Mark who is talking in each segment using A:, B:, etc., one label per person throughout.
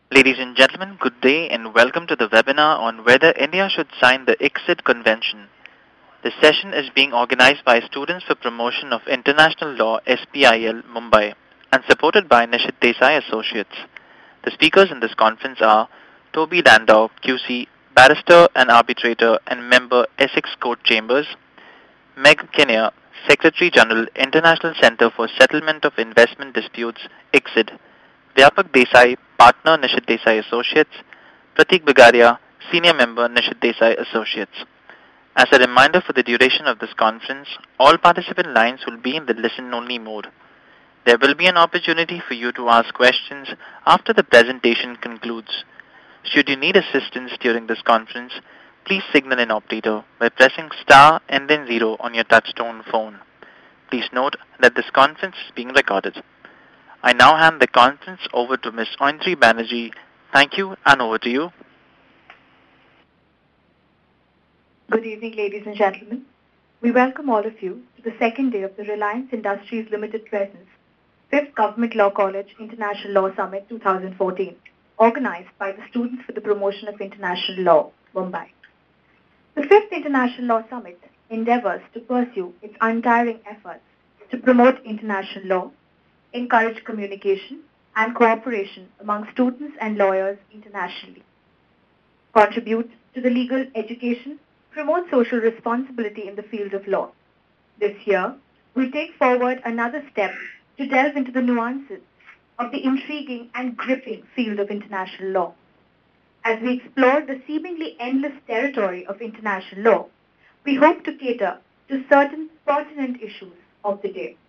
A: Ladies and gentlemen, good day and welcome to the webinar on whether India should sign the ICSID Convention. This session is being organized by Students for Promotion of International Law SPIL Mumbai and supported by Nishit Desai Associates. The speakers in this conference are Toby Landau, QC, Barrister and Arbitrator and Member Essex Court Chambers, Meg Kinnear, Secretary General, International Center for Settlement of Investment Disputes, ICSID, Vyapak Desai, Partner Nishit Desai Associates, Pratik Bagaria, Senior Member Nishit Desai Associates. As a reminder for the duration of this conference, all participant lines will be in the listen-only mode. There will be an opportunity for you to ask questions after the presentation concludes. Should you need assistance during this conference, please signal an operator by pressing star and then 0 on your touchtone phone. Please note that this conference is being recorded. I now hand the conference over to Ms. Ointri Banerjee. Thank you, and over to you.
B: Good evening, ladies and gentlemen. We welcome all of you to the second day of the Reliance Industries Limited Presence, 5th Government Law College International Law Summit 2014, organized by the Students for the Promotion of International Law, Mumbai. The 5th International Law Summit endeavors to pursue its untiring efforts to promote international law, encourage communication and cooperation among students and lawyers internationally, contribute to the legal education, promote social responsibility in the field of law. This year, we take forward another step to delve into the nuances of the intriguing and gripping field of international law. As we explore the seemingly endless territory of international law, we hope to cater to certain pertinent issues of the day.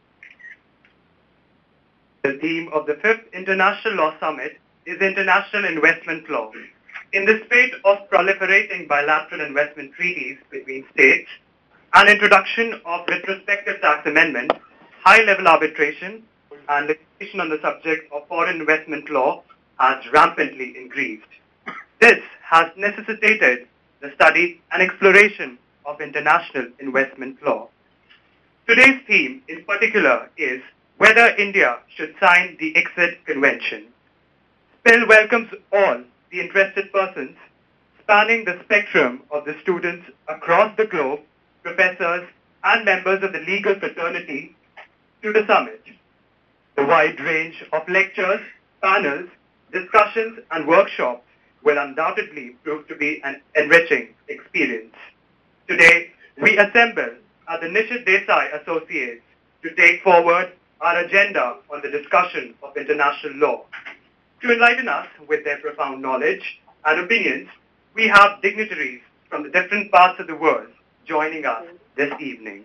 C: The theme of the 5th International Law Summit is International Investment Law. In the spate of proliferating bilateral investment treaties between states and introduction of retrospective tax amendments, high-level arbitration and litigation on the subject of foreign investment law has rampantly increased. This has necessitated the study and exploration of international investment law. Today's theme in particular is whether India should sign the ICSID Convention. SPIL welcomes all the interested persons spanning the spectrum of the students across the globe, professors and members of the legal fraternity to the summit. The wide range of lectures, panels, discussions and workshops will undoubtedly prove to be an enriching experience. Today, we assemble at the Nishit Desai Associates to take forward our agenda on the discussion of international law. To enlighten us with their profound knowledge and opinions, we have dignitaries from the different parts of the world joining us this evening.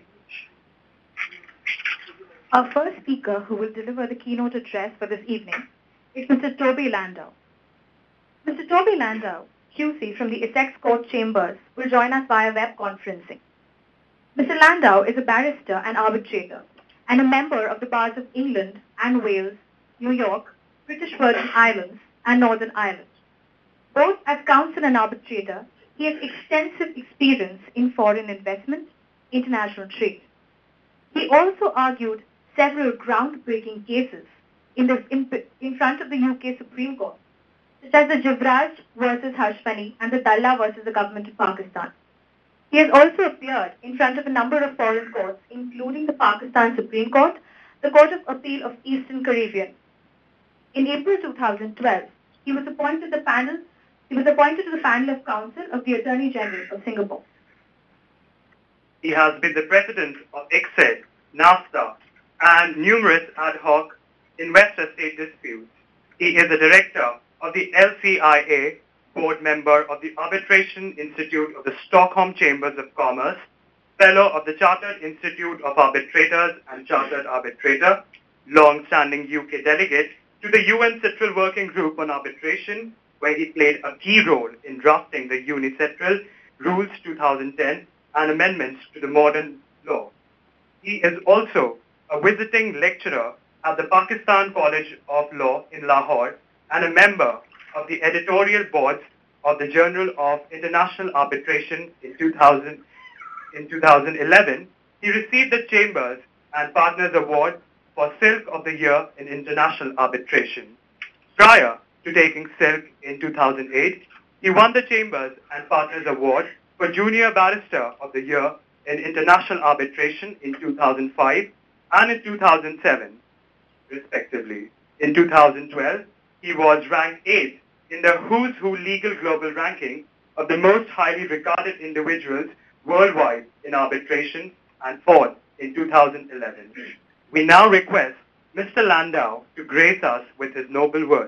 B: Our first speaker who will deliver the keynote address for this evening is Mr. Toby Landau. Mr. Toby Landau, QC from the Essex Court Chambers, will join us via web conferencing. Mr. Landau is a barrister and arbitrator and a member of the bars of England and Wales, New York, British Virgin Islands, and Northern Ireland. Both as counsel and arbitrator, he has extensive experience in foreign investment, international trade. He also argued several groundbreaking cases in front of the UK Supreme Court, such as the Jivraj versus Harshvani and the Dalla versus the government of Pakistan. He has also appeared in front of a number of foreign courts, including the Pakistan Supreme Court, the Court of Appeal of Eastern Caribbean. In April 2012, he was appointed to the panel of counsel of the Attorney General of Singapore.
C: He has been the president of ICSID, NAFTA, and numerous ad hoc investor-state disputes. He is the director of the LCIA, board member of the Arbitration Institute of the Stockholm Chambers of Commerce, fellow of the Chartered Institute of Arbitrators and Chartered Arbitrator, long-standing UK delegate to the UN Central Working Group on Arbitration, where he played a key role in drafting the Unicetral Rules 2010 and amendments to the modern law. He is also a visiting lecturer at the Pakistan College of Law in Lahore and a member of the editorial boards of the Journal of International Arbitration in 2011. He received the Chambers and Partners Award for Silk of the Year in International Arbitration. Prior to taking silk in 2008. He won the Chambers and Partners Award for Junior Barrister of the Year in International Arbitration in 2005 and in 2007, respectively. In 2012, he was ranked 8th in the Who's Who Legal Global Ranking of the most highly regarded individuals worldwide in arbitration and 4th in 2011. We now request Mr. Landau to grace us with his noble words.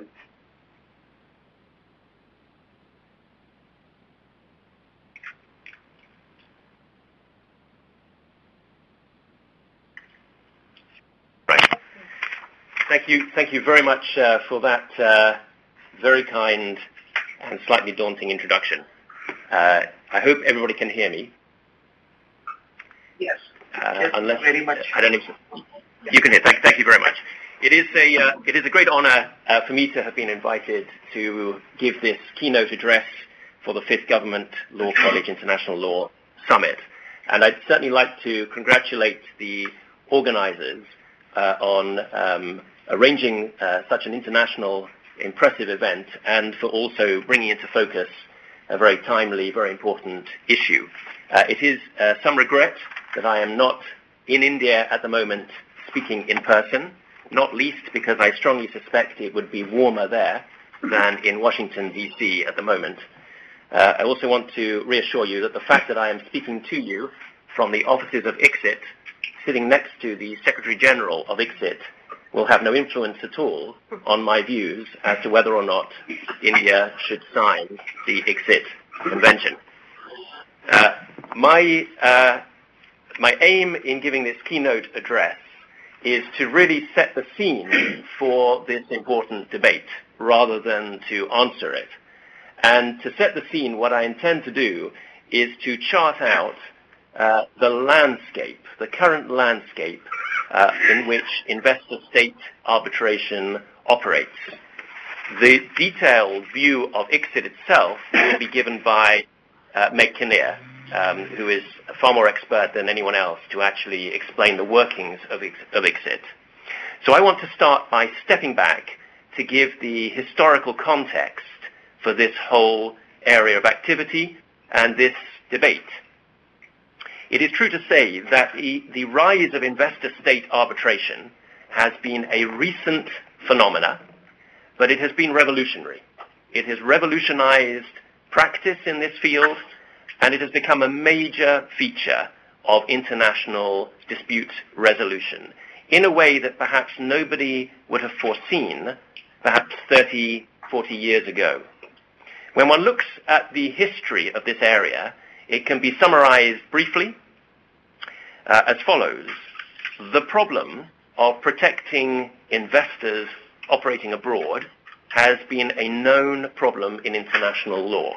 D: Thank you very much for that very kind and slightly daunting introduction. I hope everybody can hear me.
E: Yes.
D: Unless
E: very much.
D: I don't know. You can hear. Thank you very much. It is a great honor for me to have been invited to give this keynote address for the 5th Government Law College International Law Summit. And I'd certainly like to congratulate the organizers on arranging such an international impressive event and for also bringing into focus a very timely, very important issue. It is some regret that I am not in India at the moment speaking in person, not least because I strongly suspect it would be warmer there than in Washington, D.C. at the moment. I also want to reassure you that the fact that I am speaking to you from the offices of ICSID, sitting next to the Secretary General of ICSID, will have no influence at all on my views as to whether or not India should sign the ICSID Convention. My aim in giving this keynote address is to really set the scene for this important debate rather than to answer it. And to set the scene, what I intend to do is to chart out the landscape, the current landscape in which investor-state arbitration operates. The detailed view of ICSID itself will be given by Meg Kinnear, who is far more expert than anyone else to actually explain the workings of ICSID. So I want to start by stepping back to give the historical context for this whole area of activity and this debate. It is true to say that the rise of investor-state arbitration has been a recent phenomena, but it has been revolutionary. It has revolutionized practice in this field, and it has become a major feature of international dispute resolution in a way that perhaps nobody would have foreseen perhaps 30, 40 years ago. When one looks at the history of this area, it can be summarized briefly as follows. The problem of protecting investors operating abroad has been a known problem in international law.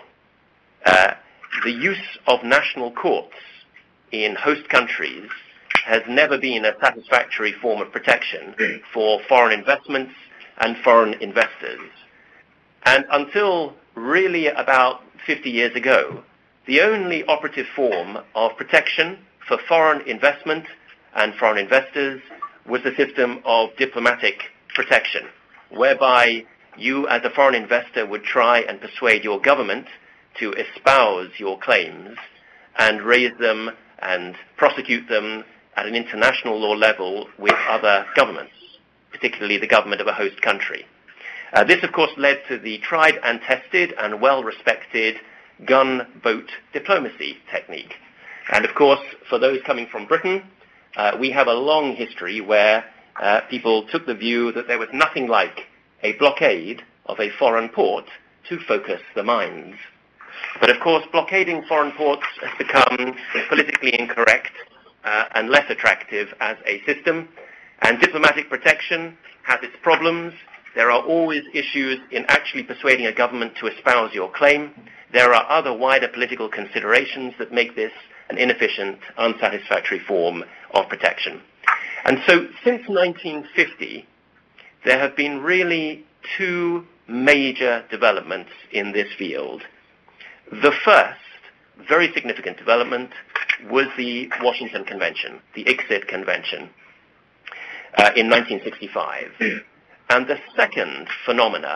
D: The use of national courts in host countries has never been a satisfactory form of protection for foreign investments and foreign investors. And until really about 50 years ago, the only operative form of protection for foreign investment and foreign investors was the system of diplomatic protection, whereby you as a foreign investor would try and persuade your government to espouse your claims and raise them and prosecute them at an international law level with other governments, particularly the government of a host country. This, of course, led to the tried and tested and well-respected gunboat diplomacy technique. And, of course, for those coming from Britain, we have a long history where people took the view that there was nothing like a blockade of a foreign port to focus the minds. But, of course, blockading foreign ports has become politically incorrect and less attractive as a system. And diplomatic protection has its problems. There are always issues in actually persuading a government to espouse your claim. There are other wider political considerations that make this an inefficient, unsatisfactory form of protection. And so since 1950, there have been really two major developments in this field. The first very significant development was the Washington Convention, the ICSID Convention, in 1965. And the second phenomena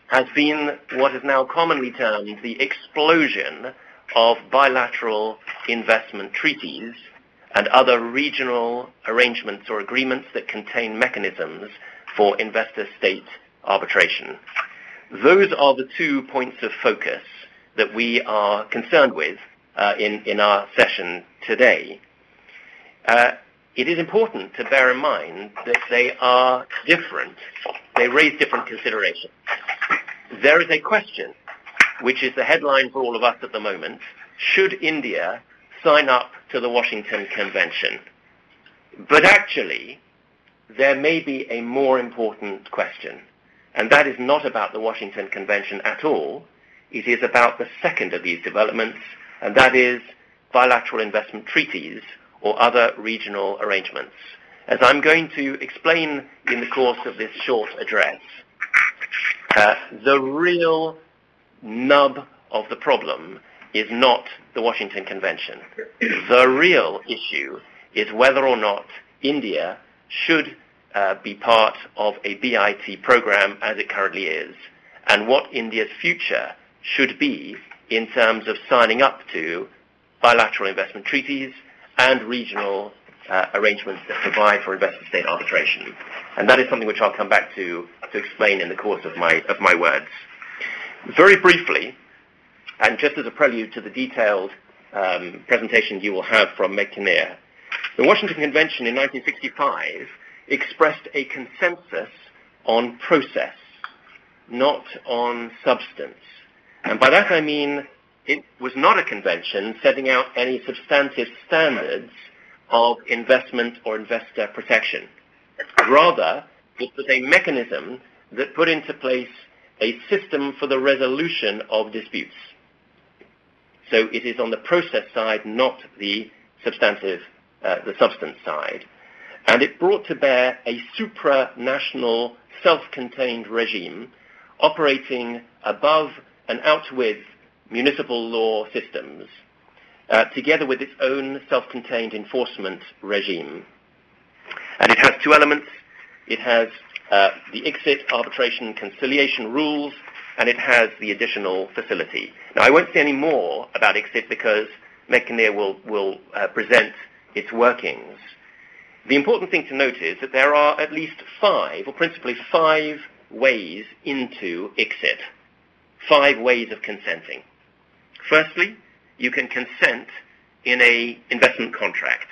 D: has been what is now commonly termed the explosion of bilateral investment treaties and other regional arrangements or agreements that contain mechanisms for investor-state arbitration. Those are the 2 points of focus that we are concerned with in our session today. It is important to bear in mind that they are different. They raise different considerations. There is a question, which is the headline for all of us at the moment: should India sign up to the Washington Convention? But actually, there may be a more important question, and that is not about the Washington Convention at all. It is about the second of these developments, and that is bilateral investment treaties or other regional arrangements. As I'm going to explain in the course of this short address, the real nub of the problem is not the Washington Convention. The real issue is whether or not India should be part of a BIT program as it currently is, and what India's future should be in terms of signing up to bilateral investment treaties and regional arrangements that provide for investor-state arbitration. And that is something which I'll come back to explain in the course of my words. Very briefly, and just as a prelude to the detailed presentation you will have from Meg Kinnear, the Washington Convention in 1965 expressed a consensus on process, not on substance. And by that I mean it was not a convention setting out any substantive standards of investment or investor protection. Rather, it was a mechanism that put into place a system for the resolution of disputes. So it is on the process side, not the substantive, the substance side. And it brought to bear a supranational, self-contained regime operating above and out with municipal law systems, together with its own self-contained enforcement regime. And it has two elements. It has the ICSID arbitration conciliation rules, and it has the additional facility. Now, I won't say any more about ICSID because Meg Kinnear will present its workings. The important thing to note is that there are at least five, or principally 5 ways into ICSID, 5 ways of consenting. Firstly, you can consent in an investment contract.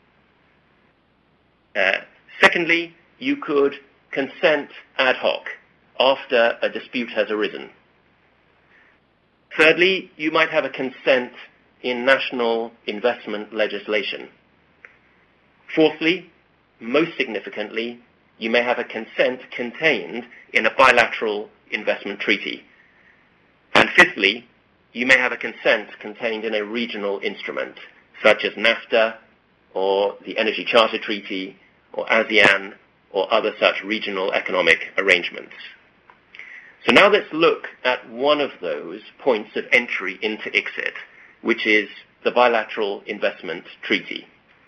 D: Secondly, you could consent ad hoc after a dispute has arisen. Thirdly, you might have a consent in national investment legislation. Fourthly, most significantly, you may have a consent contained in a bilateral investment treaty. And fifthly, you may have a consent contained in a regional instrument, such as NAFTA or the Energy Charter Treaty or ASEAN or other such regional economic arrangements. So now let's look at one of those points of entry into ICSID, which is the bilateral investment treaty.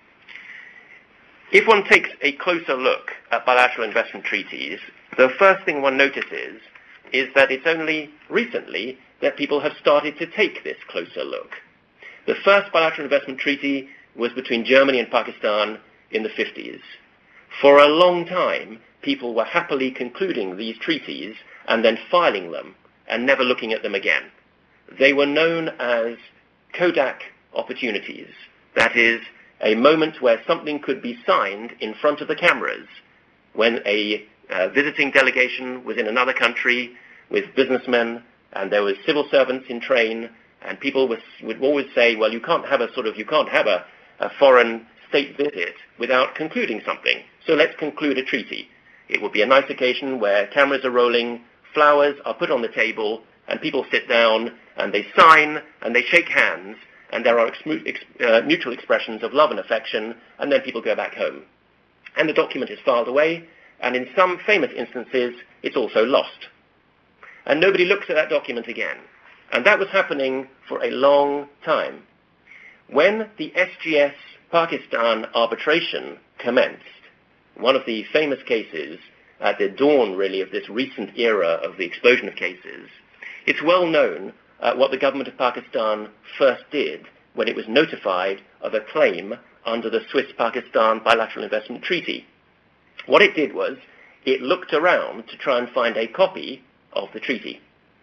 D: If one takes a closer look at bilateral investment treaties, the first thing one notices is that it's only recently that people have started to take this closer look. The first bilateral investment treaty was between Germany and Pakistan in the 50s. For a long time, people were happily concluding these treaties and then filing them and never looking at them again. They were known as Kodak opportunities. That is, a moment where something could be signed in front of the cameras when a visiting delegation was in another country with businessmen and there was civil servants in train, and people would always say, well, you can't have a foreign state visit without concluding something. So let's conclude a treaty. It would be a nice occasion where cameras are rolling, flowers are put on the table, and people sit down and they sign and they shake hands, and there are mutual expressions of love and affection, and then people go back home. And the document is filed away, and in some famous instances, it's also lost. And nobody looks at that document again. And that was happening for a long time. When the SGS Pakistan arbitration commenced, one of the famous cases at the dawn, really, of this recent era of the explosion of cases, it's well known what the government of Pakistan first did when it was notified of a claim under the Swiss-Pakistan Bilateral Investment Treaty. What it did was it looked around to try and find a copy of the treaty.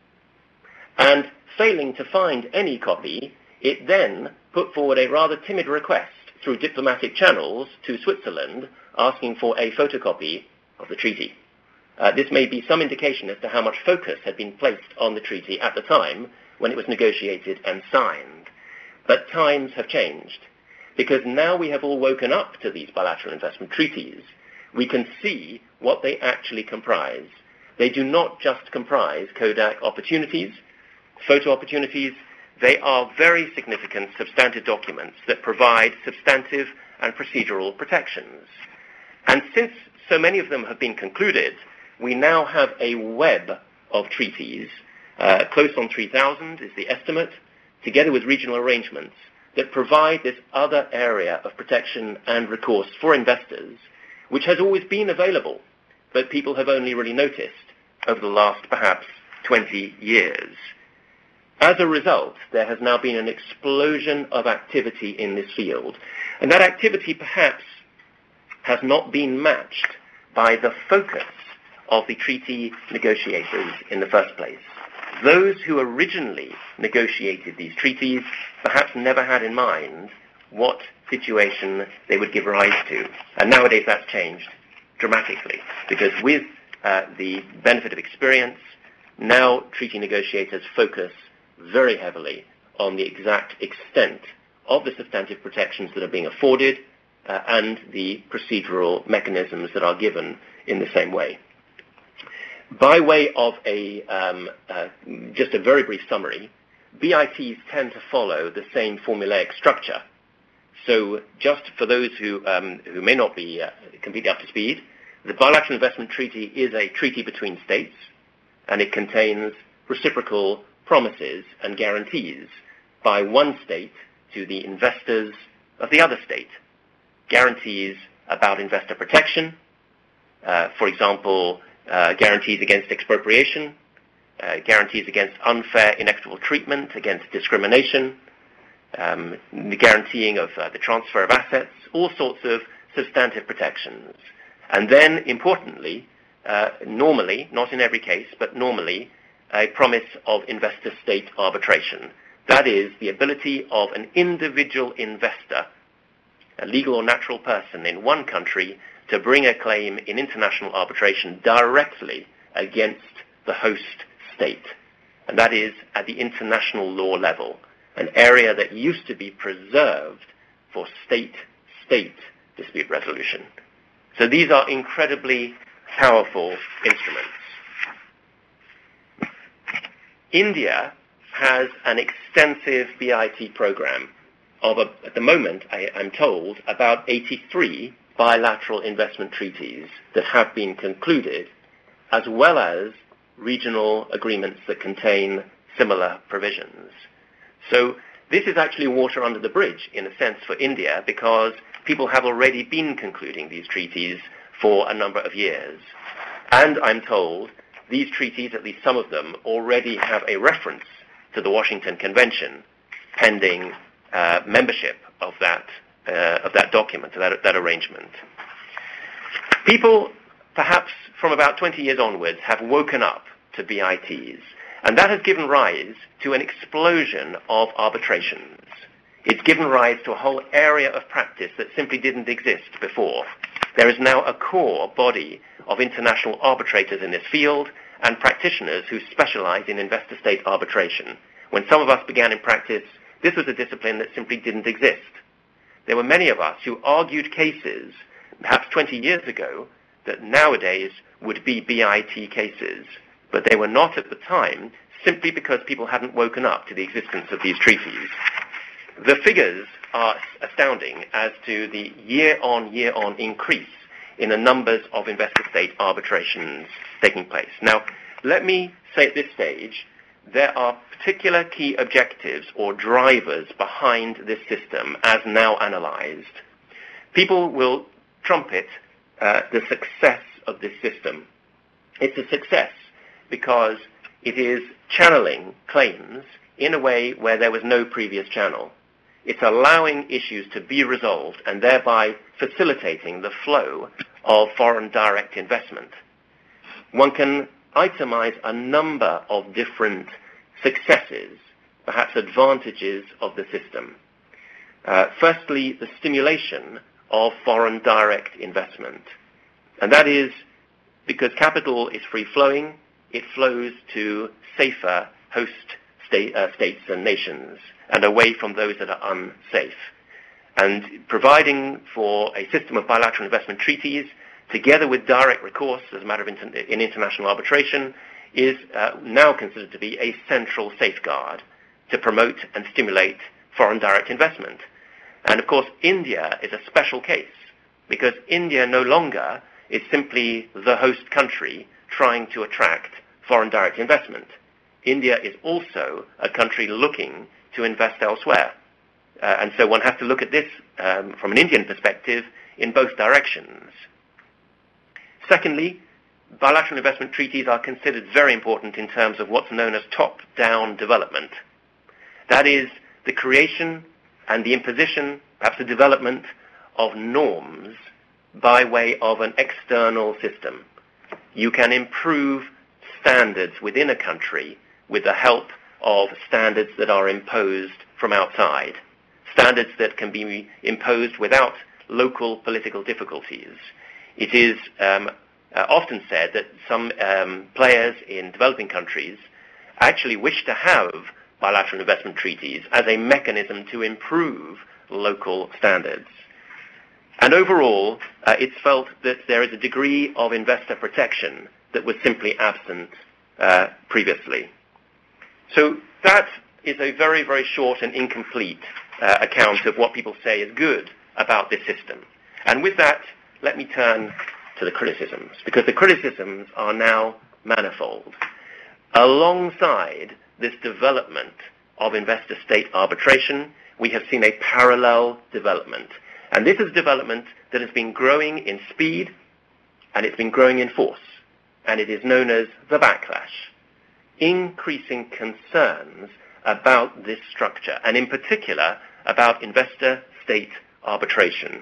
D: And failing to find any copy, it then put forward a rather timid request through diplomatic channels to Switzerland asking for a photocopy of the treaty. This may be some indication as to how much focus had been placed on the treaty at the time when it was negotiated and signed. But times have changed, because now we have all woken up to these bilateral investment treaties. We can see what they actually comprise. They do not just comprise Kodak opportunities, photo opportunities. They are very significant substantive documents that provide substantive and procedural protections. And since so many of them have been concluded, we now have a web of treaties, close on 3,000 is the estimate, together with regional arrangements that provide this other area of protection and recourse for investors, which has always been available, but people have only really noticed over the last perhaps 20 years. As a result, there has now been an explosion of activity in this field, and that activity perhaps has not been matched by the focus of the treaty negotiators in the first place. Those who originally negotiated these treaties perhaps never had in mind what situation they would give rise to. And nowadays that's changed dramatically, because with the benefit of experience, now treaty negotiators focus very heavily on the exact extent of the substantive protections that are being afforded and the procedural mechanisms that are given in the same way. By way of just a very brief summary, BITs tend to follow the same formulaic structure. So just for those who may not be completely up to speed, the Bilateral Investment Treaty is a treaty between states, and it contains reciprocal promises and guarantees by one state to the investors of the other state. Guarantees about investor protection, for example, guarantees against expropriation, guarantees against unfair, inequitable treatment, against discrimination, the guaranteeing of the transfer of assets, all sorts of substantive protections. And then, importantly, normally, not in every case, but normally, a promise of investor-state arbitration. That is, the ability of an individual investor, a legal or natural person in one country, to bring a claim in international arbitration directly against the host state. And that is at the international law level, an area that used to be preserved for state-state dispute resolution. So these are incredibly powerful instruments. India has an extensive BIT program of, at the moment, I'm told, about 83 bilateral investment treaties that have been concluded, as well as regional agreements that contain similar provisions. So this is actually water under the bridge, in a sense, for India, because people have already been concluding these treaties for a number of years. And I'm told these treaties, at least some of them, already have a reference to the Washington Convention, pending membership of that document, that arrangement. People, perhaps from about 20 years onwards, have woken up to BITs, and that has given rise to an explosion of arbitrations. It's given rise to a whole area of practice that simply didn't exist before. There is now a core body of international arbitrators in this field and practitioners who specialize in investor-state arbitration. When some of us began in practice, this was a discipline that simply didn't exist. There were many of us who argued cases, perhaps 20 years ago, that nowadays would be BIT cases, but they were not at the time, simply because people hadn't woken up to the existence of these treaties. The figures are astounding as to the year-on increase in the numbers of investor-state arbitrations taking place. Now, let me say at this stage, there are particular key objectives or drivers behind this system as now analyzed. People will trumpet the success of this system. It's a success because it is channeling claims in a way where there was no previous channel. It's allowing issues to be resolved and thereby facilitating the flow of foreign direct investment. One can itemize a number of different successes, perhaps advantages of the system. Firstly, the stimulation of foreign direct investment. And that is because capital is free-flowing, it flows to safer host states and nations and away from those that are unsafe. And providing for a system of bilateral investment treaties, together with direct recourse as a matter of in international arbitration, is now considered to be a central safeguard to promote and stimulate foreign direct investment. And of course, India is a special case because India no longer is simply the host country trying to attract foreign direct investment. India is also a country looking to invest elsewhere. And so one has to look at this from an Indian perspective in both directions. Secondly, bilateral investment treaties are considered very important in terms of what's known as top-down development. That is the creation and the imposition, perhaps the development of norms by way of an external system. You can improve standards within a country with the help of standards that are imposed from outside, standards that can be imposed without local political difficulties. It is often said that some players in developing countries actually wish to have bilateral investment treaties as a mechanism to improve local standards. And overall, it's felt that there is a degree of investor protection that was simply absent previously. So that is a very, very short and incomplete account of what people say is good about this system. And with that, let me turn to the criticisms, because the criticisms are now manifold. Alongside this development of investor-state arbitration, we have seen a parallel development. And this is development that has been growing in speed, and it's been growing in force. And it is known as the backlash. Increasing concerns about this structure, and in particular about investor-state arbitration.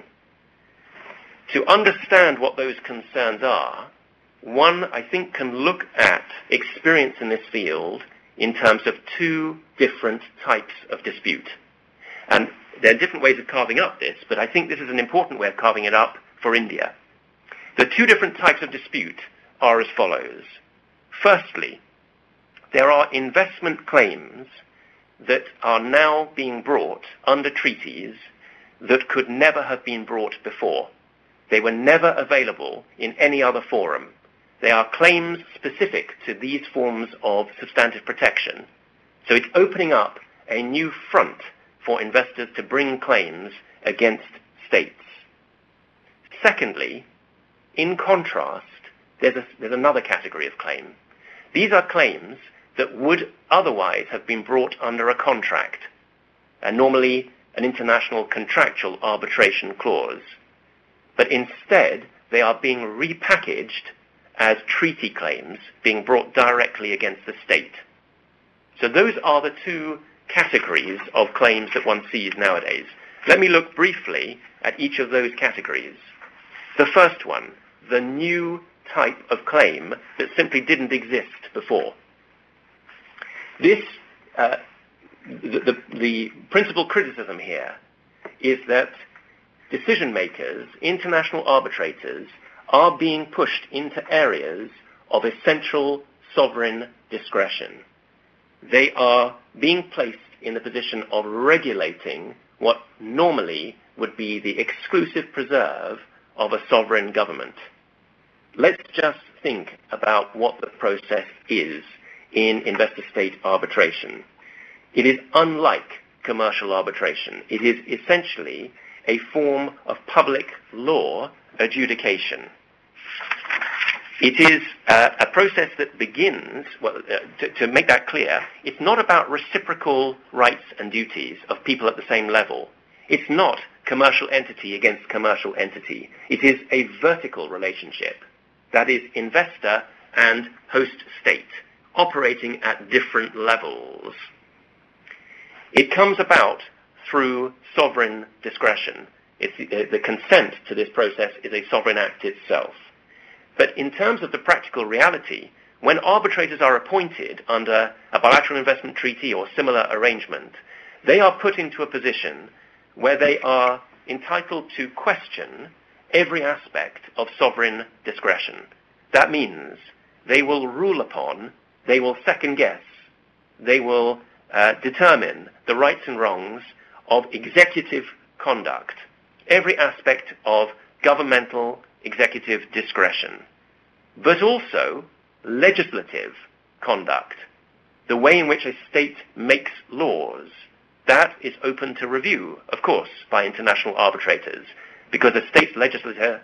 D: To understand what those concerns are, one, I think, can look at experience in this field in terms of two different types of dispute. And there are different ways of carving up this, but I think this is an important way of carving it up for India. The two different types of dispute are as follows. Firstly, there are investment claims that are now being brought under treaties that could never have been brought before. They were never available in any other forum. They are claims specific to these forms of substantive protection. So it's opening up a new front for investors to bring claims against states. Secondly, in contrast, there's another category of claim. These are claims that would otherwise have been brought under a contract, and normally an international contractual arbitration clause. But instead, they are being repackaged as treaty claims being brought directly against the state. So those are the two categories of claims that one sees nowadays. Let me look briefly at each of those categories. The first one, the new type of claim that simply didn't exist before. This, the principal criticism here is that decision makers, international arbitrators, are being pushed into areas of essential sovereign discretion. They are being placed in the position of regulating what normally would be the exclusive preserve of a sovereign government. Let's just think about what the process is in investor-state arbitration. It is unlike commercial arbitration. It is essentially a form of public law adjudication. It is a process that begins, to make that clear, it's not about reciprocal rights and duties of people at the same level. It's not commercial entity against commercial entity. It is a vertical relationship. that is investor and host state, operating at different levels. It comes about through sovereign discretion. The consent to this process is a sovereign act itself. But in terms of the practical reality, when arbitrators are appointed under a bilateral investment treaty or similar arrangement, they are put into a position where they are entitled to question every aspect of sovereign discretion. That means they will rule upon, they will second guess, they will determine the rights and wrongs of executive conduct, every aspect of governmental executive discretion, but also legislative conduct, the way in which a state makes laws. That is open to review, of course, by international arbitrators, because a state's legislature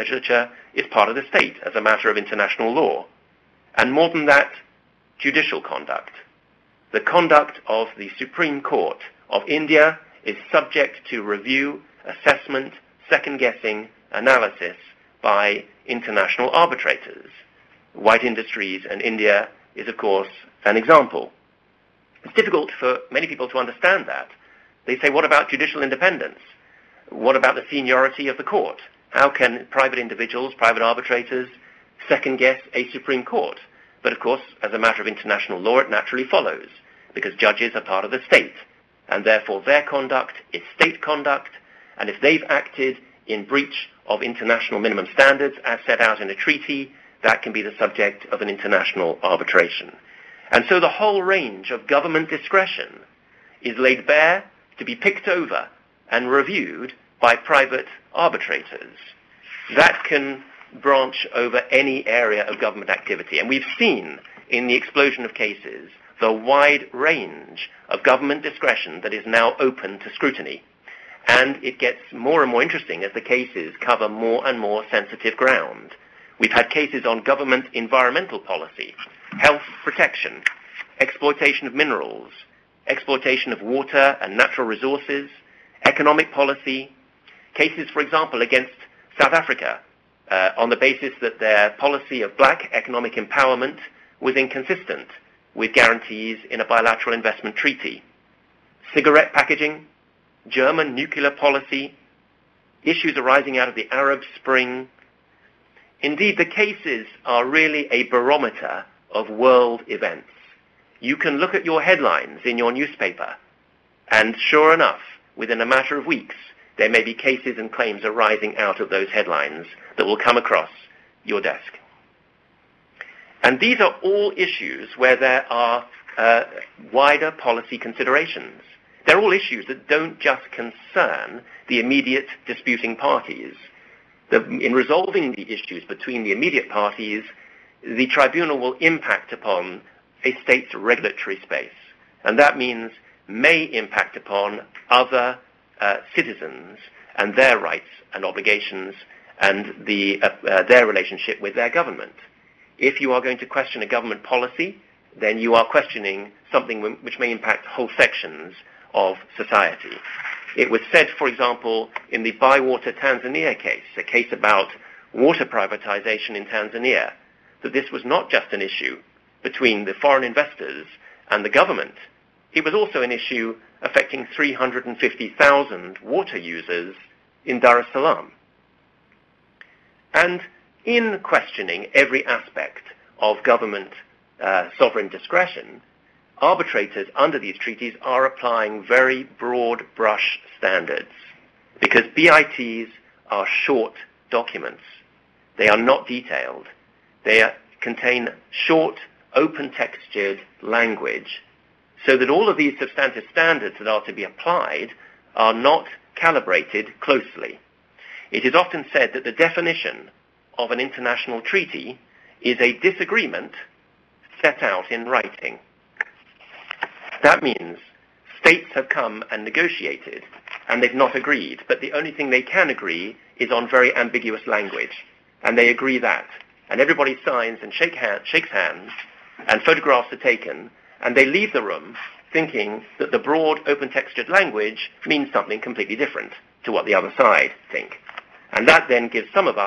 D: is part of the state as a matter of international law. And more than that, judicial conduct. The conduct of the Supreme Court of India is subject to review, assessment, second-guessing, analysis by international arbitrators. White Industries and India is, of course, an example. It's difficult for many people to understand that. They say, what about judicial independence? What about the seniority of the court? How can private individuals, private arbitrators, second-guess a Supreme Court? But, of course, as a matter of international law, it naturally follows, because judges are part of the state, and therefore their conduct is state conduct, and if they've acted in breach of international minimum standards as set out in a treaty, that can be the subject of an international arbitration. And so the whole range of government discretion is laid bare to be picked over and reviewed by private arbitrators. That can branch over any area of government activity. And we've seen in the explosion of cases the wide range of government discretion that is now open to scrutiny. And it gets more and more interesting as the cases cover more and more sensitive ground. We've had cases on government environmental policy, health protection, exploitation of minerals, exploitation of water and natural resources, economic policy, cases, for example, against South Africa on the basis that their policy of black economic empowerment was inconsistent with guarantees in a bilateral investment treaty. Cigarette packaging, German nuclear policy, issues arising out of the Arab Spring. Indeed, the cases are really a barometer of world events. You can look at your headlines in your newspaper, and sure enough, within a matter of weeks, there may be cases and claims arising out of those headlines that will come across your desk. And these are all issues where there are wider policy considerations. They're all issues that don't just concern the immediate disputing parties. In resolving the issues between the immediate parties, the tribunal will impact upon a state's regulatory space. And that means may impact upon other citizens and their rights and obligations and their relationship with their government. If you are going to question a government policy, then you are questioning something which may impact whole sections of society. It was said, for example, in the Bywater Tanzania case, a case about water privatization in Tanzania, that this was not just an issue between the foreign investors and the government. It was also an issue affecting 350,000 water users in Dar es Salaam. And in questioning every aspect of government sovereign discretion, arbitrators under these treaties are applying very broad brush standards because BITs are short documents. They are not detailed. They contain short, open-textured language so that all of these substantive standards that are to be applied are not calibrated closely. It is often said that the definition of an international treaty is a disagreement set out in writing. That means states have come and negotiated, and they've not agreed, but the only thing they can agree is on very ambiguous language, and they agree that. And everybody signs and shakes hands, and photographs are taken, and they leave the room thinking that the broad, open-textured language means something completely different to what the other side think. And that then gives some of us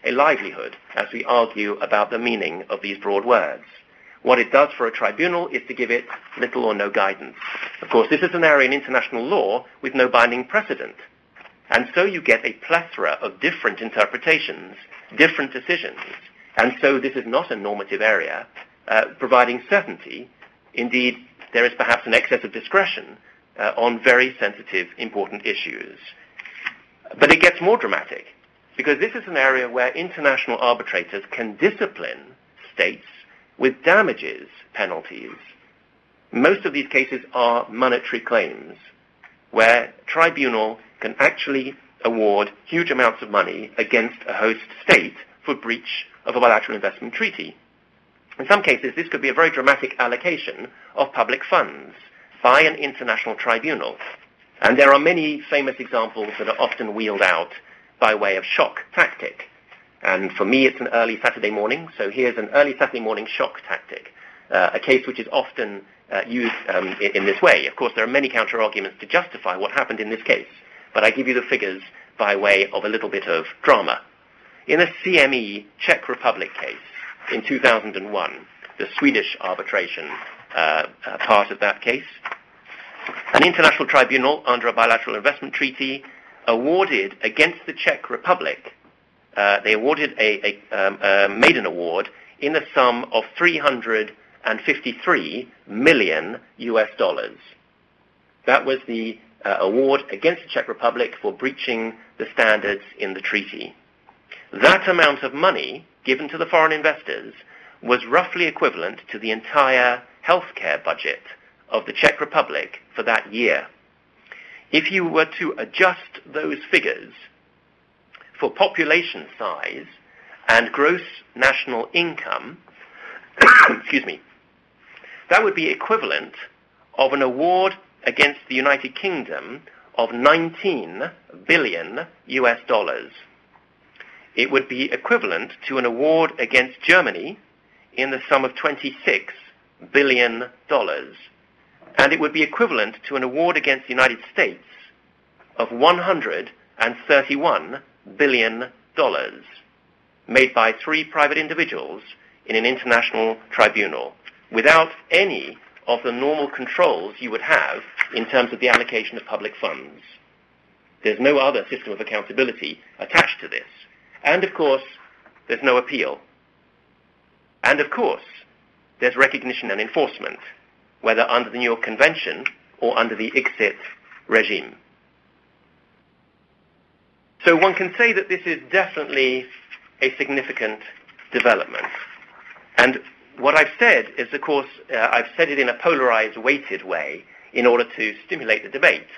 D: a livelihood as we argue about the meaning of these broad words. What it does for a tribunal is to give it little or no guidance. Of course, this is an area in international law with no binding precedent. And so you get a plethora of different interpretations, different decisions. And so this is not a normative area providing certainty. Indeed, there is perhaps an excess of discretion on very sensitive, important issues. But it gets more dramatic, because this is an area where international arbitrators can discipline states with damages penalties. Most of these cases are monetary claims, where tribunal can actually award huge amounts of money against a host state for breach of a bilateral investment treaty. In some cases, this could be a very dramatic allocation of public funds by an international tribunal. And there are many famous examples that are often wheeled out by way of shock tactic. And for me, it's an early Saturday morning, so here's an early Saturday morning shock tactic, a case which is often used in this way. Of course, there are many counter-arguments to justify what happened in this case, but I give you the figures by way of a little bit of drama. In a CME Czech Republic case in 2001, the Swedish arbitration part of that case, an international tribunal under a bilateral investment treaty awarded against the Czech Republic, they awarded made an award in the sum of $353 million US. That was the award against the Czech Republic for breaching the standards in the treaty. That amount of money given to the foreign investors was roughly equivalent to the entire healthcare budget of the Czech Republic for that year. If you were to adjust those figures for population size and gross national income, excuse me, that would be equivalent of an award against the United Kingdom of 19 billion US dollars. It would be equivalent to an award against Germany in the sum of $26 billion. And it would be equivalent to an award against the United States of $131 billion, made by 3 private individuals in an international tribunal, without any of the normal controls you would have in terms of the allocation of public funds. There's no other system of accountability attached to this. And of course, there's no appeal. And of course, there's recognition and enforcement, whether under the New York Convention or under the ICSID regime. So one can say that this is definitely a significant development. And what I've said is, of course, I've said it in a polarized, weighted way in order to stimulate the debate.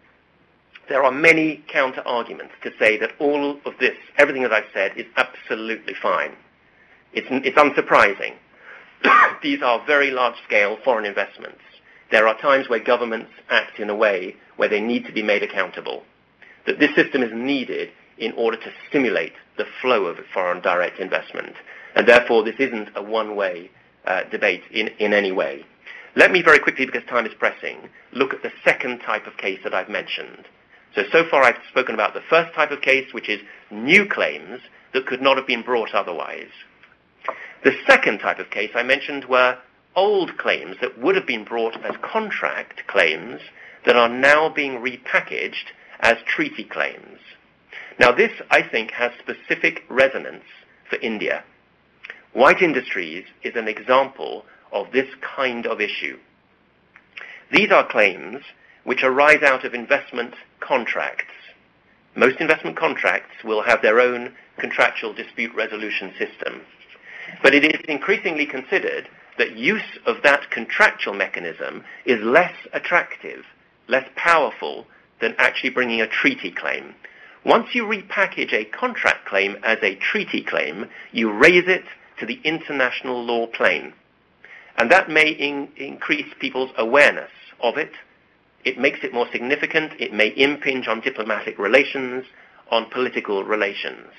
D: There are many counter-arguments to say that all of this, everything that I've said, is absolutely fine. It's unsurprising. These are very large-scale foreign investments. There are times where governments act in a way where they need to be made accountable. That this system is needed in order to stimulate the flow of foreign direct investment. And therefore, this isn't a one-way debate in any way. Let me very quickly, because time is pressing, look at the second type of case that I've mentioned. So far I've spoken about the first type of case, which is new claims that could not have been brought otherwise. The second type of case I mentioned were old claims that would have been brought as contract claims that are now being repackaged as treaty claims. Now this, I think, has specific resonance for India. White Industries is an example of this kind of issue. These are claims which arise out of investment contracts. Most investment contracts will have their own contractual dispute resolution system. But it is increasingly considered that use of that contractual mechanism is less attractive, less powerful than actually bringing a treaty claim. Once you repackage a contract claim as a treaty claim, you raise it to the international law plane. And that may increase people's awareness of it. It makes it more significant. It may impinge on diplomatic relations, on political relations.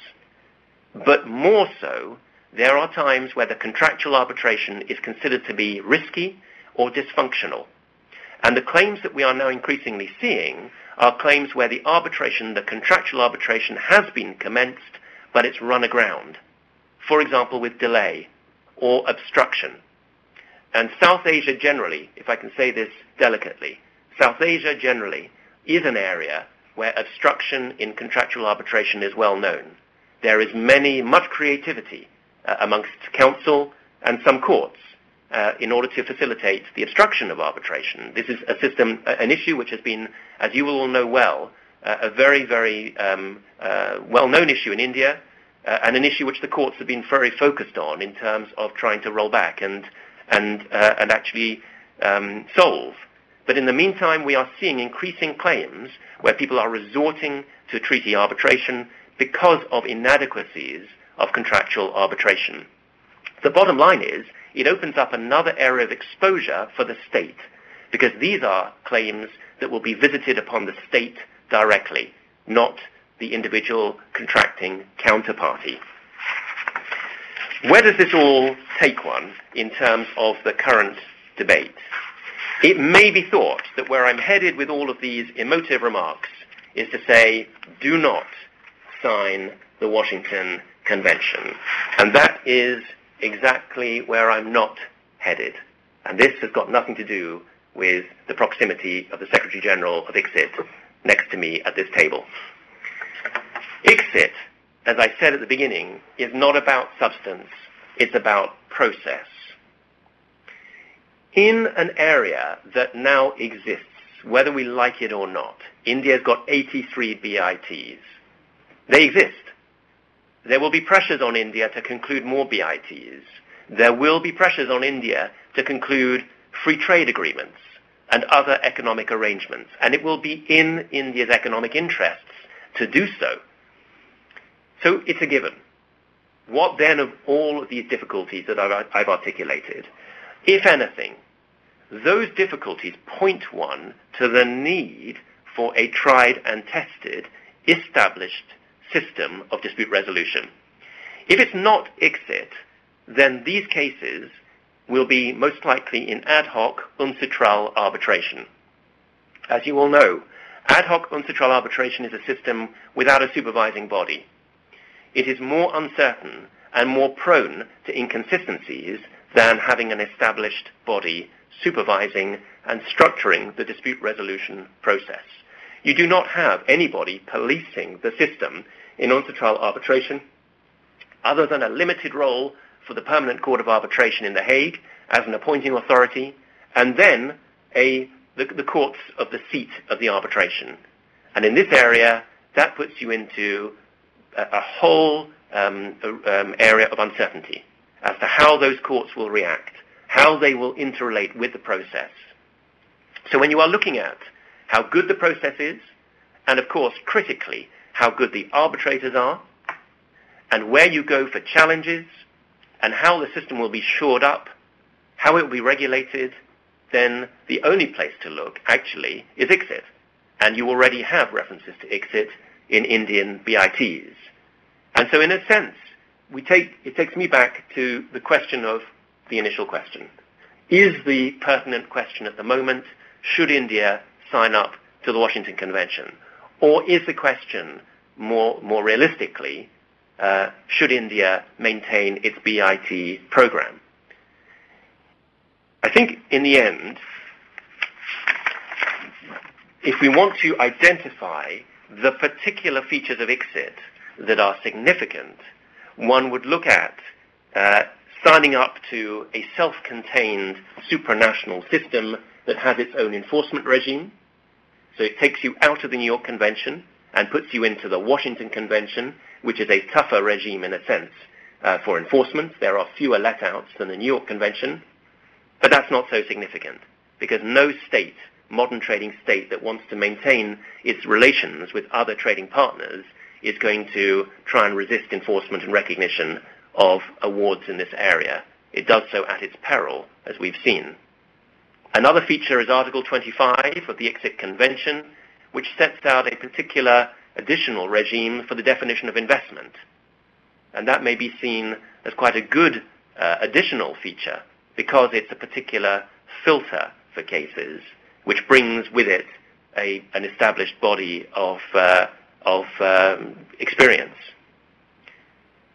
D: But more so, there are times where the contractual arbitration is considered to be risky or dysfunctional. And the claims that we are now increasingly seeing are claims where the contractual arbitration has been commenced, but it's run aground, for example, with delay or obstruction. And South Asia generally, if I can say this delicately, South Asia generally is an area where obstruction in contractual arbitration is well known. There is much creativity amongst counsel and some courts in order to facilitate the obstruction of arbitration. This is an issue which has been, as you will all know well, a very, very well-known issue in India, and an issue which the courts have been very focused on in terms of trying to roll back and actually solve. But in the meantime, we are seeing increasing claims where people are resorting to treaty arbitration because of inadequacies of contractual arbitration. The bottom line is, it opens up another area of exposure for the state, because these are claims that will be visited upon the state directly, not the individual contracting counterparty. Where does this all take one in terms of the current debate? It may be thought that where I'm headed with all of these emotive remarks is to say, do not sign the Washington Convention. And that is exactly where I'm not headed. And this has got nothing to do with the proximity of the Secretary General of ICSID next to me at this table. ICSID, as I said at the beginning, is not about substance, it's about process. In an area that now exists, whether we like it or not, India's got 83 BITs. They exist. There will be pressures on India to conclude more BITs. There will be pressures on India to conclude free trade agreements and other economic arrangements, and it will be in India's economic interests to do so. So it's a given. What then of all of these difficulties that I've articulated? If anything, those difficulties point one to the need for a tried and tested, established system of dispute resolution. If it's not ICSID, then these cases will be most likely in ad hoc UNCITRAL arbitration. As you all know, ad hoc UNCITRAL arbitration is a system without a supervising body. It is more uncertain and more prone to inconsistencies than having an established body supervising and structuring the dispute resolution process. You do not have anybody policing the system in UNCITRAL arbitration other than a limited role for the Permanent Court of Arbitration in The Hague as an appointing authority, and then the courts of the seat of the arbitration. And in this area, that puts you into a whole area of uncertainty as to how those courts will react, how they will interrelate with the process. So when you are looking at how good the process is, and of course, critically, how good the arbitrators are, and where you go for challenges, and how the system will be shored up, how it will be regulated, then the only place to look, actually, is ICSID. And you already have references to ICSID in Indian BITs. And so in a sense, it takes me back to the question of the initial question. Is the pertinent question at the moment, should India sign up to the Washington Convention? Or is the question more realistically, should India maintain its BIT program? I think in the end, if we want to identify the particular features of ICSID that are significant, one would look at signing up to a self-contained supranational system that has its own enforcement regime. So it takes you out of the New York Convention and puts you into the Washington Convention, which is a tougher regime in a sense for enforcement. There are fewer let-outs than the New York Convention, but that's not so significant because no state, modern trading state that wants to maintain its relations with other trading partners is going to try and resist enforcement and recognition of awards in this area. It does so at its peril, as we've seen. Another feature is Article 25 of the ICSID Convention, which sets out a particular additional regime for the definition of investment. And that may be seen as quite a good additional feature because it's a particular filter for cases, which brings with it an established body of experience.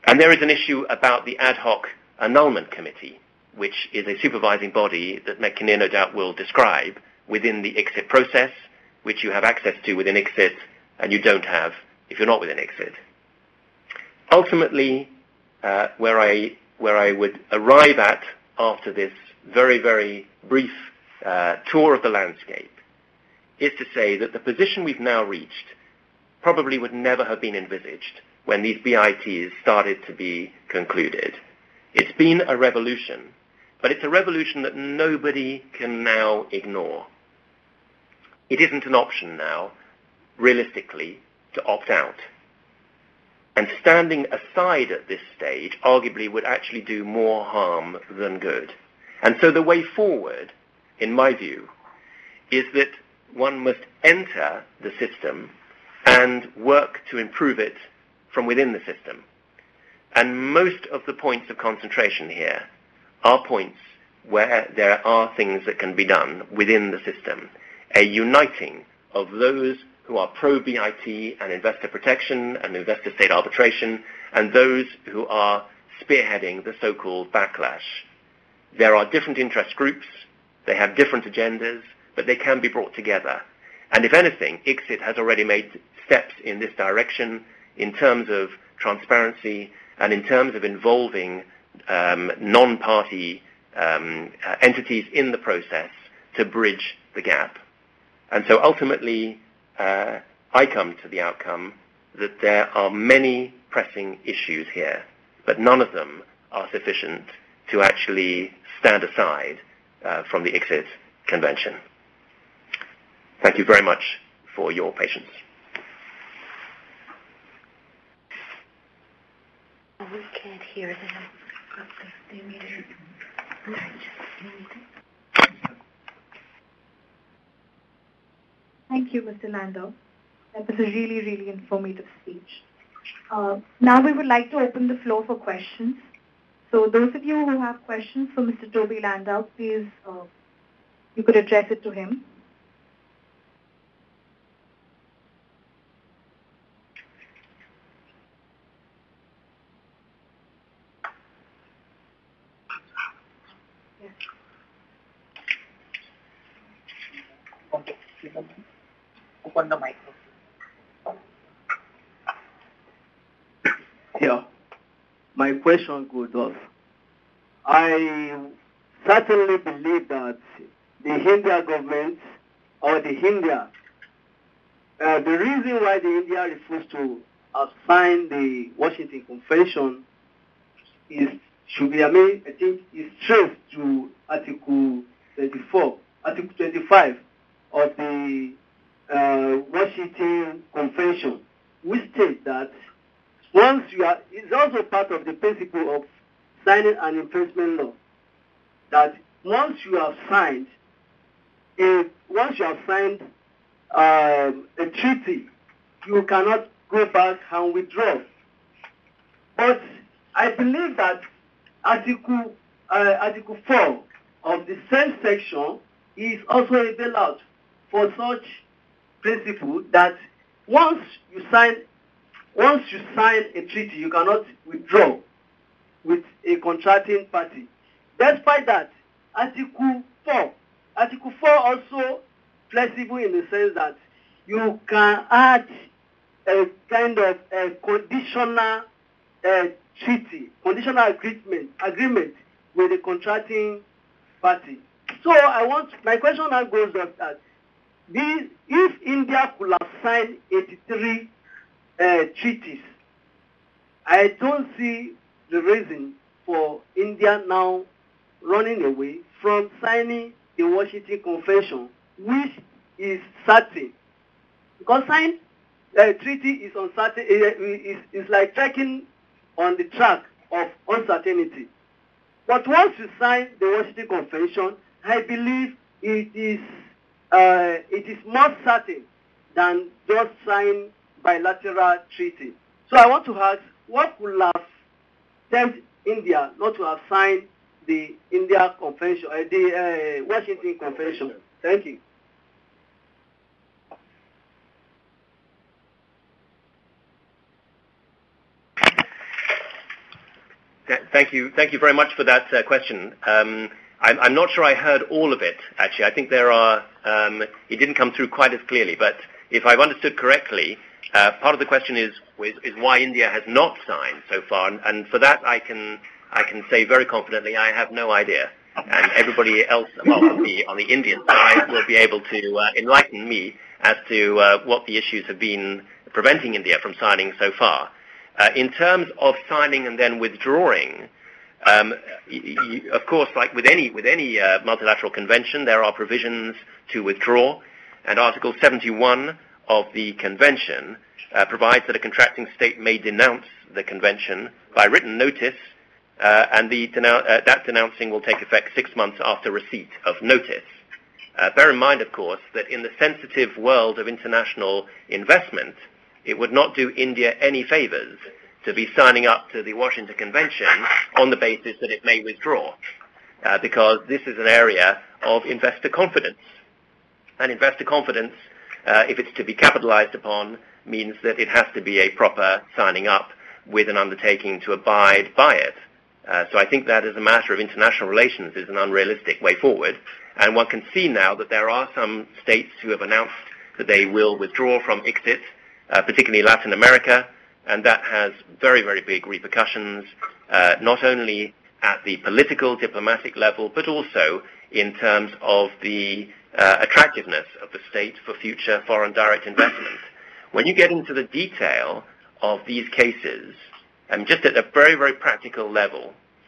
D: And there is an issue about the ad hoc annulment committee, which is a supervising body that Meg Kinnear no doubt will describe within the ICSID process, which you have access to within ICSID and you don't have if you're not within ICSID. Ultimately, where I would arrive at after this very, very brief tour of the landscape is to say that the position we've now reached probably would never have been envisaged when these BITs started to be concluded. It's been a revolution, but it's a revolution that nobody can now ignore. It isn't an option now, realistically, to opt out. And standing aside at this stage arguably would actually do more harm than good. And so the way forward, in my view, is that one must enter the system and work to improve it from within the system. And most of the points of concentration here are points where there are things that can be done within the system. A uniting of those who are pro-BIT and investor protection and investor state arbitration, and those who are spearheading the so-called backlash. There are different interest groups, they have different agendas, but they can be brought together. And if anything, ICSID has already made steps in this direction in terms of transparency and in terms of involving non-party entities in the process to bridge the gap. And so ultimately, I come to the outcome that there are many pressing issues here, but none of them are sufficient to actually stand aside from the ICSID convention. Thank you very much for your patience.
E: We can't hear them.
B: Thank you, Mr. Landau. That was a really, really informative speech. Now we would like to open the floor for questions. So those of you who have questions for Mr. Toby Landau, please, you could address it to him.
F: Open the microphone. Yeah. My question goes thus. I certainly believe that the India government or the India, the reason why the India refused to sign the Washington Convention should be, I think, is traced to Article 25 of the Washington Convention, which states that once you are, it's also part of the principle of signing an infringement law, that once you have signed a treaty, you cannot go back and withdraw. But I believe that Article 4 of the same section is also a bailout for such principle that once you sign a treaty, you cannot withdraw with a contracting party. Despite that, Article 4 also flexible in the sense that you can add a kind of a conditional treaty, conditional agreement with the contracting party. So my question now goes up that if India could have signed 83 treaties, I don't see the reason for India now running away from signing the Washington Convention, which is certain. Because signing a treaty is uncertain, is like trekking on the track of uncertainty. But once you sign the Washington Convention, I believe it is more certain than just sign bilateral treaty. So I want to ask, what would have tempted India not to have signed the India Convention, the Washington Convention? Thank you.
D: Thank you very much for that question. I'm not sure I heard all of it, actually. I think there are, it didn't come through quite as clearly, but if I've understood correctly, part of the question is why India has not signed so far, and for that I can say very confidently I have no idea. And everybody else on the Indian side will be able to enlighten me as to what the issues have been preventing India from signing so far. In terms of signing and then withdrawing, of course, like with any multilateral convention, there are provisions to withdraw, and Article 71 of the convention provides that a contracting state may denounce the convention by written notice, and that denouncing will take effect 6 months after receipt of notice. Bear in mind, of course, that in the sensitive world of international investment, it would not do India any favors to be signing up to the Washington Convention on the basis that it may withdraw, because this is an area of investor confidence. And investor confidence, if it's to be capitalized upon, means that it has to be a proper signing up with an undertaking to abide by it. So I think that as a matter of international relations is an unrealistic way forward. And one can see now that there are some states who have announced that they will withdraw from ICSID, particularly Latin America, and that has very, very big repercussions, not only at the political, diplomatic level, but also in terms of the attractiveness of the state for future foreign direct investment. When you get into the detail of these cases, just at a very, very practical level,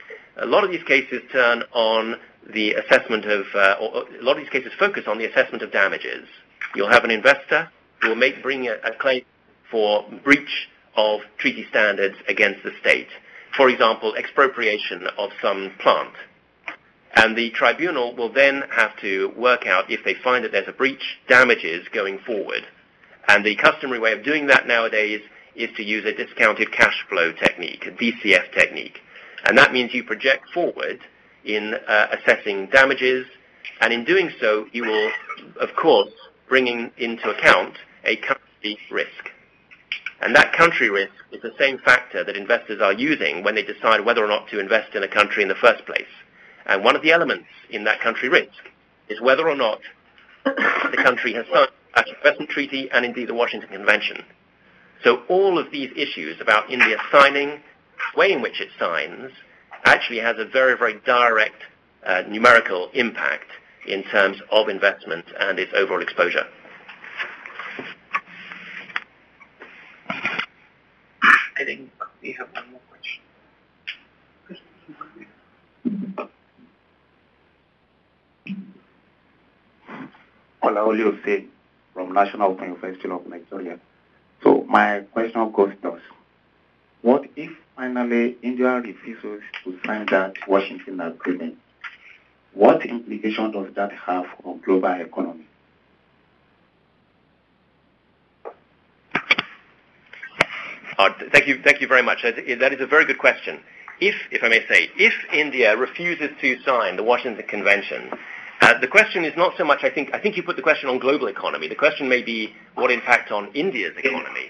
D: a lot of these cases turn on the assessment of, or a lot of these cases focus on the assessment of damages. You'll have an investor who will bring a claim for breach of treaty standards against the state. For example, expropriation of some plant. And the tribunal will then have to work out, if they find that there's a breach, damages going forward. And the customary way of doing that nowadays is to use a discounted cash flow technique, a DCF technique. And that means you project forward in assessing damages, and in doing so, you will, of course, bring into account a country risk. And that country risk is the same factor that investors are using when they decide whether or not to invest in a country in the first place. And one of the elements in that country risk is whether or not the country has signed the investment treaty and indeed the Washington Convention. So all of these issues about India signing, the way in which it signs, actually has a very, very direct numerical impact in terms of investment and its overall exposure.
A: I think we have one more question.
G: Olaolu Hussein from National Open University of Nigeria. So my question goes thus. What if finally India refuses to sign that Washington Agreement? What implication does that have on global economy?
D: Thank you very much. That is a very good question. If I may say, if India refuses to sign the Washington Convention, the question is not so much, I think you put the question on global economy. The question may be what impact on India's economy.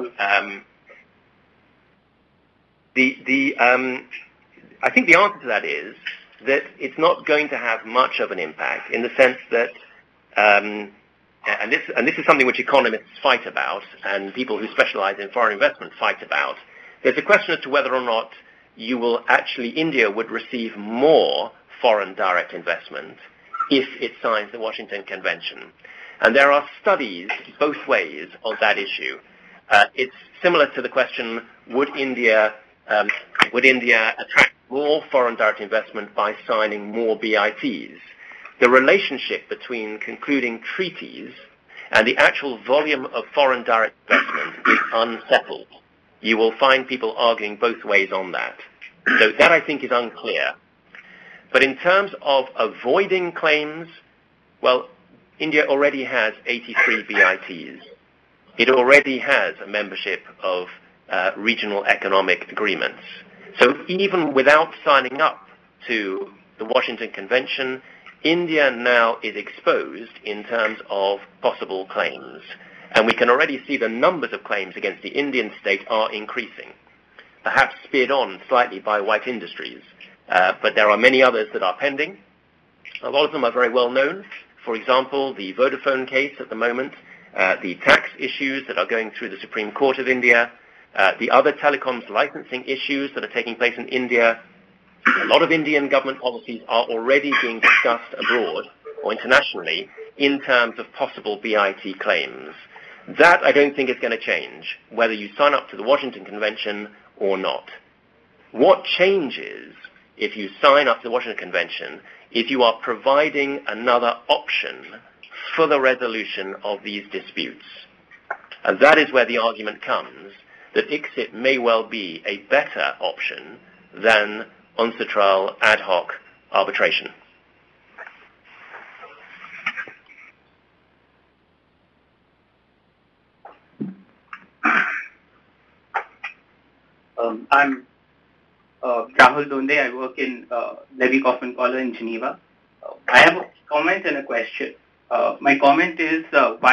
D: I think the answer to that is that it's not going to have much of an impact, in the sense that, and this is something which economists fight about, and people who specialize in foreign investment fight about. There's a question as to whether or not India would receive more foreign direct investment if it signs the Washington Convention. And there are studies both ways on that issue. It's similar to the question, would India attract more foreign direct investment by signing more BITs? The relationship between concluding treaties and the actual volume of foreign direct investment is unsettled. You will find people arguing both ways on that. So that, I think, is unclear. But in terms of avoiding claims, well, India already has 83 BITs. It already has a membership of regional economic agreements. So even without signing up to the Washington Convention, India now is exposed in terms of possible claims. And we can already see the numbers of claims against the Indian state are increasing. perhaps speared on slightly by white industries. But there are many others that are pending. A lot of them are very well known. For example, the Vodafone case at the moment, the tax issues that are going through the Supreme Court of India, the other telecoms licensing issues that are taking place in India. A lot of Indian government policies are already being discussed abroad or internationally in terms of possible BIT claims. That I don't think is going to change, whether you sign up to the Washington Convention or not. What changes if you sign up to the Washington Convention is you are providing another option for the resolution of these disputes. And that is where the argument comes that ICSID may well be a better option than UNCITRAL ad hoc arbitration.
H: I'm Rahul Donde. I work in Levy Kaufman Collar in Geneva. I have a comment and a question. My comment is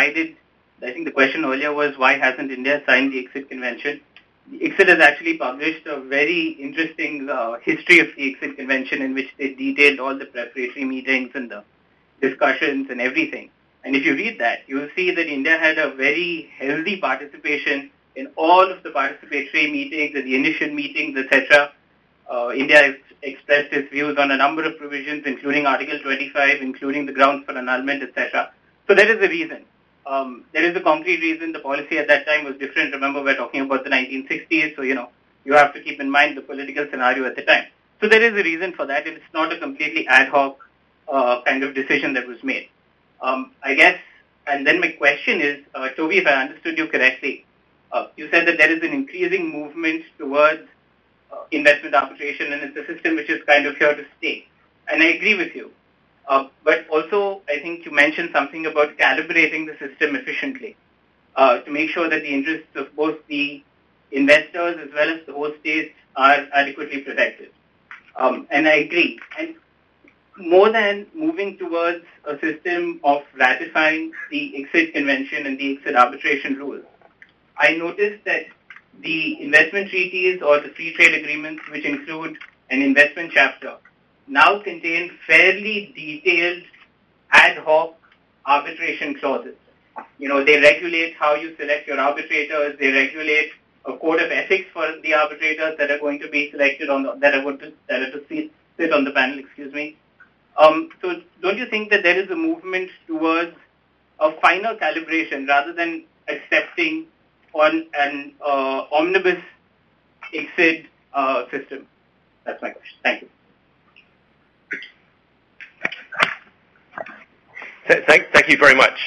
H: I think the question earlier was why hasn't India signed the ICSID Convention? The ICSID has actually published a very interesting history of the ICSID Convention in which they detailed all the preparatory meetings and the discussions and everything. And if you read that, you will see that India had a very healthy participation in all of the participatory meetings and the initial meetings, etc. India expressed its views on a number of provisions, including Article 25, including the grounds for annulment, etc. So there is a reason. There is a concrete reason. The policy at that time was different. Remember, we're talking about the 1960s, so, you have to keep in mind the political scenario at the time. So there is a reason for that. It's not a completely ad hoc kind of decision that was made. I guess, and then my question is, Toby, if I understood you correctly, you said that there is an increasing movement towards investment arbitration, and it's a system which is kind of here to stay. And I agree with you. But also, I think you mentioned something about calibrating the system efficiently to make sure that the interests of both the investors as well as the host states are adequately protected. And I agree. And more than moving towards a system of ratifying the ICSID Convention and the ICSID arbitration rules, I noticed that the investment treaties or the free trade agreements, which include an investment chapter, now contain fairly detailed ad hoc arbitration clauses. They regulate how you select your arbitrators. They regulate a code of ethics for the arbitrators that are going to be selected that are to sit on the panel. So don't you think that there is a movement towards a finer calibration rather than accepting on an omnibus ICSID system? That's my question. Thank you.
D: Thank you very much.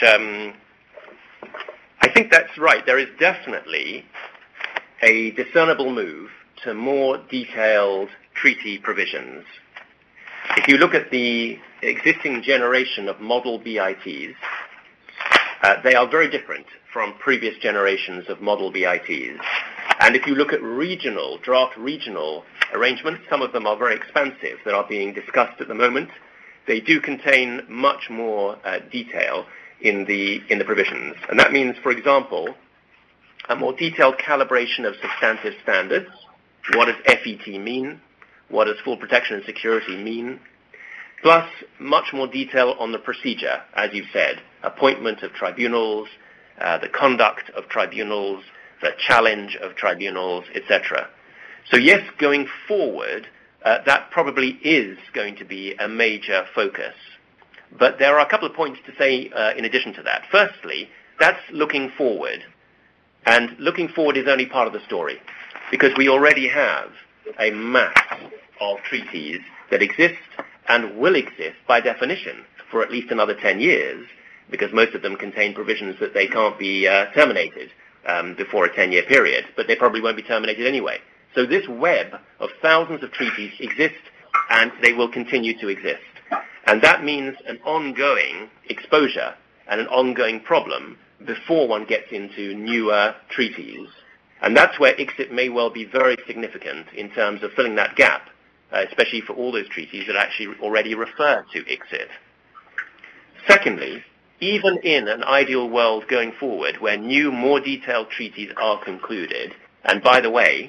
D: I think that's right. There is definitely a discernible move to more detailed treaty provisions. If you look at the existing generation of model BITs, they are very different from previous generations of model BITs. And if you look at draft regional arrangements, some of them are very expansive that are being discussed at the moment. They do contain much more detail in the provisions. And that means, for example, a more detailed calibration of substantive standards. What does FET mean? What does full protection and security mean? Plus, much more detail on the procedure, as you've said, appointment of tribunals, the conduct of tribunals, the challenge of tribunals, etc. So yes, going forward, that probably is going to be a major focus. But there are a couple of points to say in addition to that. Firstly, that's looking forward. And looking forward is only part of the story, because we already have a mass of treaties that exist and will exist by definition for at least another 10 years, because most of them contain provisions that they can't be terminated before a 10-year period, but they probably won't be terminated anyway. So this web of thousands of treaties exists, and they will continue to exist. And that means an ongoing exposure and an ongoing problem before one gets into newer treaties. And that's where ICSID may well be very significant in terms of filling that gap, especially for all those treaties that actually already refer to ICSID. Secondly, even in an ideal world going forward where new, more detailed treaties are concluded, and by the way,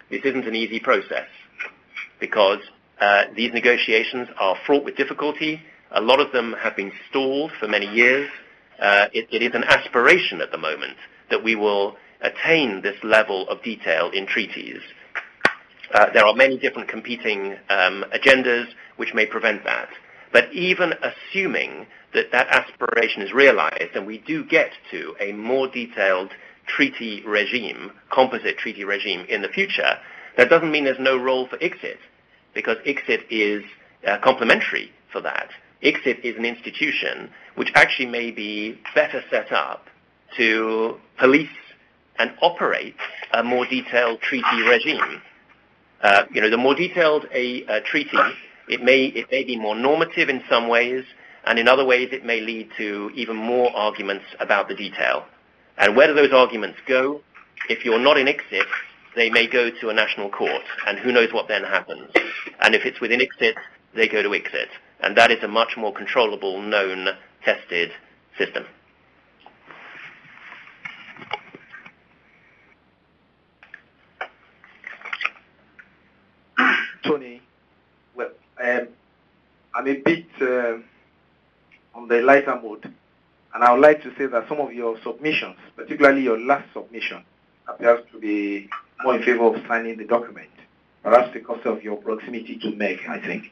D: this isn't an easy process because these negotiations are fraught with difficulty. A lot of them have been stalled for many years. It is an aspiration at the moment that we will attain this level of detail in treaties. There are many different competing agendas which may prevent that. But even assuming that that aspiration is realized and we do get to a more detailed treaty regime, composite treaty regime in the future, that doesn't mean there's no role for ICSID, because ICSID is complementary for that. ICSID is an institution which actually may be better set up to police and operate a more detailed treaty regime. The more detailed a treaty, it may be more normative in some ways, and in other ways it may lead to even more arguments about the detail. And where do those arguments go? If you're not in ICSID, they may go to a national court, and who knows what then happens. And if it's within ICSID, they go to ICSID. And that is a much more controllable, known, tested system.
I: Tony, well, I'm a bit on the lighter mode, and I would like to say that some of your submissions, particularly your last submission, appears to be more in favor of signing the document, perhaps because of your proximity to Meg, I think.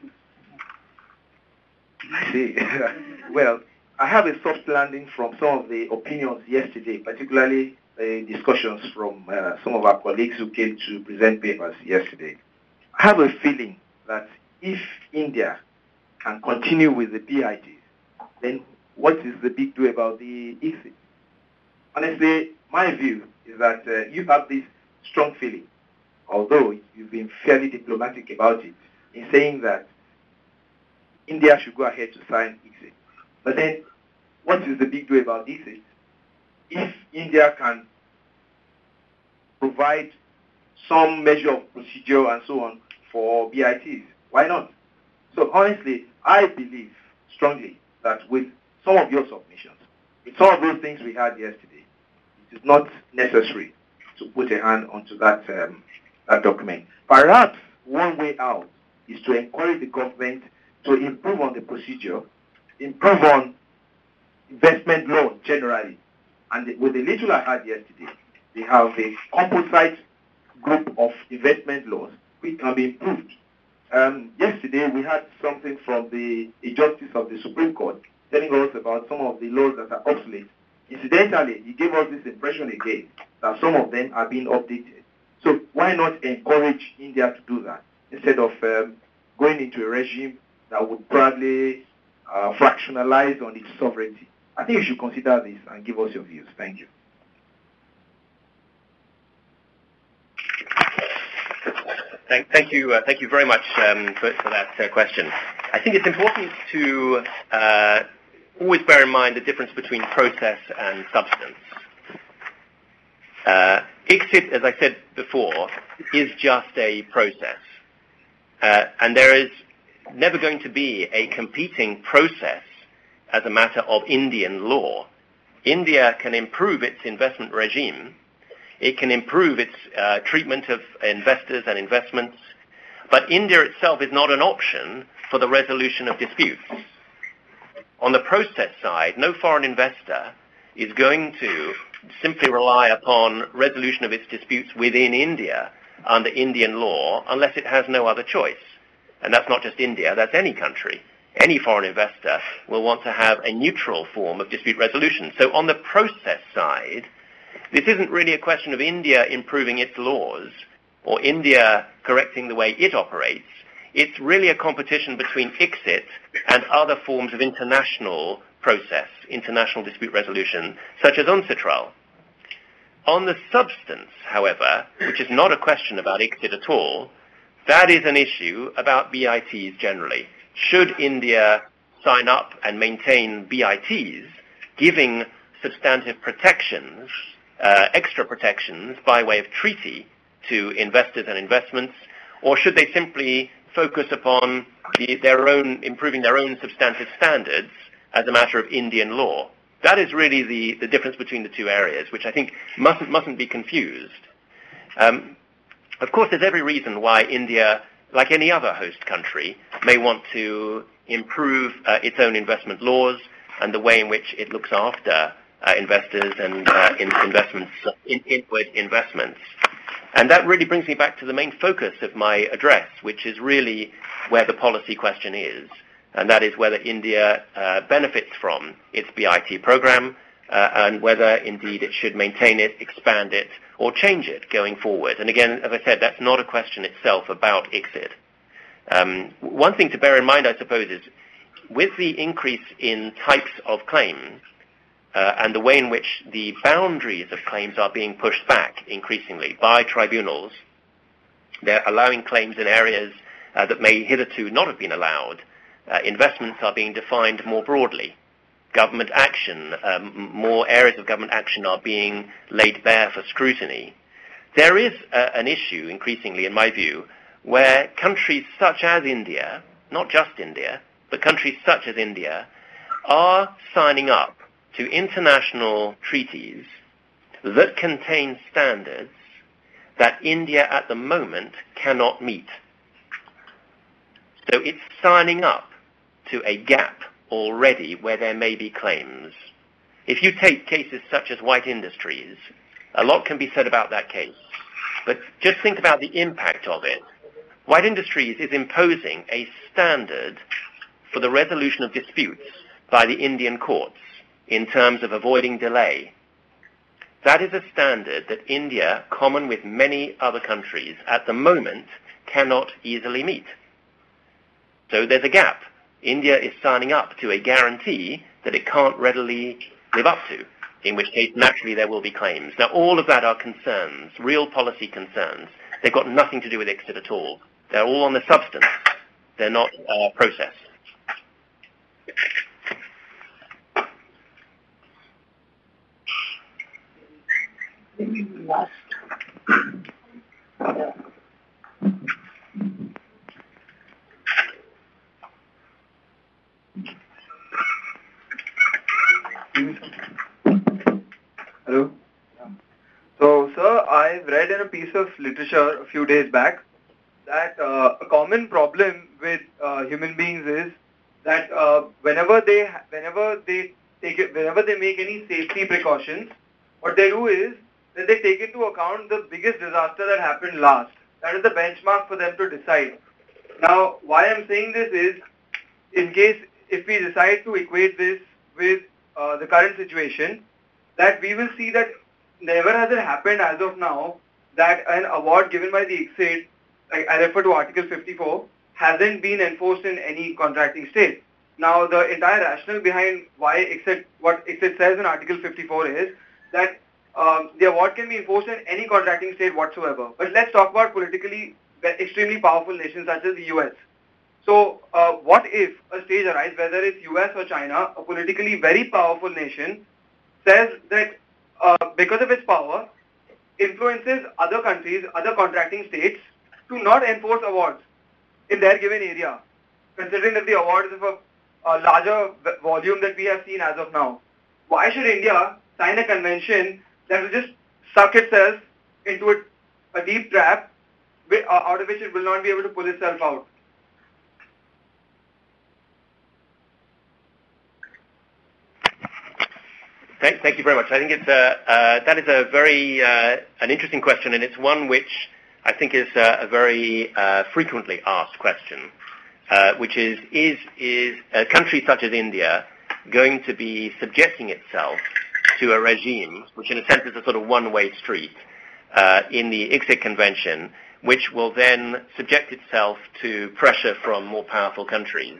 I: I see. Well, I have a soft landing from some of the opinions yesterday, particularly the discussions from some of our colleagues who came to present papers yesterday. I have a feeling that if India can continue with the BITs, then what is the big deal about the ICSID? Honestly, my view is that you have this strong feeling, although you've been fairly diplomatic about it, in saying that India should go ahead to sign ICSID. But then, what is the big deal about ICSID? If India can provide some measure of procedure and so on for BITs, why not? So honestly, I believe strongly that with some of your submissions, with some of those things we had yesterday, it is not necessary to put a hand onto that document. Perhaps one way out is to encourage the government to improve on the procedure, improve on investment law generally. And with the little I had yesterday, they have a composite group of investment laws which can be improved. Yesterday we had something from a justice of the Supreme Court telling us about some of the laws that are obsolete. Incidentally, he gave us this impression again that some of them are being updated. So why not encourage India to do that instead of going into a regime that would probably fractionalize on its sovereignty? I think you should consider this and give us your views. Thank you.
D: Thank you very much for that question. I think it's important to always bear in mind the difference between process and substance. ICSID, as I said before, is just a process. And there is never going to be a competing process as a matter of Indian law. India can improve its investment regime. It can improve its treatment of investors and investments. But India itself is not an option for the resolution of disputes. On the process side, no foreign investor is going to simply rely upon resolution of its disputes within India under Indian law unless it has no other choice. And that's not just India, that's any country. Any foreign investor will want to have a neutral form of dispute resolution. So on the process side, this isn't really a question of India improving its laws or India correcting the way it operates. It's really a competition between ICSID and other forms of international process, international dispute resolution, such as UNCITRAL. On the substance, however, which is not a question about ICSID at all, that is an issue about BITs generally. Should India sign up and maintain BITs, giving substantive protections, extra protections by way of treaty to investors and investments, or should they simply focus upon improving their own substantive standards as a matter of Indian law? That is really the difference between the two areas, which I think mustn't be confused. Of course, there's every reason why India, like any other host country, may want to improve its own investment laws and the way in which it looks after investors and inward investments. And that really brings me back to the main focus of my address, which is really where the policy question is, and that is whether India benefits from its BIT program and whether indeed it should maintain it, expand it, or change it going forward. And again, as I said, that's not a question itself about ICSID. One thing to bear in mind, I suppose, is with the increase in types of claims and the way in which the boundaries of claims are being pushed back increasingly by tribunals, they're allowing claims in areas that may hitherto not have been allowed. Investments are being defined more broadly. Government action, more areas of government action are being laid bare for scrutiny. There is an issue increasingly, in my view, where countries such as India, not just India, but countries such as India, are signing up to international treaties that contain standards that India at the moment cannot meet. So it's signing up to a gap already where there may be claims. If you take cases such as White Industries, a lot can be said about that case. But just think about the impact of it. White Industries is imposing a standard for the resolution of disputes by the Indian courts in terms of avoiding delay. That is a standard that India, common with many other countries, at the moment cannot easily meet. So there's a gap. India is signing up to a guarantee that it can't readily live up to, in which case naturally there will be claims. Now all of that are concerns, real policy concerns. They've got nothing to do with ICSID at all. They're all on the substance. They're not process.
J: Hello. So, sir, I've read in a piece of literature a few days back that a common problem with human beings is that whenever they make any safety precautions, what they do is that they take into account the biggest disaster that happened last. That is the benchmark for them to decide. Now, why I'm saying this is, in case if we decide to equate this with the current situation, that we will see that never has it happened as of now that an award given by the ICSID, I refer to Article 54, hasn't been enforced in any contracting state. Now, the entire rationale behind why what ICSID says in Article 54 is that the award can be enforced in any contracting state whatsoever. But let's talk about politically extremely powerful nations such as the US. So, what if a stage arises, whether it's US or China, a politically very powerful nation, says that because of its power, influences other countries, other contracting states to not enforce awards in their given area, considering that the award is of a larger volume that we have seen as of now. Why should India sign a convention that will just suck itself into a deep trap out of which it will not be able to pull itself out?
D: Thank you very much. I think it's that is a very an interesting question, and it's one which I think is a very frequently asked question, which is a country such as India going to be subjecting itself to a regime which in a sense is a sort of one-way street in the ICSID Convention, which will then subject itself to pressure from more powerful countries?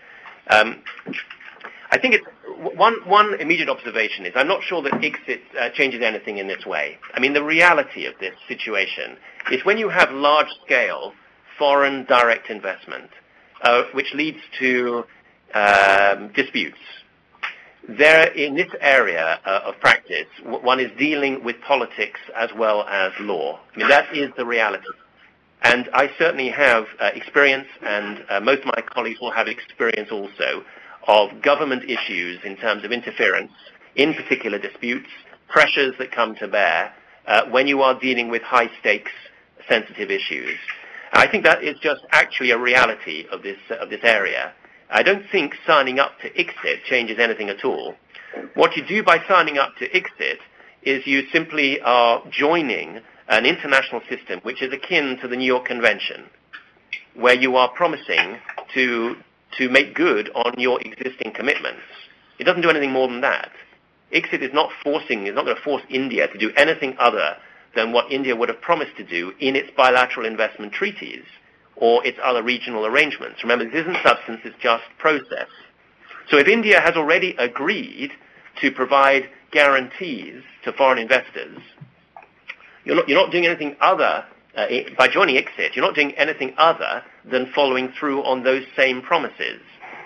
D: I think it's one immediate observation is I'm not sure that ICSID changes anything in this way. I mean, the reality of this situation is when you have large-scale foreign direct investment, which leads to disputes, there in this area of practice, one is dealing with politics as well as law. I mean, that is the reality. And I certainly have experience, and most of my colleagues will have experience also, of government issues in terms of interference in particular disputes, pressures that come to bear when you are dealing with high-stakes sensitive issues. I think that is just actually a reality of this area. I don't think signing up to ICSID changes anything at all. What you do by signing up to ICSID is you simply are joining an international system which is akin to the New York Convention, where you are promising to make good on your existing commitments. It doesn't do anything more than that. ICSID is not going to force India to do anything other than what India would have promised to do in its bilateral investment treaties or its other regional arrangements. Remember, this isn't substance, it's just process. So if India has already agreed to provide guarantees to foreign investors, you're not doing anything other, by joining ICSID, you're not doing anything other than following through on those same promises.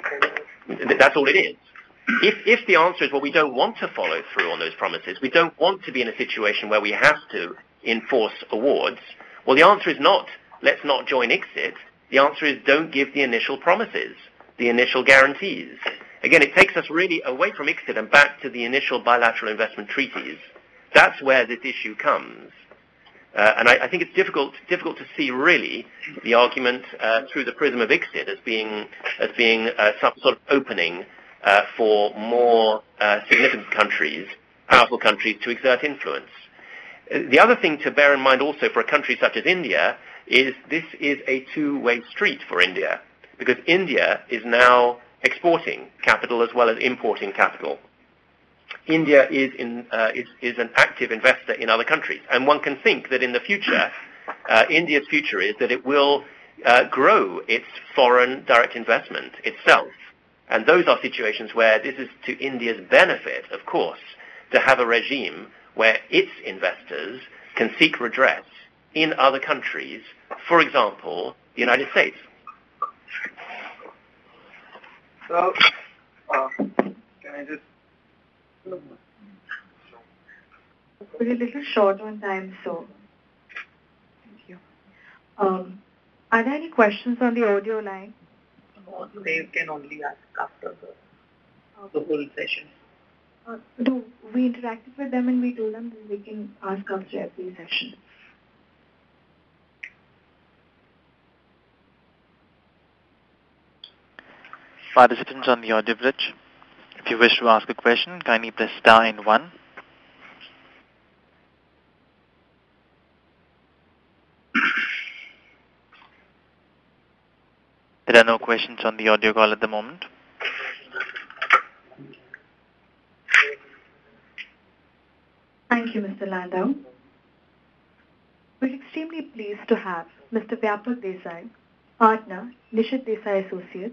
D: That's all it is. If the answer is, well, we don't want to follow through on those promises, we don't want to be in a situation where we have to enforce awards, well, the answer is not, let's not join ICSID. The answer is, don't give the initial promises, the initial guarantees. Again, it takes us really away from ICSID and back to the initial bilateral investment treaties. That's where this issue comes. And I think it's difficult to see really the argument through the prism of ICSID as being some sort of opening for more significant countries, powerful countries, to exert influence. The other thing to bear in mind also for a country such as India is this is a two-way street for India, because India is now exporting capital as well as importing capital. India is an active investor in other countries, and one can think that in the future, India's future is that it will grow its foreign direct investment itself. And those are situations where this is to India's benefit, of course, to have a regime where its investors can seek redress in other countries, for example, the United States.
J: So, can I just...
B: We're a little short on time, so thank you. Are there any questions on the audio line?
E: They can only ask after the whole session.
B: No, we interacted with them and we told them that they can ask after every session.
A: Participants on the audio bridge, if you wish to ask a question, kindly press star and 1. There are no questions on the audio call at the moment.
B: Thank you, Mr. Landau. We're extremely pleased to have Mr. Vyapak Desai, partner, Nishit Desai Associates,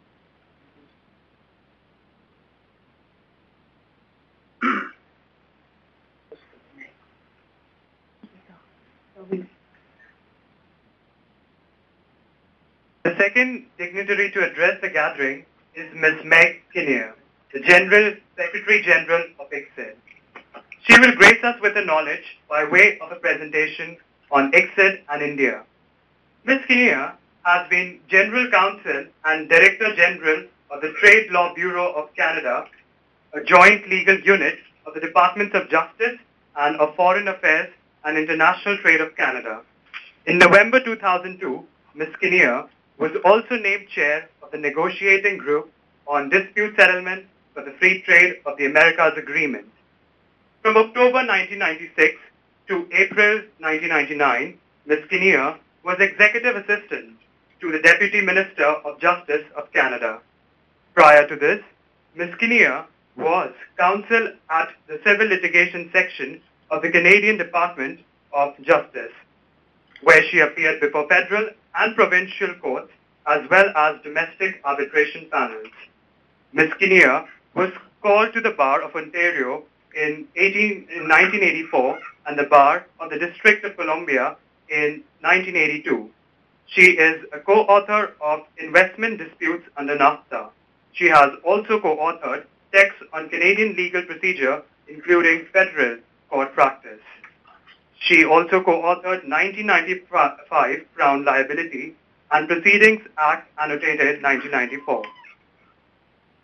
C: The second dignitary to address the gathering is Ms. Meg Kinnear, the General Secretary General of ICSID. She will grace us with the knowledge by way of a presentation on ICSID and India. Ms. Kinnear has been General Counsel and Director General of the Trade Law Bureau of Canada, a joint legal unit of the Departments of Justice and of Foreign Affairs and International Trade of Canada. In November 2002, Ms. Kinnear was also named chair of the negotiating group on dispute settlement for the free trade of the Americas Agreement. From October 1996 to April 1999, Ms. Kinnear was executive assistant to the Deputy Minister of Justice of Canada. Prior to this, Ms. Kinnear was counsel at the Civil Litigation Section of the Canadian Department of Justice, where she appeared before federal and provincial courts as well as domestic arbitration panels. Ms. Kinnear was called to the Bar of Ontario in 1984 and the Bar of the District of Columbia in 1982. She is a co-author of Investment Disputes under NAFTA. She has also co-authored texts on Canadian legal procedure, including federal court practice. She also co-authored 1995 Crown Liability and Proceedings Act annotated 1994.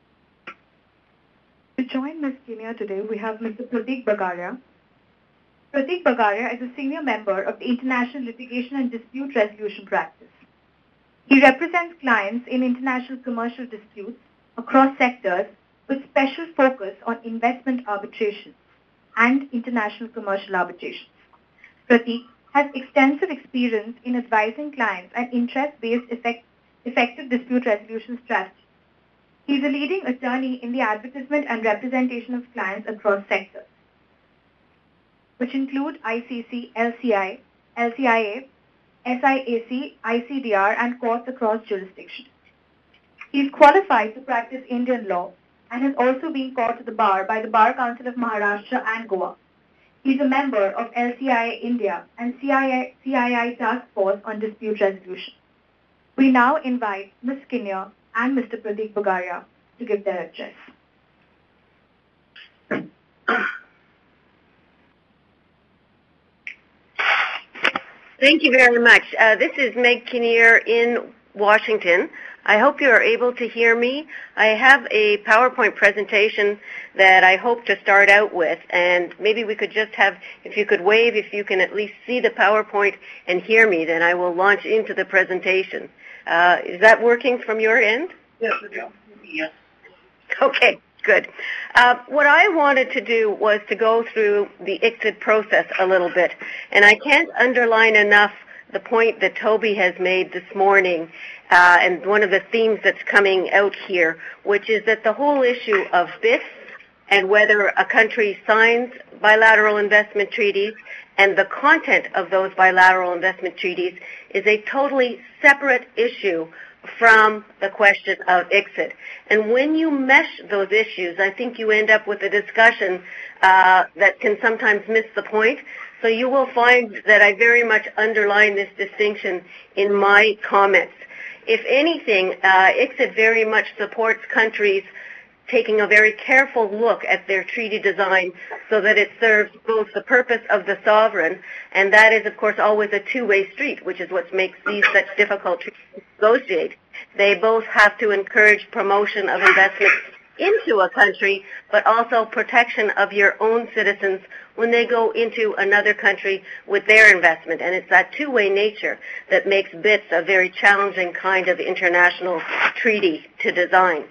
B: To join Ms. Kinnear today, we have Mr. Pratik Bagaria, Pratik Bagaria is a senior member of the International Litigation and Dispute Resolution Practice. He represents clients in international commercial disputes across sectors with special focus on investment arbitration and international commercial arbitration. Pratik has extensive experience in advising clients and interest-based effective dispute resolution strategies. He is a leading attorney in the advertisement and representation of clients across sectors, which include ICC, LCI, LCIA, SIAC, ICDR, and courts across jurisdictions. He is qualified to practice Indian law and has also been called to the bar by the Bar Council of Maharashtra and Goa. He is a member of LCIA India and CII Task Force on Dispute Resolution. We now invite Ms. Kinnear and Mr. Pratik Bagaria to give their address.
K: Thank you very much. This is Meg Kinnear in Washington. I hope you are able to hear me. I have a PowerPoint presentation that I hope to start out with, and maybe we could just have, if you could wave, if you can at least see the PowerPoint and hear me, then I will launch into the presentation. Is that working from your end?
E: Yes.
K: Okay, good. What I wanted to do was to go through the ICSID process a little bit, and I can't underline enough the point that Toby has made this morning, and one of the themes that's coming out here, which is that the whole issue of BITs and whether a country signs bilateral investment treaties and the content of those bilateral investment treaties is a totally separate issue from the question of ICSID. And when you mesh those issues, I think you end up with a discussion that can sometimes miss the point. So you will find that I very much underline this distinction in my comments. If anything, ICSID very much supports countries taking a very careful look at their treaty design so that it serves both the purpose of the sovereign, and that is, of course, always a two-way street, which is what makes these such difficult treaties to negotiate. They both have to encourage promotion of investment into a country, but also protection of your own citizens when they go into another country with their investment. And it's that two-way nature that makes BITs a very challenging kind of international treaty to design.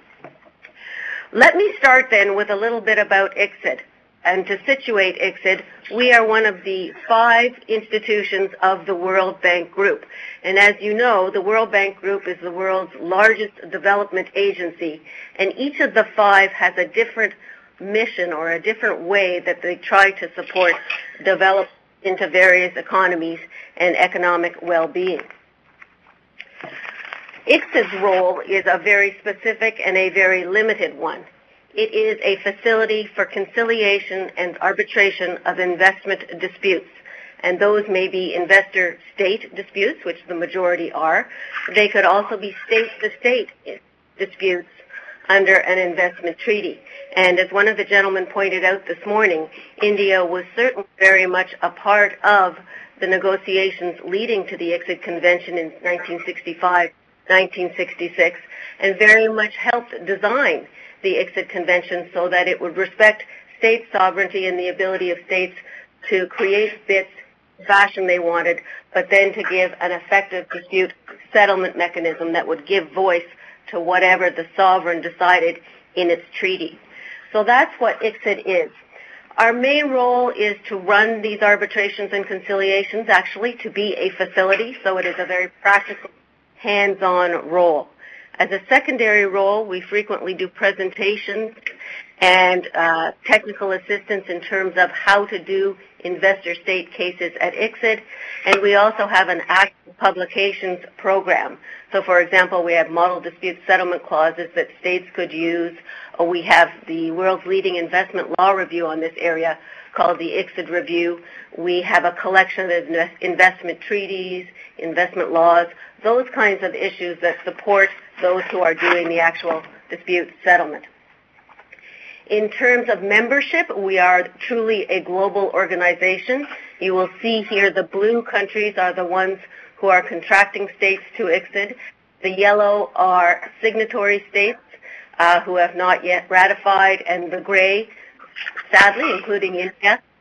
K: Let me start then with a little bit about ICSID. And to situate ICSID, we are one of the 5 institutions of the World Bank Group. And as you know, the World Bank Group is the world's largest development agency, and each of the 5 has a different mission or a different way that they try to support development into various economies and economic well-being. ICSID's role is a very specific and a very limited one. It is a facility for conciliation and arbitration of investment disputes. And those may be investor-state disputes, which the majority are. They could also be state-to-state disputes under an investment treaty. And as one of the gentlemen pointed out this morning, India was certainly very much a part of the negotiations leading to the ICSID Convention in 1965, 1966, and very much helped design the ICSID Convention so that it would respect state sovereignty and the ability of states to create BITs the fashion they wanted, but then to give an effective dispute settlement mechanism that would give voice to whatever the sovereign decided in its treaty. So that's what ICSID is. Our main role is to run these arbitrations and conciliations, actually, to be a facility, so it is a very practical, hands-on role. As a secondary role, we frequently do presentations and technical assistance in terms of how to do investor-state cases at ICSID, and we also have an active publications program. So, for example, we have model dispute settlement clauses that states could use, or we have the world's leading investment law review on this area called the ICSID Review. We have a collection of investment treaties, investment laws, those kinds of issues that support those who are doing the actual dispute settlement. In terms of membership, we are truly a global organization. You will see here the blue countries are the ones who are contracting states to ICSID. The yellow are signatory states who have not yet ratified, and the gray, sadly, including India,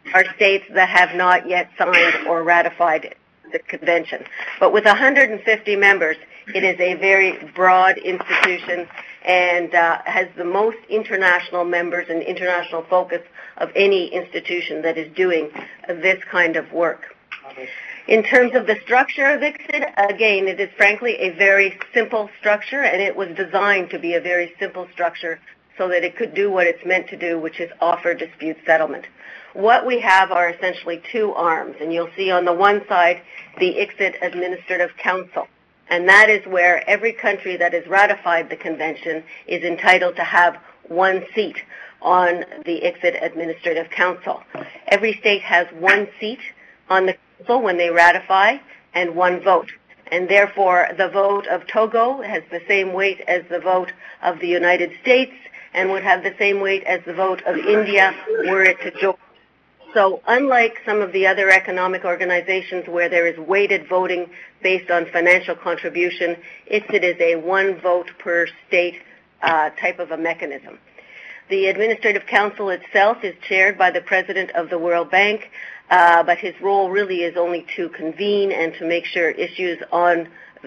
K: are states that have not yet signed or ratified the convention. But with 150 members, it is a very broad institution and has the most international members and international focus of any institution that is doing this kind of work. In terms of the structure of ICSID, again, it is frankly a very simple structure, and it was designed to be a very simple structure so that it could do what it's meant to do, which is offer dispute settlement. What we have are essentially two arms, and you'll see on the one side the ICSID Administrative Council, and that is where every country that has ratified the convention is entitled to have one seat on the ICSID Administrative Council. Every state has one seat on the council when they ratify and one vote. And therefore, the vote of Togo has the same weight as the vote of the United States and would have the same weight as the vote of India were it to join. So unlike some of the other economic organizations where there is weighted voting based on financial contribution, ICSID is a one vote per state type of a mechanism. The Administrative Council itself is chaired by the President of the World Bank, but his role really is only to convene and to make sure issues on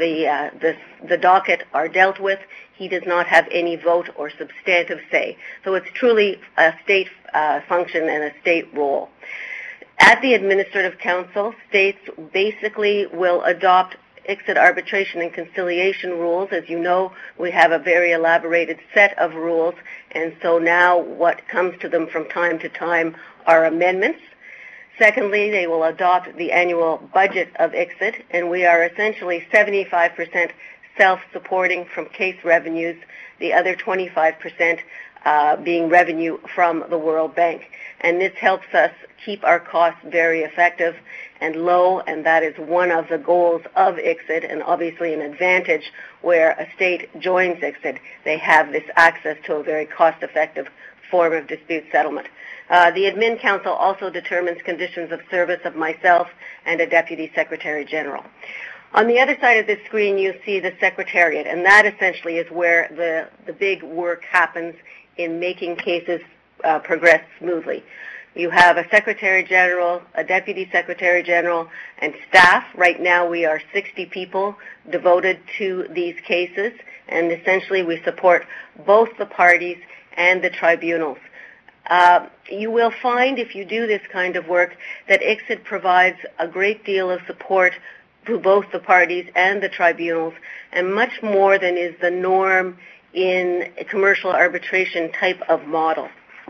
K: the docket are dealt with. He does not have any vote or substantive say. So it's truly a state function and a state role. At the Administrative Council, states basically will adopt ICSID arbitration and conciliation rules. As you know, we have a very elaborated set of rules, and so now what comes to them from time to time are amendments. Secondly, they will adopt the annual budget of ICSID, and we are essentially 75% self-supporting from case revenues, the other 25% being revenue from the World Bank. And this helps us keep our costs very effective and low, and that is one of the goals of ICSID, and obviously an advantage where a state joins ICSID. They have this access to a very cost-effective form of dispute settlement. The Admin Council also determines conditions of service of myself and a Deputy Secretary General. On the other side of this screen, you see the Secretariat, and that essentially is where the big work happens in making cases progress smoothly. You have a Secretary General, a Deputy Secretary General, and staff. Right now we are 60 people devoted to these cases, and essentially we support both the parties and the tribunals. You will find, if you do this kind of work, that ICSID provides a great deal of support to both the parties and the tribunals, and much more than is the norm in a commercial arbitration type of model.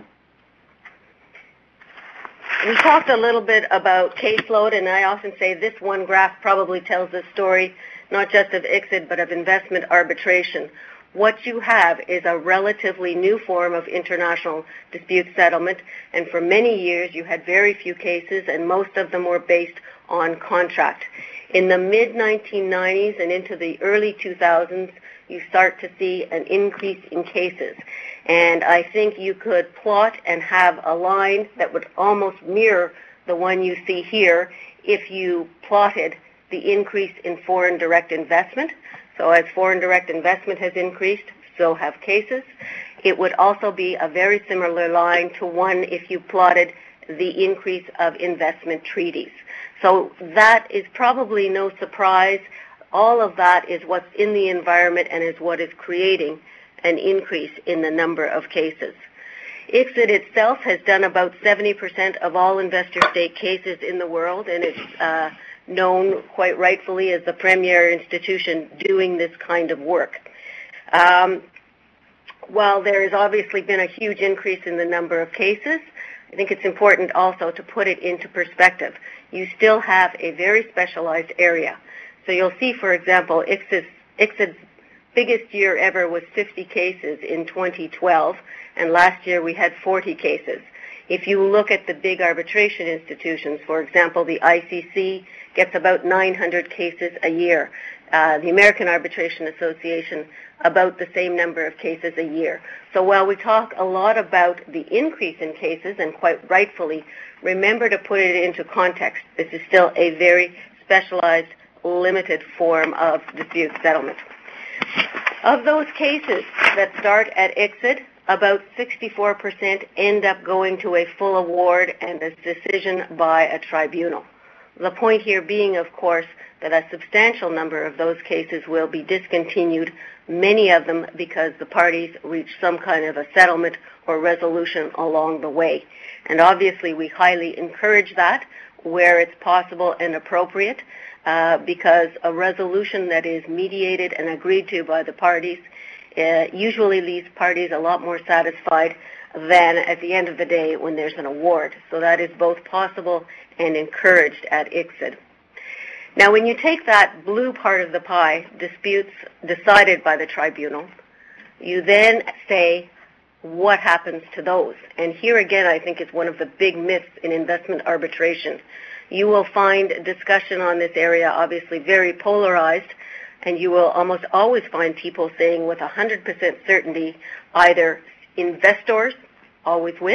K: We talked a little bit about caseload, and I often say this one graph probably tells the story not just of ICSID but of investment arbitration. What you have is a relatively new form of international dispute settlement, and for many years you had very few cases, and most of them were based on contract. In the mid-1990s and into the early 2000s, you start to see an increase in cases. And I think you could plot and have a line that would almost mirror the one you see here if you plotted the increase in foreign direct investment. So as foreign direct investment has increased, so have cases. It would also be a very similar line to one if you plotted the increase of investment treaties. So that is probably no surprise. All of that is what's in the environment and is what is creating an increase in the number of cases. ICSID itself has done about 70% of all investor state cases in the world, and it's known quite rightfully as the premier institution doing this kind of work. While there has obviously been a huge increase in the number of cases, I think it's important also to put it into perspective. You still have a very specialized area. So you'll see, for example, ICSID's biggest year ever was 50 cases in 2012, and last year we had 40 cases. If you look at the big arbitration institutions, for example, the ICC gets about 900 cases a year. The American Arbitration Association, about the same number of cases a year. So while we talk a lot about the increase in cases, and quite rightfully, remember to put it into context. This is still a very specialized, limited form of dispute settlement. Of those cases that start at ICSID, about 64% end up going to a full award and a decision by a tribunal. The point here being, of course, that a substantial number of those cases will be discontinued, many of them because the parties reach some kind of a settlement or resolution along the way. And obviously we highly encourage that where it's possible and appropriate, because a resolution that is mediated and agreed to by the parties usually leaves parties a lot more satisfied than at the end of the day when there's an award. So that is both possible and encouraged at ICSID. Now, when you take that blue part of the pie, disputes decided by the tribunal, you then say, what happens to those? And here again, I think is one of the big myths in investment arbitration. You will find discussion on this area obviously very polarized, and you will almost always find people saying with 100% certainty either investors always win,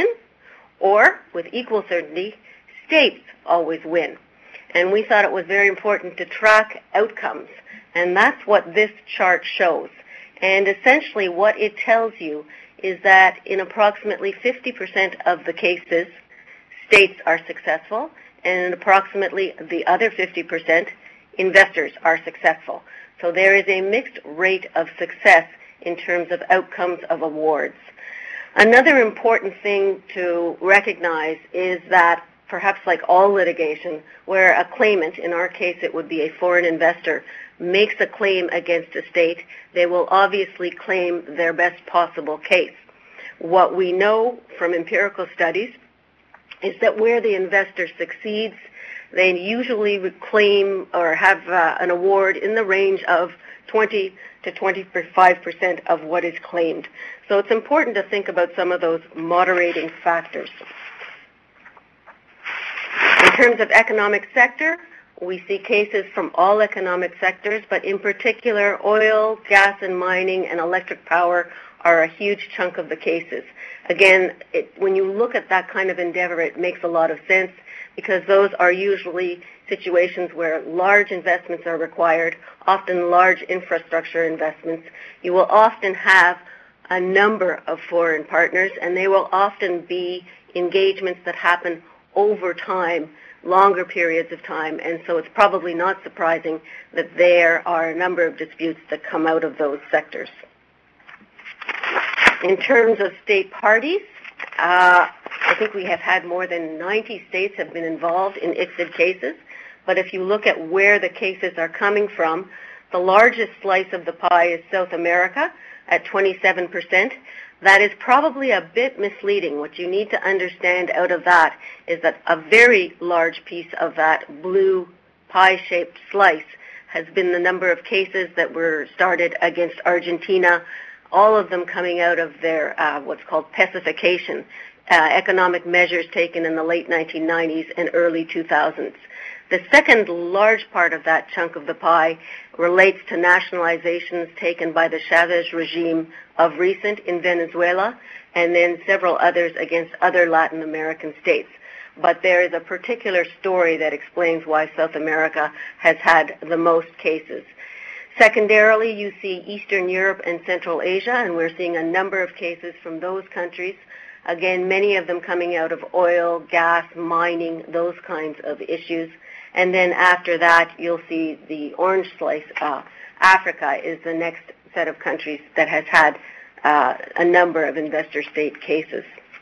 K: or with equal certainty, states always win. And we thought it was very important to track outcomes, and that's what this chart shows. And essentially what it tells you is that in approximately 50% of the cases, states are successful, and in approximately the other 50%, investors are successful. So there is a mixed rate of success in terms of outcomes of awards. Another important thing to recognize is that perhaps like all litigation, where a claimant, in our case it would be a foreign investor, makes a claim against a state, they will obviously claim their best possible case. What we know from empirical studies is that where the investor succeeds, they usually claim or have an award in the range of 20 to 25% of what is claimed. So it's important to think about some of those moderating factors. In terms of economic sector, we see cases from all economic sectors, but in particular, oil, gas and mining, and electric power are a huge chunk of the cases. Again, when you look at that kind of endeavor, it makes a lot of sense because those are usually situations where large investments are required, often large infrastructure investments. You will often have a number of foreign partners, and they will often be engagements that happen over time, longer periods of time, and so it's probably not surprising that there are a number of disputes that come out of those sectors. In terms of state parties, I think we have had more than 90 states have been involved in ICSID cases, but if you look at where the cases are coming from, the largest slice of the pie is South America at 27%. That is probably a bit misleading. What you need to understand out of that is that a very large piece of that blue pie-shaped slice has been the number of cases that were started against Argentina, all of them coming out of their what's called pacification, economic measures taken in the late 1990s and early 2000s. The second large part of that chunk of the pie relates to nationalizations taken by the Chavez regime of recent in Venezuela, and then several others against other Latin American states. But there is a particular story that explains why South America has had the most cases. Secondarily, you see Eastern Europe and Central Asia, and we're seeing a number of cases from those countries. Again, many of them coming out of oil, gas, mining, those kinds of issues. And then after that, you'll see the orange slice. Africa is the next set of countries that has had a number of investor state cases.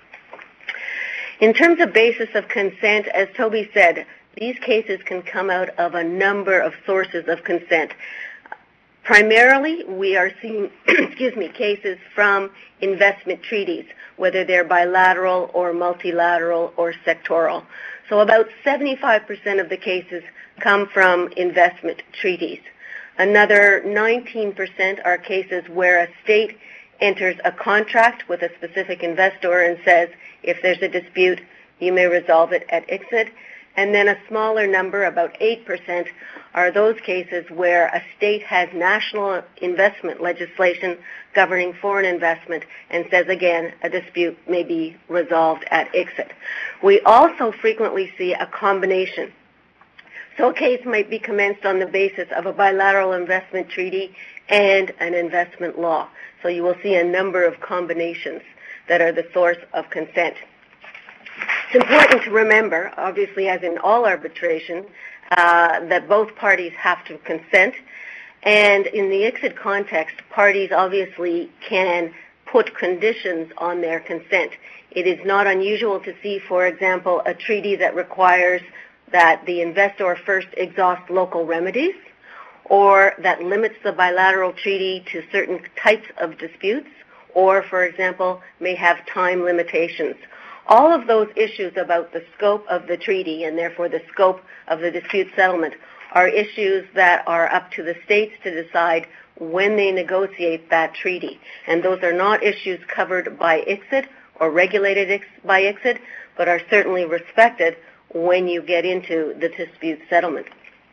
K: In terms of basis of consent, as Toby said, these cases can come out of a number of sources of consent. Primarily, we are seeing cases from investment treaties, whether they're bilateral or multilateral or sectoral. So about 75% of the cases come from investment treaties. Another 19% are cases where a state enters a contract with a specific investor and says, if there's a dispute, you may resolve it at ICSID. And then a smaller number, about 8%, are those cases where a state has national investment legislation governing foreign investment and says, again, a dispute may be resolved at ICSID. We also frequently see a combination. So a case might be commenced on the basis of a bilateral investment treaty and an investment law. So you will see a number of combinations. that are the source of consent. It's important to remember, obviously as in all arbitration, that both parties have to consent. And in the ICSID context, parties obviously can put conditions on their consent. It is not unusual to see, for example, a treaty that requires that the investor first exhaust local remedies, or that limits the bilateral treaty to certain types of disputes, or, for example, may have time limitations. All of those issues about the scope of the treaty and therefore the scope of the dispute settlement are issues that are up to the states to decide when they negotiate that treaty. And those are not issues covered by ICSID or regulated by ICSID, but are certainly respected when you get into the dispute settlement.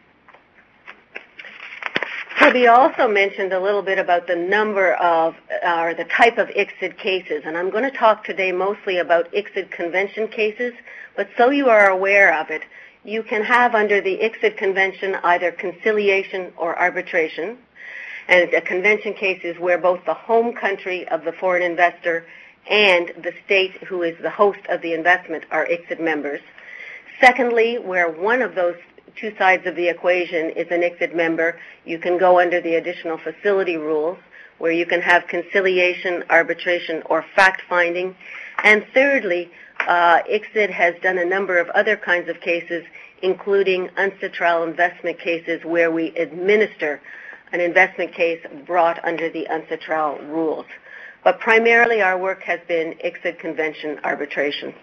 K: Toby also mentioned a little bit about the number of, or the type of ICSID cases, and I'm going to talk today mostly about ICSID convention cases, but so you are aware of it, you can have under the ICSID convention either conciliation or arbitration, and a convention case is where both the home country of the foreign investor and the state who is the host of the investment are ICSID members. Secondly, where one of those two sides of the equation is an ICSID member, you can go under the additional facility rules, where you can have conciliation, arbitration, or fact-finding. And thirdly, ICSID has done a number of other kinds of cases, including UNCITRAL investment cases, where we administer an investment case brought under the UNCITRAL rules. But primarily our work has been ICSID convention arbitration.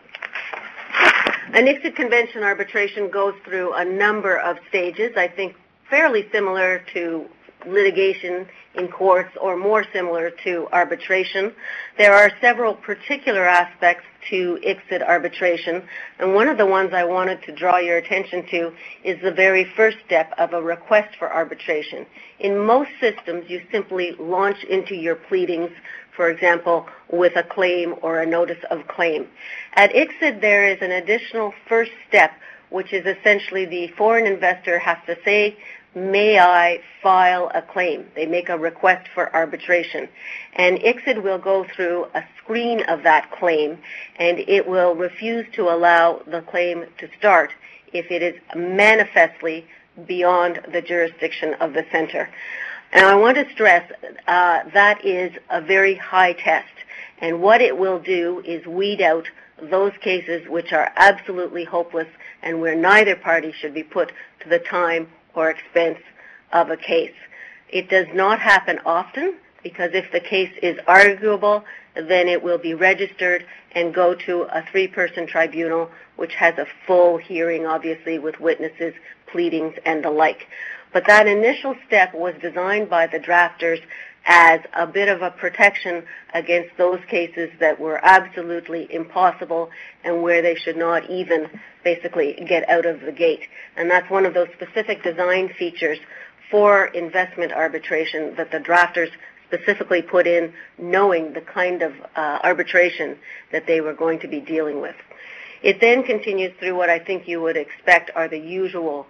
K: An ICSID convention arbitration goes through a number of stages, I think fairly similar to litigation in courts or more similar to arbitration. There are several particular aspects to ICSID arbitration, and one of the ones I wanted to draw your attention to is the very first step of a request for arbitration. In most systems, you simply launch into your pleadings, for example, with a claim or a notice of claim. At ICSID, there is an additional first step, which is essentially the foreign investor has to say, may I file a claim? They make a request for arbitration. And ICSID will go through a screen of that claim, and it will refuse to allow the claim to start if it is manifestly beyond the jurisdiction of the center. And I want to stress that is a very high test. And what it will do is weed out those cases which are absolutely hopeless and where neither party should be put to the time or expense of a case. It does not happen often, because if the case is arguable, then it will be registered and go to a three-person tribunal, which has a full hearing, obviously, with witnesses, pleadings, and the like. But that initial step was designed by the drafters as a bit of a protection against those cases that were absolutely impossible and where they should not even basically get out of the gate. And that's one of those specific design features for investment arbitration that the drafters specifically put in, knowing the kind of arbitration that they were going to be dealing with. It then continues through what I think you would expect are the usual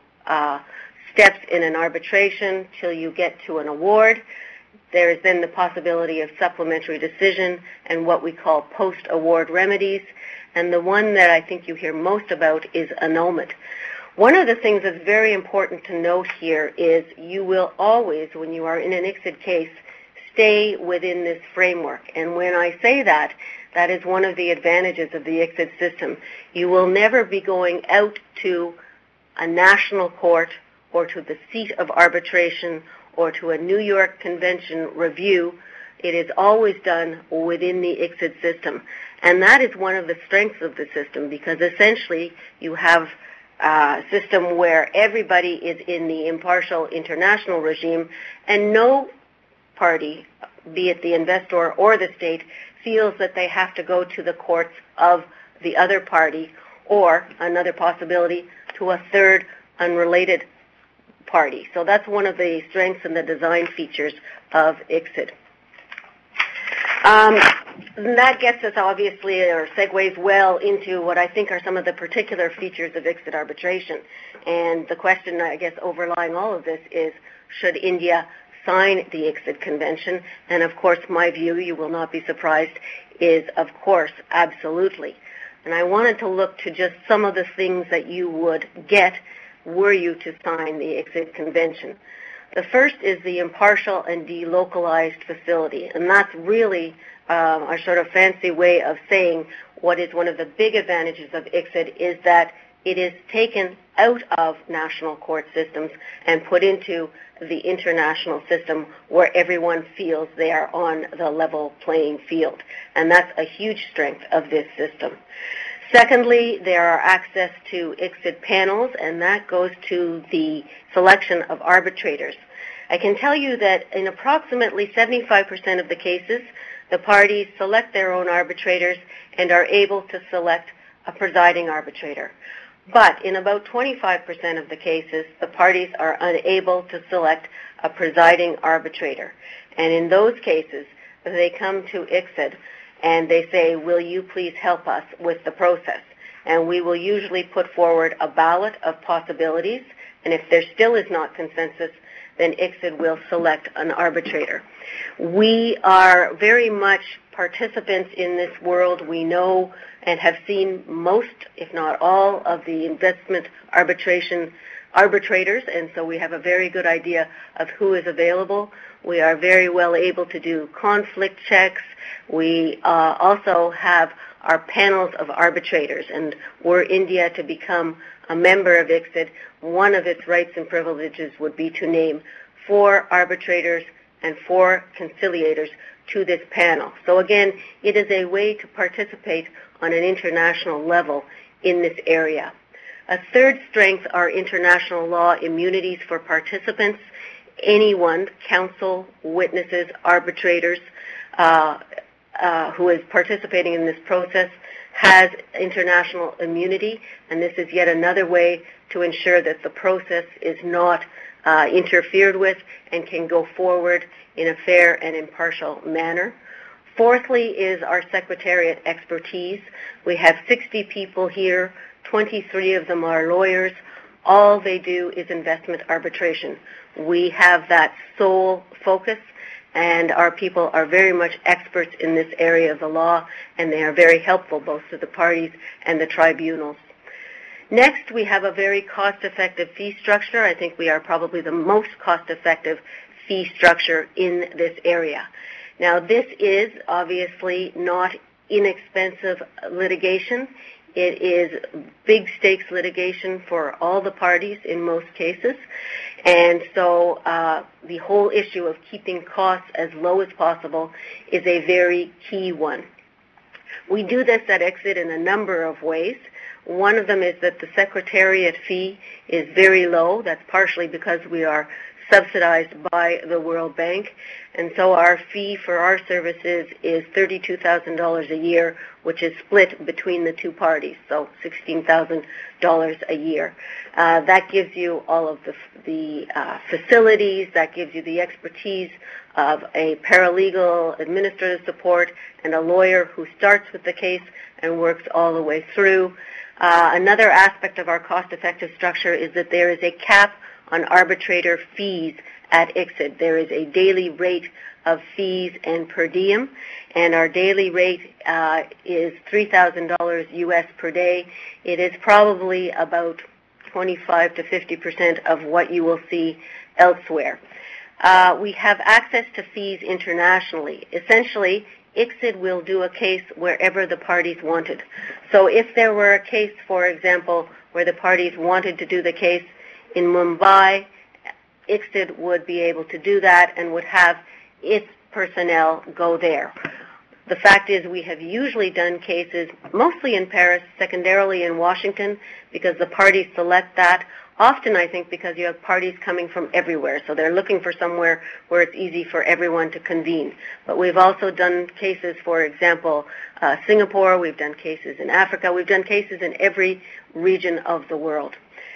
K: steps in an arbitration till you get to an award. There is then the possibility of supplementary decision and what we call post-award remedies. And the one that I think you hear most about is annulment. One of the things that's very important to note here is you will always, when you are in an ICSID case, stay within this framework. And when I say that, that is one of the advantages of the ICSID system. You will never be going out to a national court or to the seat of arbitration or to a New York Convention review. It is always done within the ICSID system. And that is one of the strengths of the system, because essentially you have a system where everybody is in the impartial international regime, and no party, be it the investor or the state, feels that they have to go to the courts of the other party, or another possibility, to a third unrelated party. So that's one of the strengths and the design features of ICSID. That gets us obviously, or segues well into what I think are some of the particular features of ICSID arbitration. And the question, I guess, overlying all of this is, should India sign the ICSID convention? And of course, my view, you will not be surprised, is, of course, absolutely. And I wanted to look to just some of the things that you would get were you to sign the ICSID Convention. The first is the impartial and delocalized facility, and that's really a sort of fancy way of saying what is one of the big advantages of ICSID is that it is taken out of national court systems and put into the international system where everyone feels they are on the level playing field. And that's a huge strength of this system. Secondly, there are access to ICSID panels, and that goes to the selection of arbitrators. I can tell you that in approximately 75% of the cases, the parties select their own arbitrators and are able to select a presiding arbitrator. But in about 25% of the cases, the parties are unable to select a presiding arbitrator. And in those cases, they come to ICSID and they say, will you please help us with the process? And we will usually put forward a ballot of possibilities, and if there still is not consensus, then ICSID will select an arbitrator. We are very much participants in this world. We know and have seen most, if not all, of the investment arbitrators, and so we have a very good idea of who is available. We are very well able to do conflict checks. We also have our panels of arbitrators, and were India to become a member of ICSID, one of its rights and privileges would be to name 4 arbitrators and 4 conciliators to this panel. So again, it is a way to participate on an international level in this area. A third strength are international law immunities for participants. Anyone, counsel, witnesses, arbitrators, who is participating in this process has international immunity, and this is yet another way to ensure that the process is not interfered with and can go forward in a fair and impartial manner. Fourthly is our secretariat expertise. We have 60 people here, 23 of them are lawyers. All they do is investment arbitration. We have that sole focus, and our people are very much experts in this area of the law, and they are very helpful both to the parties and the tribunals. Next, we have a very cost-effective fee structure. I think we are probably the most cost-effective fee structure in this area. Now, this is obviously not inexpensive litigation. It is big stakes litigation for all the parties in most cases. And so the whole issue of keeping costs as low as possible is a very key one. We do this at ICSID in a number of ways. One of them is that the secretariat fee is very low. That's partially because we are subsidized by the World Bank. And so our fee for our services is $32,000 a year, which is split between the two parties, so $16,000 a year. That gives you all of the facilities, that gives you the expertise of a paralegal, administrative support, and a lawyer who starts with the case and works all the way through. Another aspect of our cost-effective structure is that there is a cap on arbitrator fees at ICSID. There is a daily rate of fees and per diem, and our daily rate is $3,000 US per day. It is probably about 25 to 50% of what you will see elsewhere. We have access to fees internationally. Essentially, ICSID will do a case wherever the parties wanted. So if there were a case, for example, where the parties wanted to do the case in Mumbai, ICSID would be able to do that and would have its personnel go there. The fact is we have usually done cases mostly in Paris, secondarily in Washington, because the parties select that. Often, I think, because you have parties coming from everywhere, so they're looking for somewhere where it's easy for everyone to convene. But we've also done cases, for example, Singapore, we've done cases in Africa, we've done cases in every region of the world.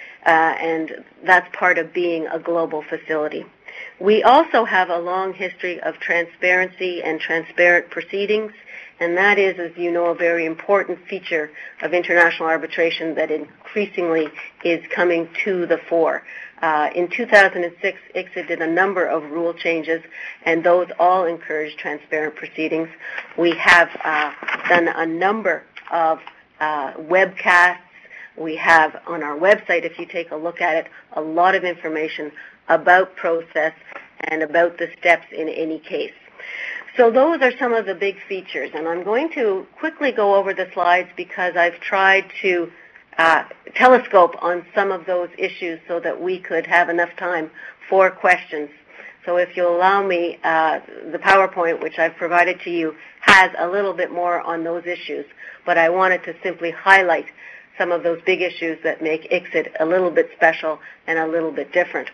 K: And that's part of being a global facility. We also have a long history of transparency and transparent proceedings, and that is, as you know, a very important feature of international arbitration that increasingly is coming to the fore. In 2006, ICSID did a number of rule changes, and those all encourage transparent proceedings. We have done a number of webcasts. We have on our website, if you take a look at it, a lot of information about process and about the steps in any case. So those are some of the big features, and I'm going to quickly go over the slides because I've tried to telescope on some of those issues so that we could have enough time for questions. So if you'll allow me, the PowerPoint, which I've provided to you, has a little bit more on those issues, but I wanted to simply highlight some of those big issues that make ICSID a little bit special and a little bit different.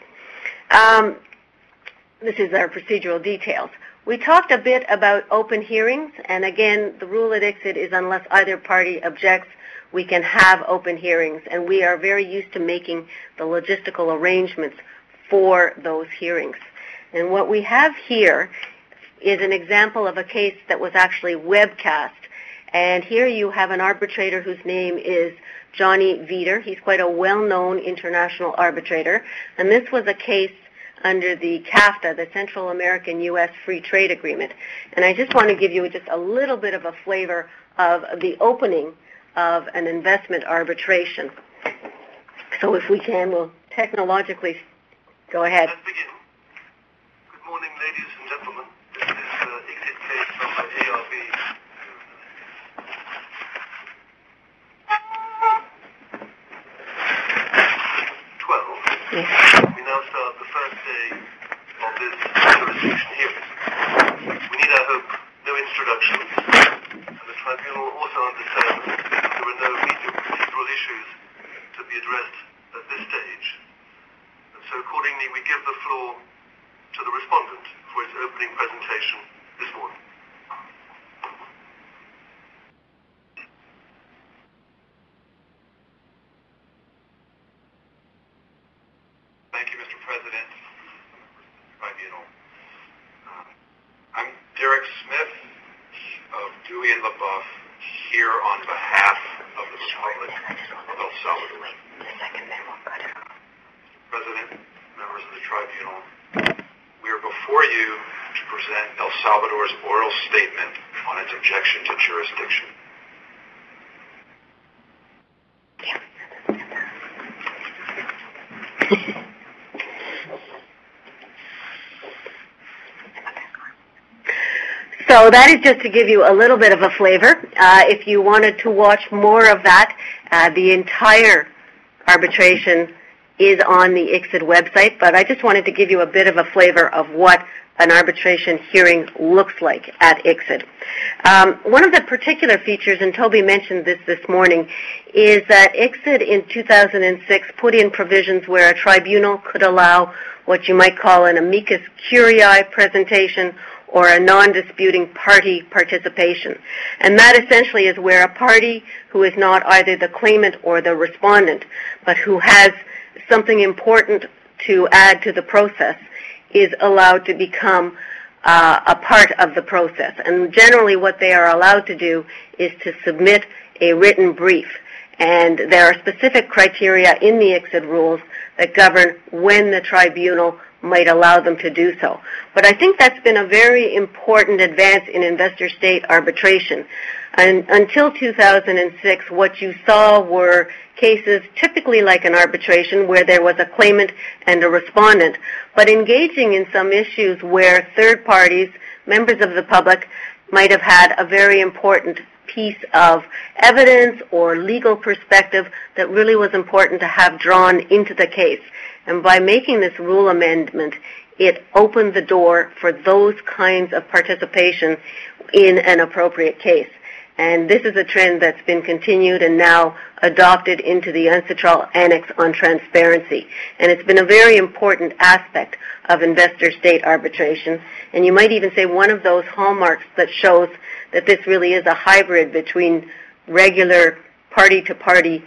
K: This is our procedural details. We talked a bit about open hearings, and again, the rule at ICSID is unless either party objects, we can have open hearings, and we are very used to making the logistical arrangements for those hearings. And what we have here is an example of a case that was actually webcast. And here you have an arbitrator whose name is Johnny Veeder. He's quite a well-known international arbitrator. And this was a case under the CAFTA, the Central American-U.S. Free Trade Agreement. And I just want to give you just a little bit of a flavor of the opening of an investment arbitration. So if we can, we'll technologically go ahead.
L: Let's begin. Good morning, ladies and gentlemen. This is ICSID case number ARB 12.
K: Yes.
L: We now start the first day of this jurisdiction hearing. We need, I hope, no introductions, and the tribunal also understands that there are no immediate procedural issues to be addressed at this stage. And so accordingly, we give the floor to the respondent for his opening presentation this morning.
M: Thank you, Mr. President, Tribunal. I'm Derek Smith of Dewey and LaBeouf here on behalf of the Republic of El Salvador. President, members of the Tribunal, we are before you to present El Salvador's oral statement on its objection to jurisdiction.
K: So that is just to give you a little bit of a flavor. If you wanted to watch more of that, the entire arbitration is on the ICSID website, but I just wanted to give you a bit of a flavor of what an arbitration hearing looks like at ICSID. One of the particular features, and Toby mentioned this morning, is that ICSID in 2006 put in provisions where a tribunal could allow what you might call an amicus curiae presentation or a non-disputing party participation. And that essentially is where a party who is not either the claimant or the respondent, but who has something important to add to the process, is allowed to become a part of the process. And generally what they are allowed to do is to submit a written brief. And there are specific criteria in the ICSID rules that govern when the tribunal might allow them to do so. But I think that's been a very important advance in investor-state arbitration. And until 2006, what you saw were cases typically like an arbitration where there was a claimant and a respondent, but engaging in some issues where third parties, members of the public, might have had a very important piece of evidence or legal perspective that really was important to have drawn into the case. And by making this rule amendment, it opened the door for those kinds of participation in an appropriate case. And this is a trend that's been continued and now adopted into the UNCITRAL Annex on Transparency. And it's been a very important aspect of investor-state arbitration. And you might even say one of those hallmarks that shows that this really is a hybrid between regular party-to-party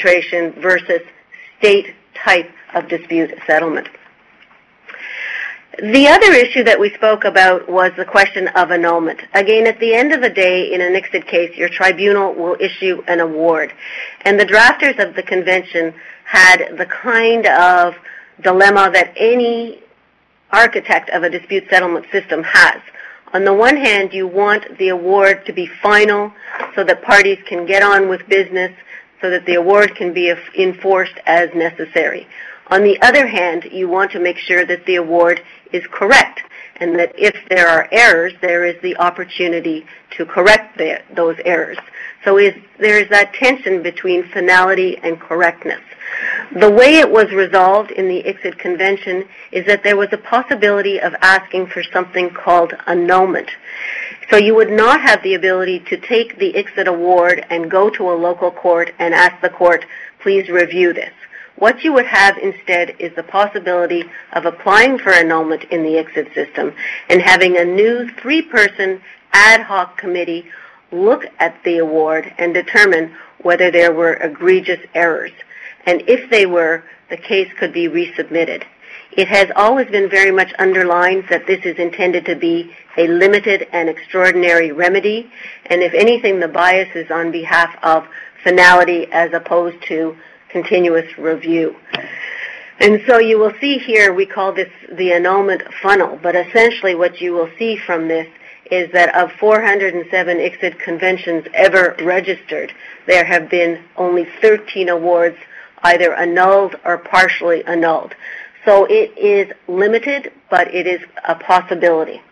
K: arbitration versus state type of dispute settlement. The other issue that we spoke about was the question of annulment. Again, at the end of the day, in an ICSID case, your tribunal will issue an award. And the drafters of the convention had the kind of dilemma that any architect of a dispute settlement system has. On the one hand, you want the award to be final so that parties can get on with business, so that the award can be enforced as necessary. On the other hand, you want to make sure that the award is correct, and that if there are errors, there is the opportunity to correct those errors. So there is that tension between finality and correctness. The way it was resolved in the ICSID convention is that there was a possibility of asking for something called annulment. So you would not have the ability to take the ICSID award and go to a local court and ask the court, please review this. What you would have instead is the possibility of applying for annulment in the ICSID system and having a new 3-person ad hoc committee look at the award and determine whether there were egregious errors. And if they were, the case could be resubmitted. It has always been very much underlined that this is intended to be a limited and extraordinary remedy, and if anything, the bias is on behalf of finality as opposed to continuous review. And so you will see here, we call this the annulment funnel, but essentially what you will see from this is that of 407 ICSID conventions ever registered, there have been only 13 awards either annulled or partially annulled. So it is limited, but it is a possibility.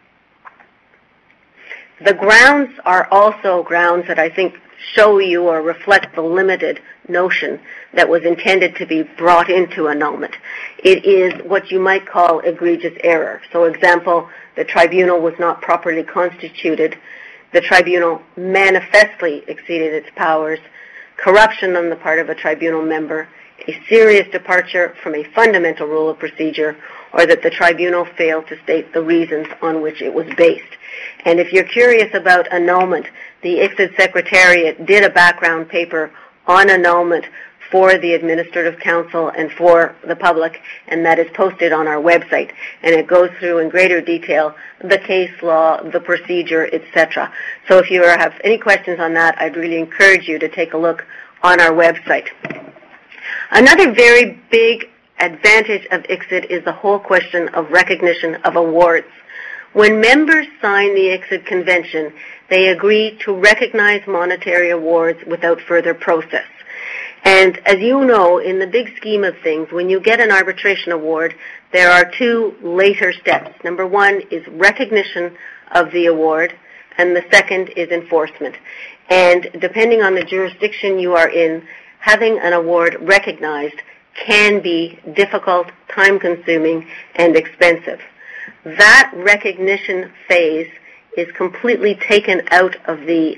K: The grounds are also grounds that I think show you or reflect the limited notion that was intended to be brought into annulment. It is what you might call egregious error. So, example, the tribunal was not properly constituted. The tribunal manifestly exceeded its powers. Corruption on the part of a tribunal member, a serious departure from a fundamental rule of procedure, or that the tribunal failed to state the reasons on which it was based. And if you're curious about annulment, the ICSID Secretariat did a background paper on annulment for the Administrative Council and for the public, and that is posted on our website. And it goes through in greater detail the case law, the procedure, etc. So if you have any questions on that, I'd really encourage you to take a look on our website. Another very big advantage of ICSID is the whole question of recognition of awards. When members sign the ICSID convention, they agree to recognize monetary awards without further process. And as you know, in the big scheme of things, when you get an arbitration award, there are 2 later steps. Number 1 is recognition of the award, and the second is enforcement. And depending on the jurisdiction you are in, having an award recognized can be difficult, time-consuming, and expensive. That recognition phase is completely taken out of the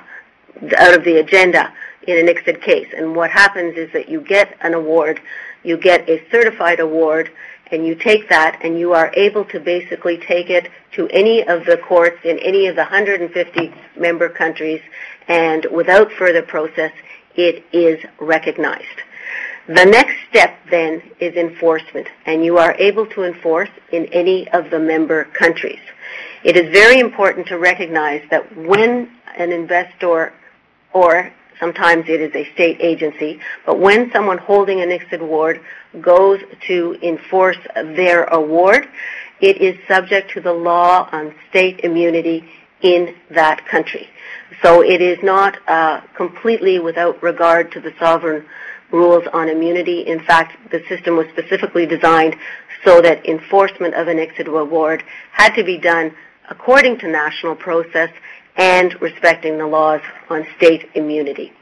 K: agenda in an ICSID case. And what happens is that you get an award, you get a certified award, and you take that and you are able to basically take it to any of the courts in any of the 150 member countries, and without further process, it is recognized. The next step then is enforcement, and you are able to enforce in any of the member countries. It is very important to recognize that when an investor, or sometimes it is a state agency, but when someone holding an ICSID award goes to enforce their award, it is subject to the law on state immunity in that country. So it is not completely without regard to the sovereign rules on immunity. In fact, the system was specifically designed so that enforcement of an ICSID award had to be done according to national process and respecting the laws on state immunity.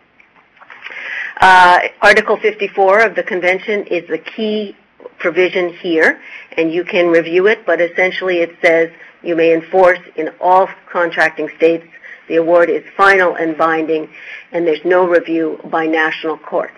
K: Article 54 of the Convention is the key provision here, and you can review it, but essentially it says you may enforce in all contracting states. The award is final and binding, and there's no review by national courts.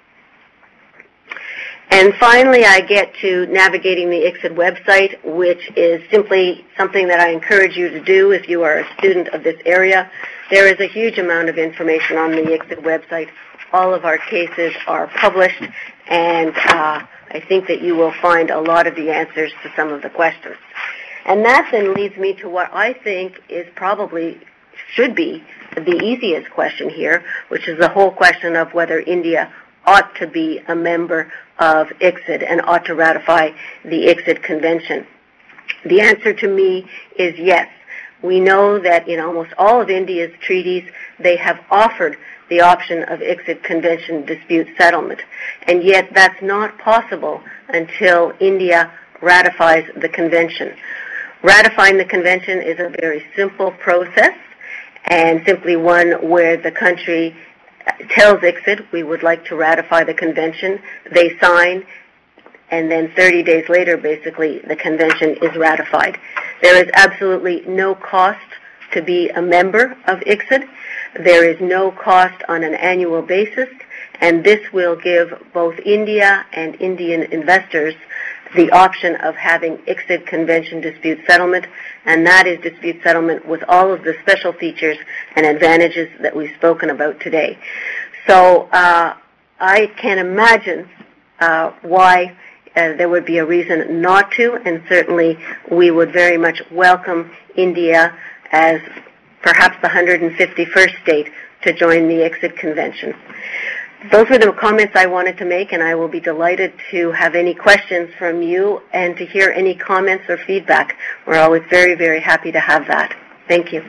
K: And finally, I get to navigating the ICSID website, which is simply something that I encourage you to do if you are a student of this area. There is a huge amount of information on the ICSID website. All of our cases are published, and I I think that you will find a lot of the answers to some of the questions. And that then leads me to what I think is probably should be the easiest question here, which is the whole question of whether India ought to be a member of ICSID and ought to ratify the ICSID Convention. The answer to me is yes. We know that in almost all of India's treaties, they have offered the option of ICSID Convention dispute settlement. And yet that's not possible until India ratifies the convention. Ratifying the convention is a very simple process and simply one where the country tells ICSID we would like to ratify the convention. They sign, and then 30 days later, basically, the convention is ratified. There is absolutely no cost to be a member of ICSID. There is no cost on an annual basis, and this will give both India and Indian investors the option of having ICSID Convention dispute settlement, and that is dispute settlement with all of the special features and advantages that we've spoken about today. So I can imagine why there would be a reason not to, and certainly we would very much welcome India as perhaps the 151st state to join the ICSID Convention. Those were the comments I wanted to make, and I will be delighted to have any questions from you and to hear any comments or feedback. We're always very, very happy to have that. Thank you.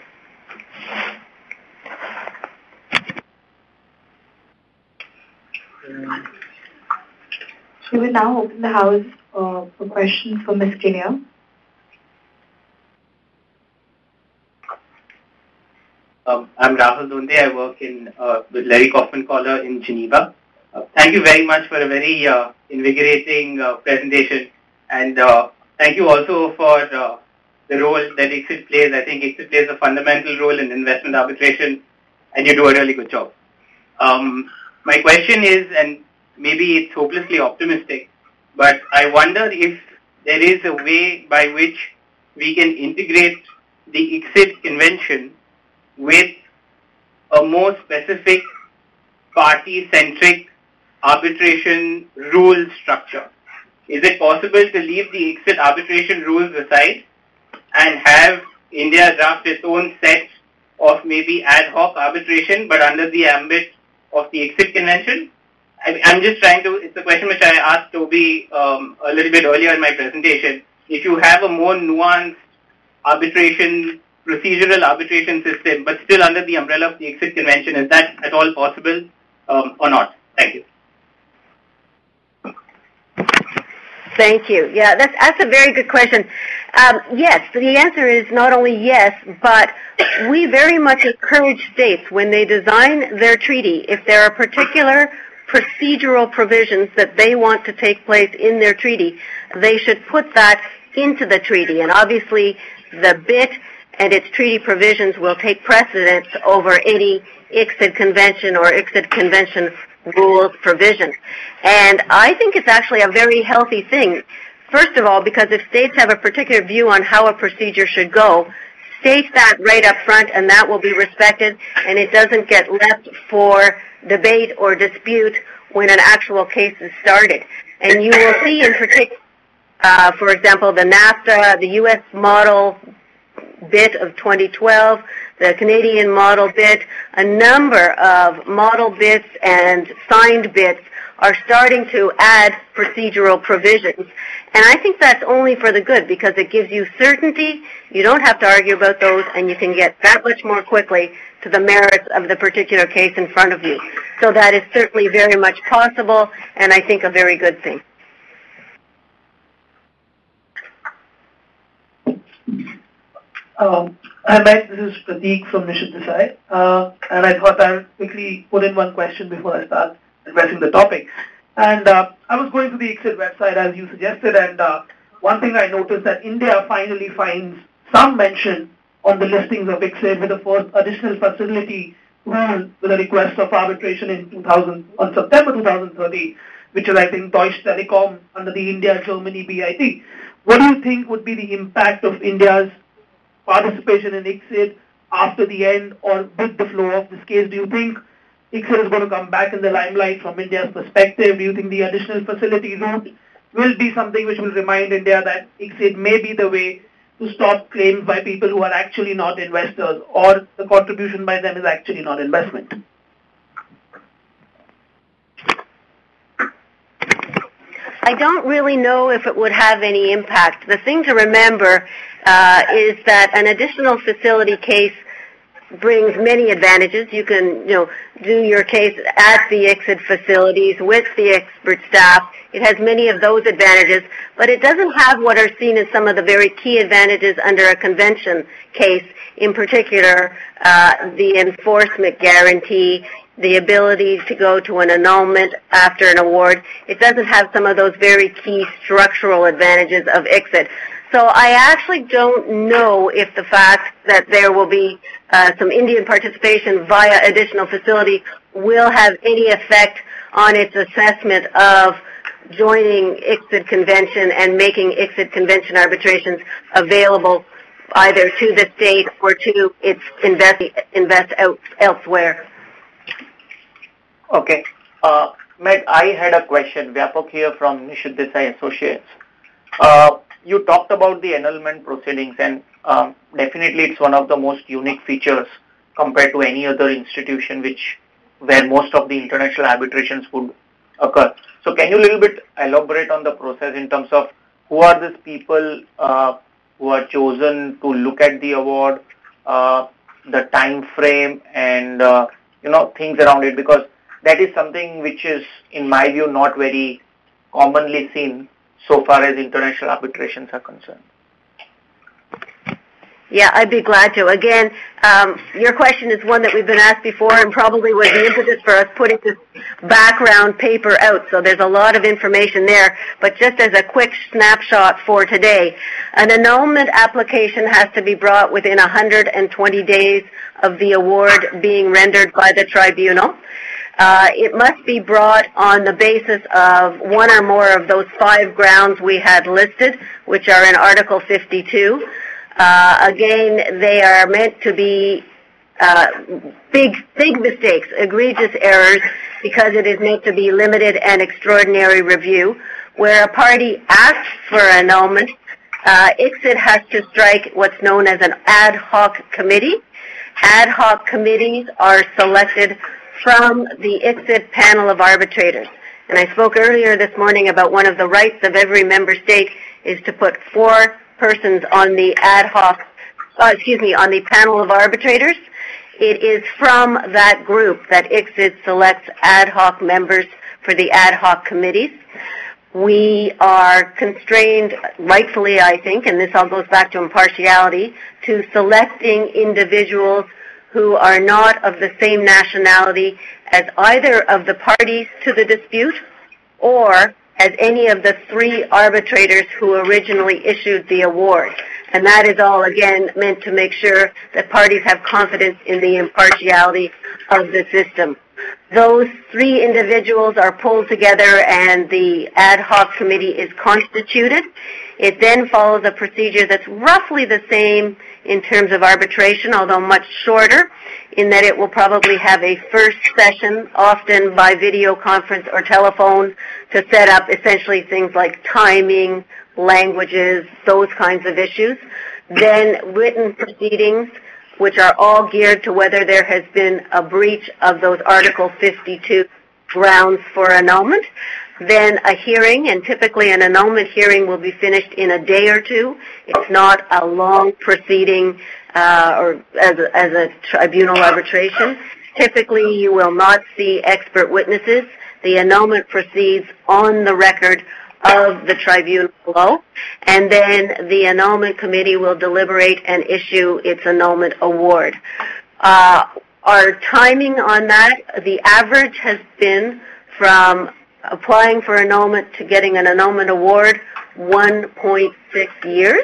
B: We will now open the House for questions for Ms. Kinnear.
H: I'm Rahul Donde. I work with Larry Kaufman Collar in Geneva. Thank you very much for a very invigorating presentation, and thank you also for the role that ICSID plays. I think ICSID plays a fundamental role in investment arbitration, and you do a really good job. My question is, and maybe it's hopelessly optimistic, but I wonder if there is a way by which we can integrate the ICSID Convention with a more specific party-centric arbitration rule structure. Is it possible to leave the ICSID arbitration rules aside and have India draft its own set of maybe ad hoc arbitration but under the ambit of the ICSID Convention? I'm just trying to, it's a question which I asked Toby a little bit earlier in my presentation. If you have a more nuanced procedural arbitration system, but still under the umbrella of the ICSID Convention, is that at all possible or not? Thank you.
K: Thank you. Yeah, that's a very good question. Yes, the answer is not only yes, but we very much encourage states when they design their treaty, if there are particular procedural provisions that they want to take place in their treaty, they should put that into the treaty. And obviously, the BIT and its treaty provisions will take precedence over any ICSID Convention or ICSID Convention rules provision. And I think it's actually a very healthy thing. First of all, because if states have a particular view on how a procedure should go, state that right up front and that will be respected, and it doesn't get left for debate or dispute when an actual case is started. And you will see in particular, for example, the NAFTA, the U.S. model BIT of 2012, the Canadian model BIT, a number of model BITs and signed BITs are starting to add procedural provisions. And I think that's only for the good because it gives you certainty, you don't have to argue about those, and you can get that much more quickly to the merits of the particular case in front of you. So that is certainly very much possible, and I think a very good thing.
E: Hi, Mike. This is Prateek from Nishit Desai, and I thought I'd quickly put in one question before I start addressing the topic. And I was going to the ICSID website as you suggested, and one thing I noticed that India finally finds some mention on the listings of ICSID with the first additional facility rule with a request of arbitration on September 2030, which is, I think, Deutsche Telekom under the India-Germany BIT. What do you think would be the impact of India's participation in ICSID after the end or with the flow of this case? Do you think ICSID is going to come back in the limelight from India's perspective? Do you think the additional facility route will be something which will remind India that ICSID may be the way to stop claims by people who are actually not investors, or the contribution by them is actually not investment?
K: I don't really know if it would have any impact. The thing to remember is that an additional facility case brings many advantages. You can, do your case at the ICSID facilities with the expert staff. It has many of those advantages, but it doesn't have what are seen as some of the very key advantages under a convention case, in particular the enforcement guarantee, the ability to go to an annulment after an award. It doesn't have some of those very key structural advantages of ICSID. So I actually don't know if the fact that there will be some Indian participation via additional facility will have any effect on its assessment of joining ICSID convention and making ICSID convention arbitrations available either to the state or to its invest elsewhere.
N: Okay. Meg, I had a question. Vyapak here from Nishit Desai Associates. You talked about the annulment proceedings, and definitely it's one of the most unique features compared to any other institution where most of the international arbitrations would occur. So can you a little bit elaborate on the process in terms of who are these people who are chosen to look at the award, the time frame, and things around it, because that is something which is, in my view, not very commonly seen so far as international arbitrations are concerned.
K: Yeah, I'd be glad to. Again, your question is one that we've been asked before and probably was the impetus for us putting this background paper out. So there's a lot of information there. But just as a quick snapshot for today, an annulment application has to be brought within 120 days of the award being rendered by the tribunal. It must be brought on the basis of one or more of those 5 grounds we had listed, which are in Article 52. Again, they are meant to be big mistakes, egregious errors, because it is meant to be limited and extraordinary review. Where a party asks for annulment, ICSID has to strike what's known as an ad hoc committee. Ad hoc committees are selected from the ICSID panel of arbitrators. And I spoke earlier this morning about one of the rights of every member state is to put 4 persons on the on the panel of arbitrators. It is from that group that ICSID selects ad hoc members for the ad hoc committees. We are constrained, rightfully I think, and this all goes back to impartiality, to selecting individuals who are not of the same nationality as either of the parties to the dispute or as any of the 3 arbitrators who originally issued the award. And that is all, again, meant to make sure that parties have confidence in the impartiality of the system. Those 3 individuals are pulled together and the ad hoc committee is constituted. It then follows a procedure that's roughly the same in terms of arbitration, although much shorter, in that it will probably have a first session, often by video conference or telephone, to set up essentially things like timing, languages, those kinds of issues. Then written proceedings, which are all geared to whether there has been a breach of those Article 52 grounds for annulment. Then a hearing, and typically an annulment hearing will be finished in a day or 2. It's not a long proceeding or as a tribunal arbitration. Typically you will not see expert witnesses. The annulment proceeds on the record of the tribunal below, and then the annulment committee will deliberate and issue its annulment award. Our timing on that, the average has been from applying for annulment to getting an annulment award, 1.6 years.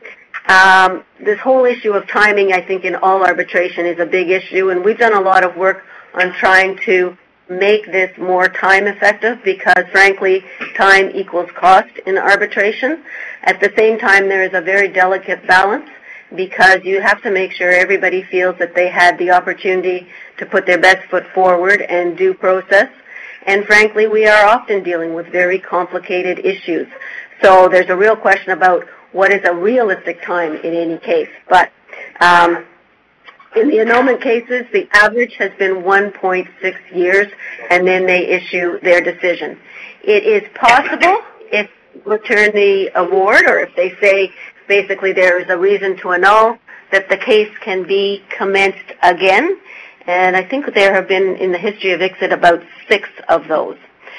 K: This whole issue of timing, I think, in all arbitration is a big issue, and we've done a lot of work on trying to make this more time effective because, frankly, time equals cost in arbitration. At the same time, there is a very delicate balance, because you have to make sure everybody feels that they had the opportunity to put their best foot forward and due process. And frankly, we are often dealing with very complicated issues. So there's a real question about what is a realistic time in any case. But in the annulment cases, the average has been 1.6 years, and then they issue their decision. It is possible, if they return the award, or if they say basically there is a reason to annul, that the case can be commenced again. And I think there have been, in the history of ICSID, about 6 of those.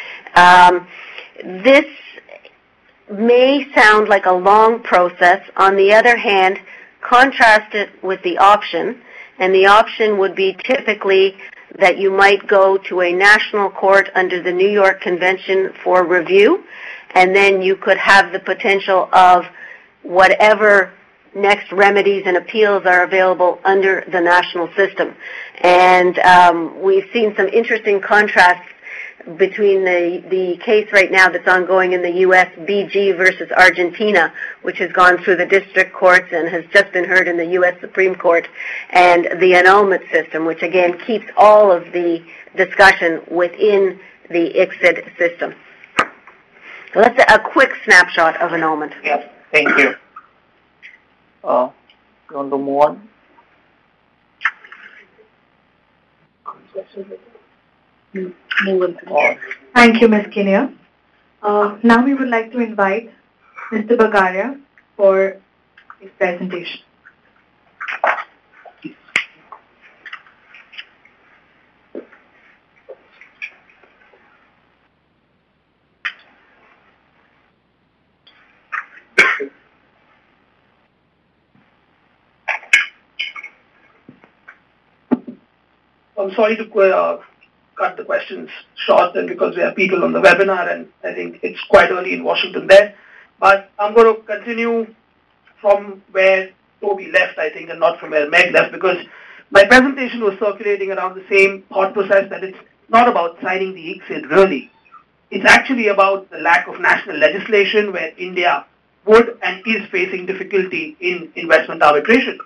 K: This may sound like a long process. On the other hand, contrast it with the option, and the option would be typically that you might go to a national court under the New York Convention for review, and then you could have the potential of whatever next remedies and appeals are available under the national system. And we've seen some interesting contrasts between the case right now that's ongoing in the U.S., BG versus Argentina, which has gone through the district courts and has just been heard in the U.S. Supreme Court, and the annulment system, which again keeps all of the discussion within the ICSID system. So that's a quick snapshot of annulment.
N: Yes, thank you. You want to move on?
B: Thank you, Ms. Kinnear. Now we would like to invite Mr. Bagaria for his presentation.
E: I'm sorry to cut the questions short, and because we have people on the webinar, and I think it's quite early in Washington there. But I'm going to continue from where Toby left, I think, and not from where Meg left, because my presentation was circulating around the same thought process that it's not about signing the ICSID, really. It's actually about the lack of national legislation where India would and is facing difficulty in investment arbitration.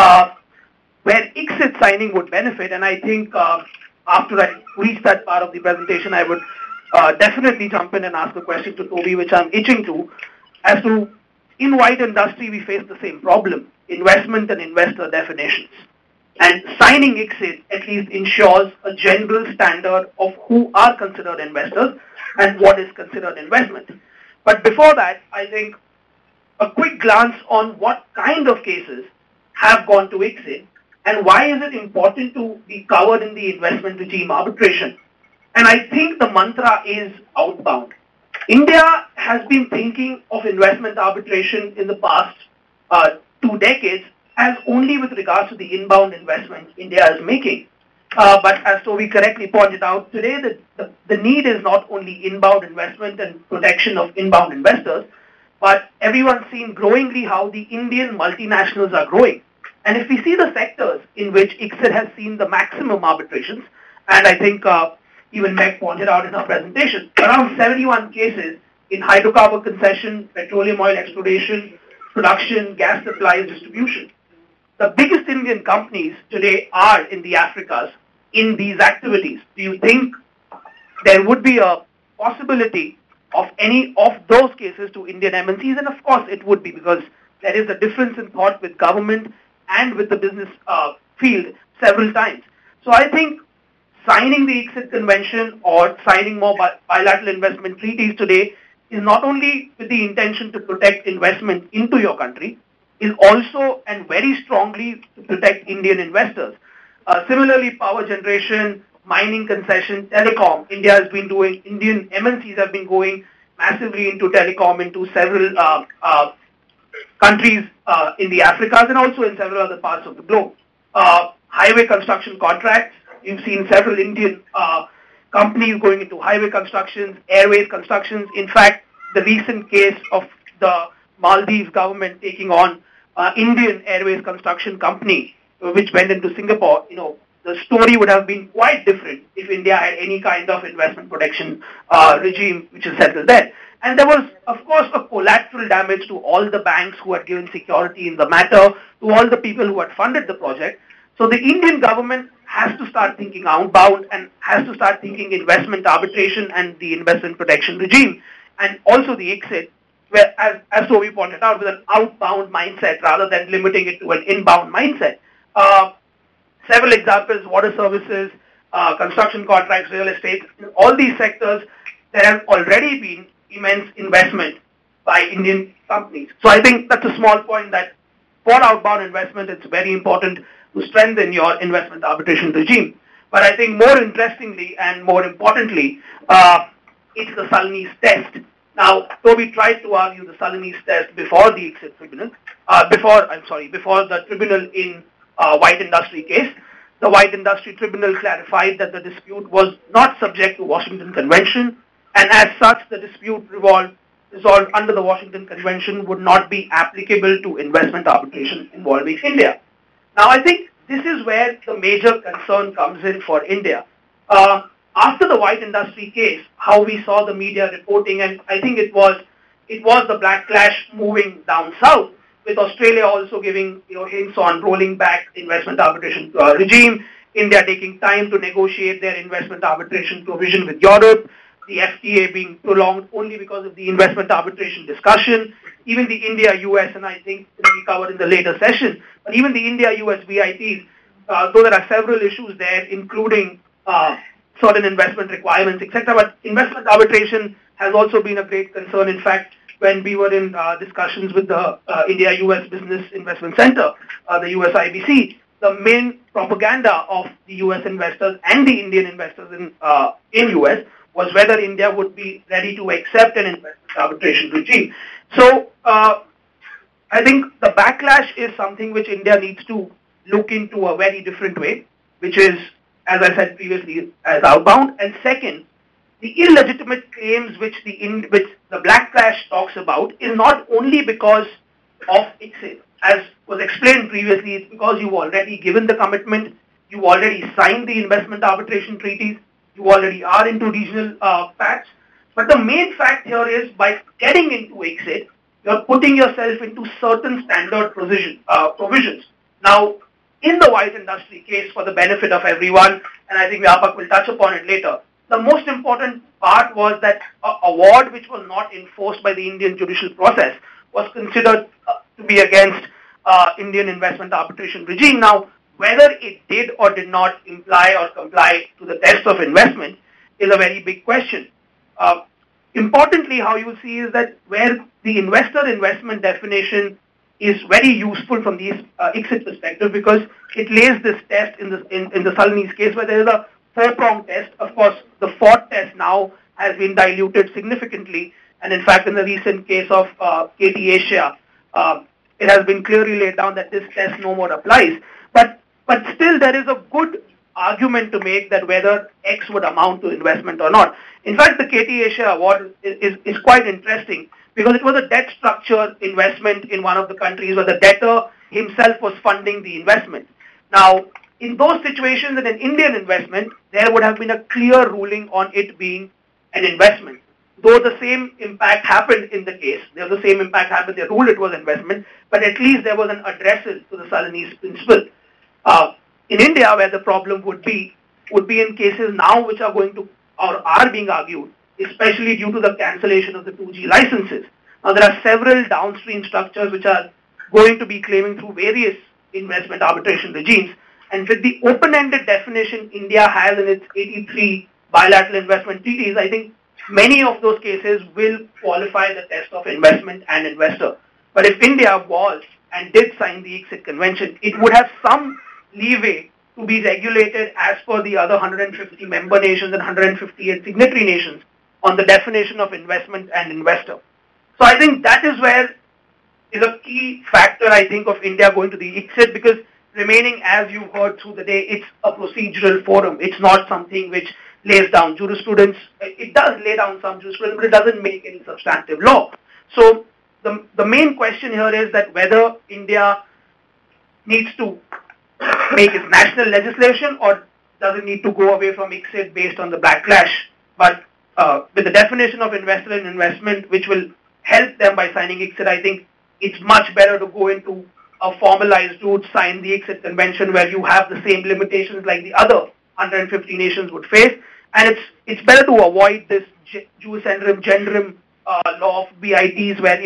E: Where ICSID signing would benefit, and I think after I reach that part of the presentation, I would definitely jump in and ask a question to Toby, which I'm itching to, as to, in white industry, we face the same problem, investment and investor definitions. And signing ICSID at least ensures a general standard of who are considered investors and what is considered investment. But before that, I think a quick glance on what kind of cases have gone to ICSID, and why is it important to be covered in the investment regime arbitration? And I think the mantra is outbound. India has been thinking of investment arbitration in the past 2 decades as only with regards to the inbound investment India is making. But as Toby correctly pointed out, today the need is not only inbound investment and protection of inbound investors, but everyone's seen growingly how the Indian multinationals are growing. And if we see the sectors in which ICSID has seen the maximum arbitrations, and I think even Meg pointed out in her presentation, around 71 cases in hydrocarbon concession, petroleum oil exploration, production, gas supplies, distribution. The biggest Indian companies today are in the Africas in these activities. Do you think there would be a possibility of any of those cases to Indian MNCs? And of course it would be, because there is a difference in thought with government and with the business field several times. So I think signing the ICSID convention or signing more bilateral investment treaties today is not only with the intention to protect investment into your country, is also and very strongly to protect Indian investors. Similarly, power generation, mining concession, telecom, India has been doing, Indian MNCs have been going massively into telecom into several countries in the Africas and also in several other parts of the globe. Highway construction contracts, you've seen several Indian companies going into highway constructions, airways constructions. In fact, the recent case of the Maldives government taking on Indian airways construction company, which went into Singapore, the story would have been quite different if India had any kind of investment protection regime which is settled there. And there was, of course, a collateral damage to all the banks who had given security in the matter, to all the people who had funded the project. So the Indian government has to start thinking outbound and has to start thinking investment arbitration and the investment protection regime, and also the exit, where, as Toby pointed out, with an outbound mindset rather than limiting it to an inbound mindset. Several examples: water services, construction contracts, real estate. In all these sectors, there has already been immense investment by Indian companies. So I think that's a small point that for outbound investment, it's very important to strengthen your investment arbitration regime. But I think more interestingly and more importantly, it's the Salonese test. Now, Toby tried to argue the Salonese test before the exit tribunal, before the tribunal in White Industry case. The White Industry Tribunal clarified that the dispute was not subject to Washington Convention, and as such, the dispute resolved under the Washington Convention would not be applicable to investment arbitration involving India. Now, I think this is where the major concern comes in for India. After the White Industry case, how we saw the media reporting, and I think it was the backlash moving down south, with Australia also giving hints on rolling back investment arbitration regime, India taking time to negotiate their investment arbitration provision with Europe, the FTA being prolonged only because of the investment arbitration discussion, even the India-US, and I think it will be covered in the later session, but even the India-US VIPs, though there are several issues there, including certain investment requirements, etc. But investment arbitration has also been a great concern. In fact, when we were in discussions with the India-US Business Investment Center, the USIBC, the main propaganda of the US investors and the Indian investors in US was whether India would be ready to accept an investment arbitration regime. So I think the backlash is something which India needs to look into a very different way, which is, as I said previously, as outbound. And second, the illegitimate claims which the backlash talks about is not only because of exit. As was explained previously, it's because you've already given the commitment, you already signed the investment arbitration treaties, you already are into regional pacts. But the main fact here is by getting into exit, you're putting yourself into certain standard provisions. Now, in the White Industry case, for the benefit of everyone, and I think Vyapak will touch upon it later, the most important part was that an award which was not enforced by the Indian judicial process was considered to be against Indian investment arbitration regime. Now, whether it did or did not imply or comply to the test of investment is a very big question. Importantly, how you see is that where the investor investment definition is very useful from the exit perspective, because it lays this test in the Salonese case where there is a four-pronged test. Of course, the fourth test now has been diluted significantly, and in fact, in the recent case of KT Asia, it has been clearly laid down that this test no more applies. But still, there is a good argument to make that whether X would amount to investment or not. In fact, the KT Asia award is quite interesting because it was a debt structure investment in one of the countries where the debtor himself was funding the investment. Now, in those situations, in an Indian investment, there would have been a clear ruling on it being an investment. Though the same impact happened in the case, they ruled it was investment, but at least there was an addressal to the Salonese principle. In India, where the problem would be in cases now which are going to or are being argued, especially due to the cancellation of the 2G licenses. Now, there are several downstream structures which are going to be claiming through various investment arbitration regimes. And with the open-ended definition India has in its 83 bilateral investment treaties, I think many of those cases will qualify the test of investment and investor. But if India was and did sign the exit convention, it would have some leeway to be regulated as per the other 150 member nations and 158 signatory nations on the definition of investment and investor. So I think that is where is a key factor, I think, of India going to the exit, because remaining, as you heard through the day, it's a procedural forum. It's not something which lays down jurisprudence. It does lay down some jurisprudence, but it doesn't make any substantive law. So the main question here is that whether India needs to make it national legislation, or does it need to go away from ICSID based on the backlash? But with the definition of investor and investment, which will help them by signing ICSID, I think it's much better to go into a formalized route, sign the ICSID convention where you have the same limitations like the other 150 nations would face. And it's better to avoid this jus generum law of BITs where,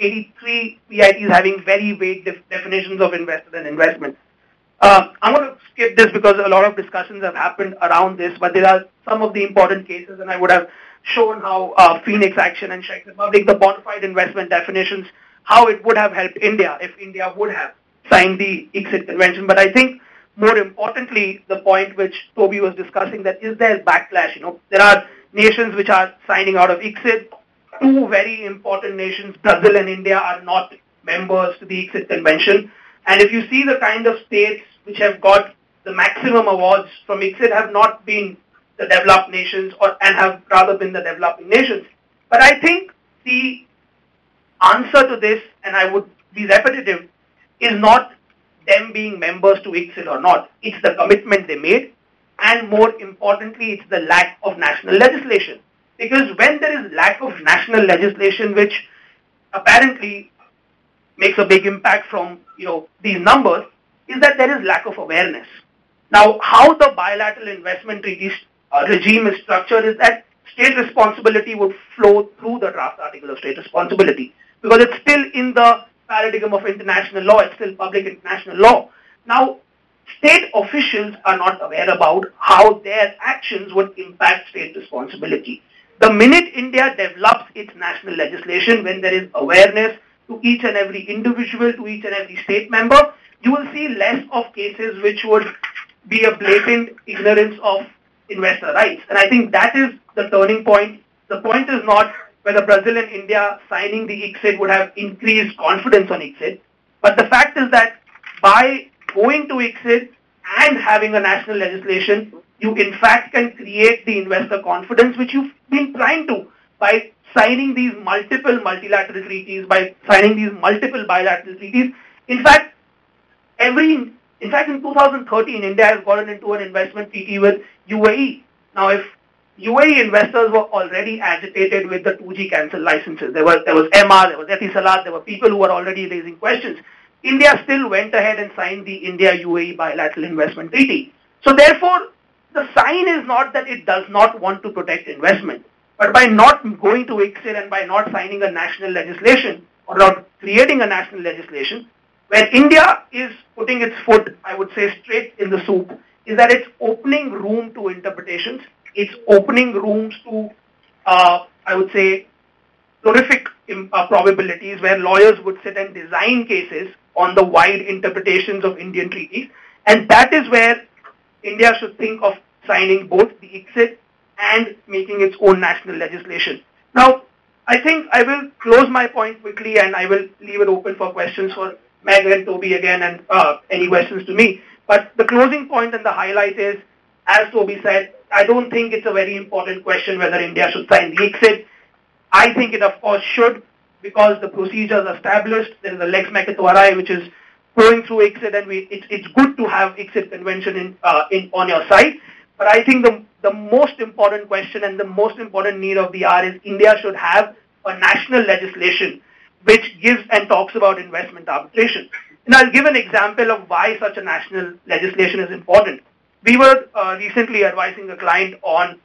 E: 83 BITs having very vague definitions of investor and investment. I'm going to skip this because a lot of discussions have happened around this, but there are some of the important cases, and I would have shown how Phoenix Action and Czech Republic, the bona fide investment definitions, how it would have helped India if India would have signed the ICSID convention. But I think more importantly, the point which Toby was discussing, that is there backlash. There are nations which are signing out of ICSID. Two very important nations, Brazil and India, are not members to the ICSID convention. And if you see the kind of states which have got the maximum awards from ICSID have not been the developed nations and have rather been the developing nations. But I think the answer to this, and I would be repetitive, is not them being members to ICSID or not. It's the commitment they made, and more importantly, it's the lack of national legislation. Because when there is lack of national legislation, which apparently makes a big impact from these numbers, is that there is lack of awareness. Now, how the bilateral investment treaty regime is structured is that state responsibility would flow through the draft article of state responsibility, because it's still in the paradigm of international law, it's still public international law. Now, state officials are not aware about how their actions would impact state responsibility. The minute India develops its national legislation, when there is awareness to each and every individual, to each and every state member, you will see less of cases which would be a blatant ignorance of investor rights. And I think that is the turning point. The point is not whether Brazil and India signing the ICSID would have increased confidence on ICSID, but the fact is that by going to ICSID and having a national legislation, you in fact can create the investor confidence which you've been trying to by signing these multiple multilateral treaties, by signing these multiple bilateral treaties. In fact, in 2013, India has gotten into an investment treaty with UAE. Now, if UAE investors were already agitated with the 2G cancel licenses, there was MR, there was Etisalat, there were people who were already raising questions. India still went ahead and signed the India-UAE bilateral investment treaty. So therefore, the sign is not that it does not want to protect investment, but by not going to ICSID and by not signing a national legislation or not creating a national legislation, where India is putting its foot, I would say, straight in the soup, is that it's opening room to interpretations. It's opening rooms to, I would say, horrific probabilities where lawyers would sit and design cases on the wide interpretations of Indian treaties. And that is where India should think of signing both the ICSID and making its own national legislation. Now, I think I will close my point quickly and I will leave it open for questions for Meg and Toby again and any questions to me. But the closing point and the highlight is, as Toby said, I don't think it's a very important question whether India should sign the ICSID. I think it of course should, because the procedures are established. There is a Lex Meketuarai which is going through ICSID, and it's good to have ICSID convention on your side. But I think the most important question and the most important need of the hour is India should have a national legislation which gives and talks about investment arbitration. And I'll give an example of why such a national legislation is important. We were recently advising a client on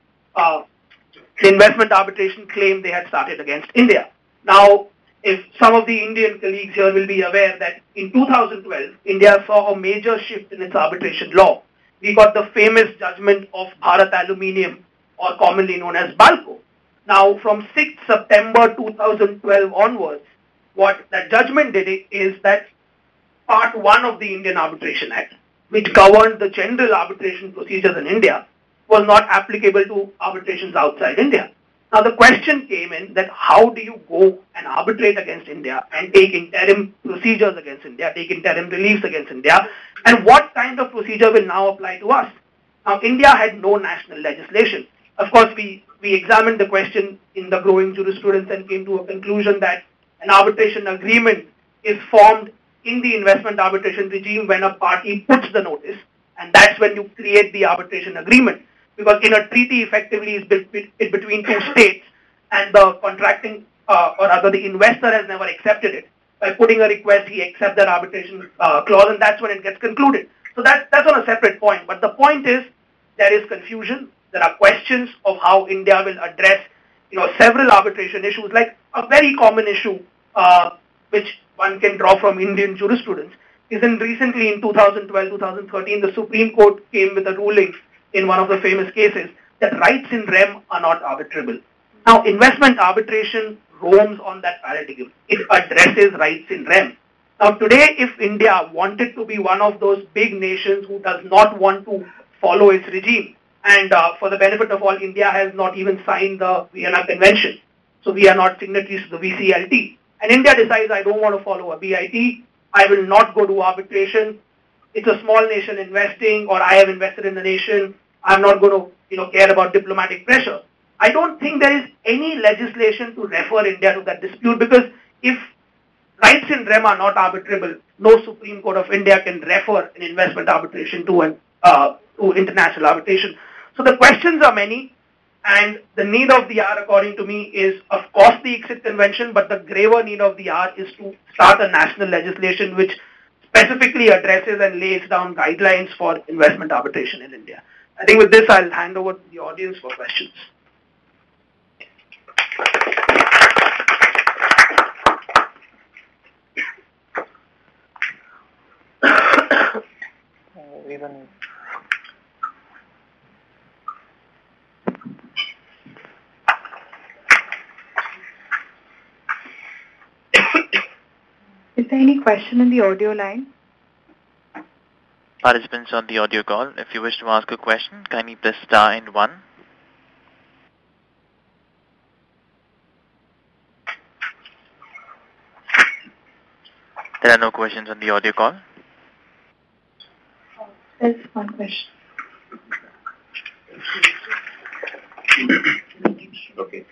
E: the investment arbitration claim they had started against India. Now, if some of the Indian colleagues here will be aware that in 2012, India saw a major shift in its arbitration law. We got the famous judgment of Bharat Aluminium, or commonly known as BALCO. Now, from 6th September 2012 onwards, what that judgment did is that Part 1 of the Indian Arbitration Act, which governed the general arbitration procedures in India, was not applicable to arbitrations outside India. Now the question came in that how do you go and arbitrate against India and take interim procedures against India, take interim reliefs against India, and what kind of procedure will now apply to us? Now India had no national legislation. Of course, we examined the question in the growing jurisprudence and came to a conclusion that an arbitration agreement is formed in the investment arbitration regime when a party puts the notice. And that's when you create the arbitration agreement. Because in a treaty, effectively, is between two states, and the contracting, or rather the investor has never accepted it. By putting a request, he accepts that arbitration clause, and that's when it gets concluded. So that's on a separate point. But the point is, there is confusion. There are questions of how India will address, several arbitration issues, like a very common issue, which one can draw from Indian jurisprudence, is recently in 2012, 2013, the Supreme Court came with a ruling in one of the famous cases that rights in rem are not arbitrable. Now, investment arbitration roams on that paradigm. It addresses rights in rem. Now, today, if India wanted to be one of those big nations who does not want to follow its regime, and for the benefit of all, India has not even signed the Vienna Convention, so we are not signatories to the VCLT, and India decides, I don't want to follow a BIT, I will not go to arbitration, it's a small nation investing, or I have invested in the nation, I'm not going to care about diplomatic pressure. I don't think there is any legislation to refer India to that dispute, because if rights in rem are not arbitrable, no Supreme Court of India can refer an investment arbitration to international arbitration. So the questions are many, and the need of the hour, according to me, is of course the ICSID Convention, but the graver need of the hour is to start a national legislation which specifically addresses and lays down guidelines for investment arbitration in India. I think with this, I'll hand over to the audience for questions.
B: Is there any question in the audio line?
A: Participants on the audio call, if you wish to ask a question, kindly press star and 1. There are no questions on the audio call.
B: There's one question.
G: Okay.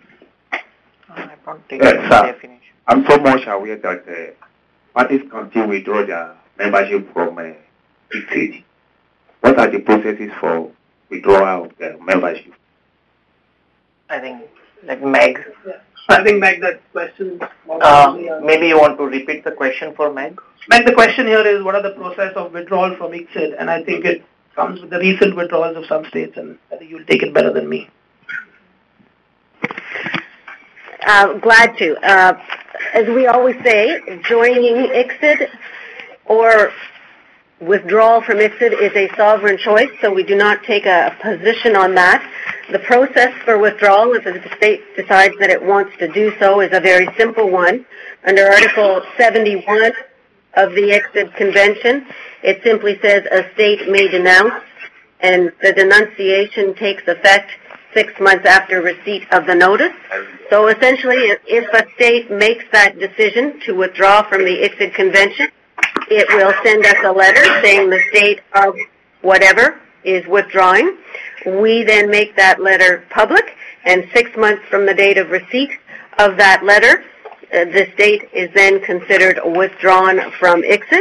G: Yes, sir. I'm so much aware that parties continue withdraw their membership from ICSID. What are the processes for withdrawal of the membership?
N: I think, like Meg.
E: Yeah. I think, Meg, that question.
N: Maybe you want to repeat the question for Meg?
E: Meg, the question here is, what are the process of withdrawal from ICSID? And I think it comes with the recent withdrawals of some states, and I think you'll take it better than me.
K: Glad to. As we always say, joining ICSID or withdrawal from ICSID is a sovereign choice, so we do not take a position on that. The process for withdrawal, if the state decides that it wants to do so, is a very simple one. Under Article 71 of the ICSID Convention, it simply says a state may denounce, and the denunciation takes effect 6 months after receipt of the notice. So essentially, if a state makes that decision to withdraw from the ICSID Convention, it will send us a letter saying the state of whatever is withdrawing. We then make that letter public, and 6 months from the date of receipt of that letter, the state is then considered withdrawn from ICSID.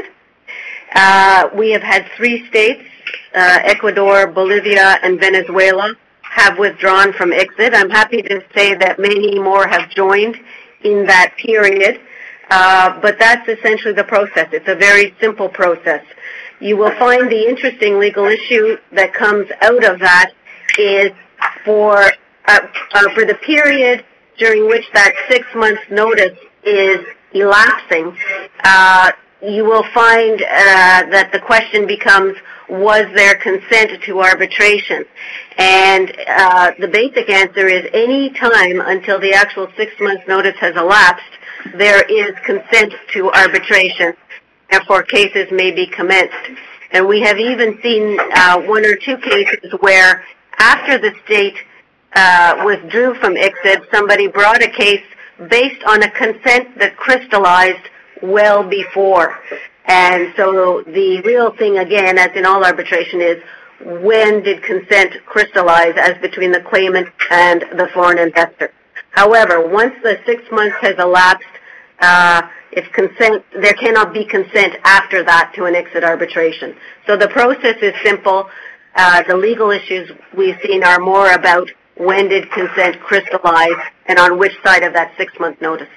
K: We have had 3 states, Ecuador, Bolivia, and Venezuela, have withdrawn from ICSID. I'm happy to say that many more have joined in that period. But that's essentially the process. It's a very simple process. You will find the interesting legal issue that comes out of that is for the period during which that 6 months notice is elapsing, you will find that the question becomes, was there consent to arbitration? And the basic answer is any time until the actual 6 months notice has elapsed, there is consent to arbitration, therefore cases may be commenced. And we have even seen 1 or 2 cases where after the state withdrew from ICSID, somebody brought a case based on a consent that crystallized well before. And so the real thing, again, as in all arbitration, is when did consent crystallize as between the claimant and the foreign investor? However, once the 6 months has elapsed, if consent, there cannot be consent after that to an ICSID arbitration. So the process is simple. The legal issues we've seen are more about when did consent crystallize and on which side of that 6-month notice.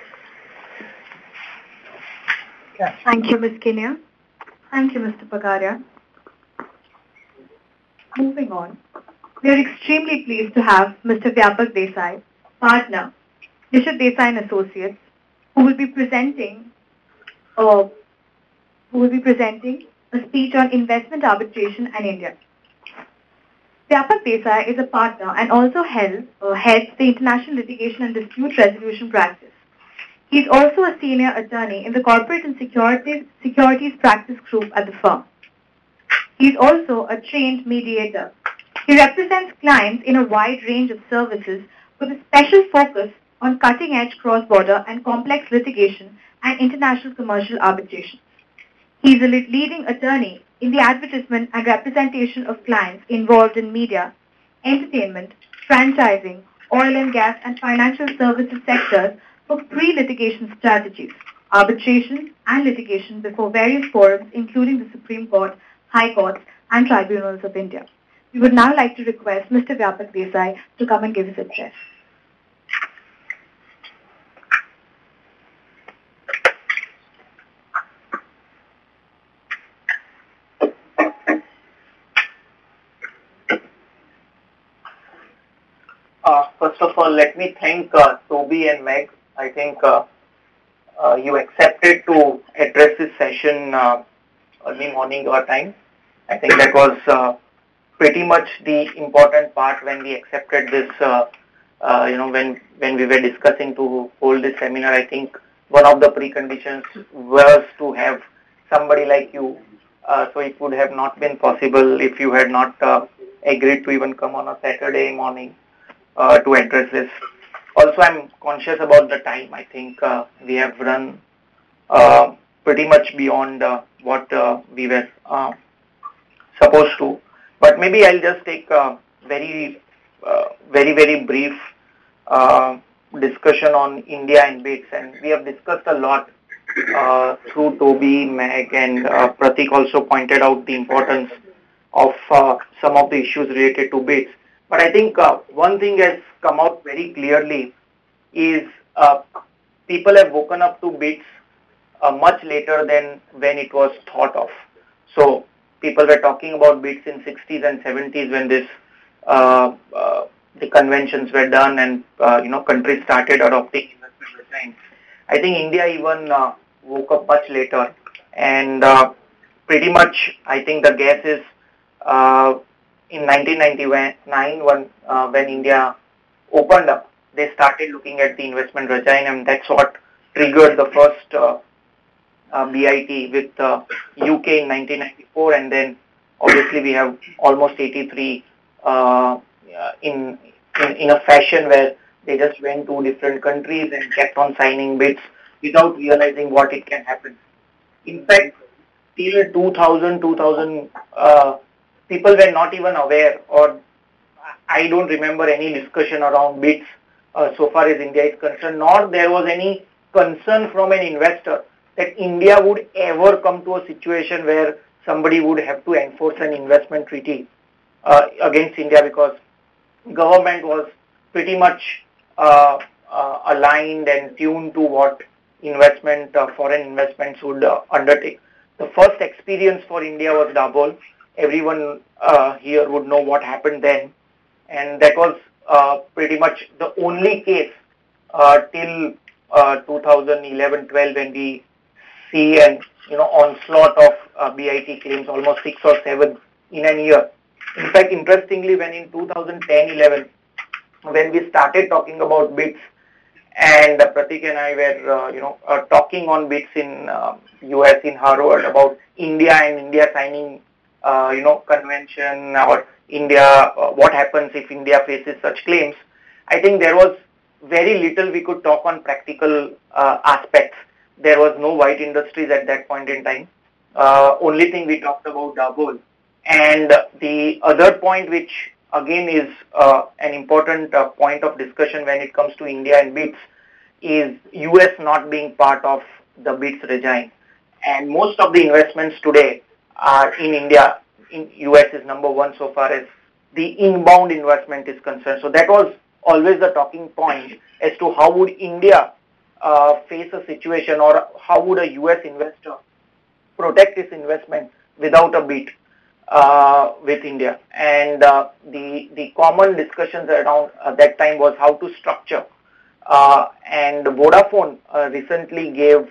B: Thank you, Ms. Kinya. Thank you, Mr. Pagaria. Moving on, we are extremely pleased to have Mr. Vyapak Desai, partner, Nishit Desai and Associates, who will be presenting a speech on investment arbitration and India. Vyapak Desai is a partner and also heads the International Litigation and Dispute Resolution practice. He is also a senior attorney in the Corporate and Securities Practice Group at the firm. He is also a trained mediator. He represents clients in a wide range of services with a special focus on cutting-edge cross-border and complex litigation and international commercial arbitration. He is a leading attorney in the advertisement and representation of clients involved in media, entertainment, franchising, oil and gas and financial services sectors for pre-litigation strategies, arbitration and litigation before various forums including the Supreme Court, High Courts and Tribunals of India. We would now like to request Mr. Vyapak Desai to come and give his address.
N: First of all, let me thank Toby and Meg. I think you accepted to address this session early morning your time. I think that was pretty much the important part when we accepted this, when we were discussing to hold this seminar. I think one of the preconditions was to have somebody like you. So it would have not been possible if you had not agreed to even come on a Saturday morning to address this. Also, I'm conscious about the time. I think we have run pretty much beyond what we were supposed to. But maybe I'll just take a very brief discussion on India and BITS. And we have discussed a lot through Toby, Meg, and Pratik also pointed out the importance of some of the issues related to BITS. But I think one thing has come out very clearly is people have woken up to BITS much later than when it was thought of. So people were talking about BITS in 60s and 70s when this the conventions were done and countries started adopting investment regimes. I think India even woke up much later, and pretty much I think the guess is in 1999 when India opened up, they started looking at the investment regime, and that's what triggered the first BIT with UK in 1994, and then obviously we have almost 83 in a fashion where they just went to different countries and kept on signing BITS without realizing what it can happen. In fact, till 2000, people were not even aware, or I don't remember any discussion around BITS so far as India is concerned, nor there was any concern from an investor that India would ever come to a situation where somebody would have to enforce an investment treaty against India, because government was pretty much aligned and tuned to what foreign investments would undertake. The first experience for India was Dabhol. Everyone here would know what happened then, and that was pretty much the only case till 2011-12 when we see an onslaught of BIT claims, almost 6 or 7 in a year. In fact, interestingly, when in 2010-11, when we started talking about BITS, and Pratik and I were talking on BITS in US in Harvard about India and India signing convention, or India, what happens if India faces such claims. I think there was very little we could talk on practical aspects. There was no white industries at that point in time. Only thing we talked about Dabhol. And the other point, which again is an important point of discussion when it comes to India and BITS, is US not being part of the BITS regime. And most of the investments today are in India. In US is number one so far as the inbound investment is concerned. So that was always the talking point as to how would India face a situation, or how would a US investor protect its investment without a BIT with India. And the common discussions around that time was how to structure. And Vodafone recently gave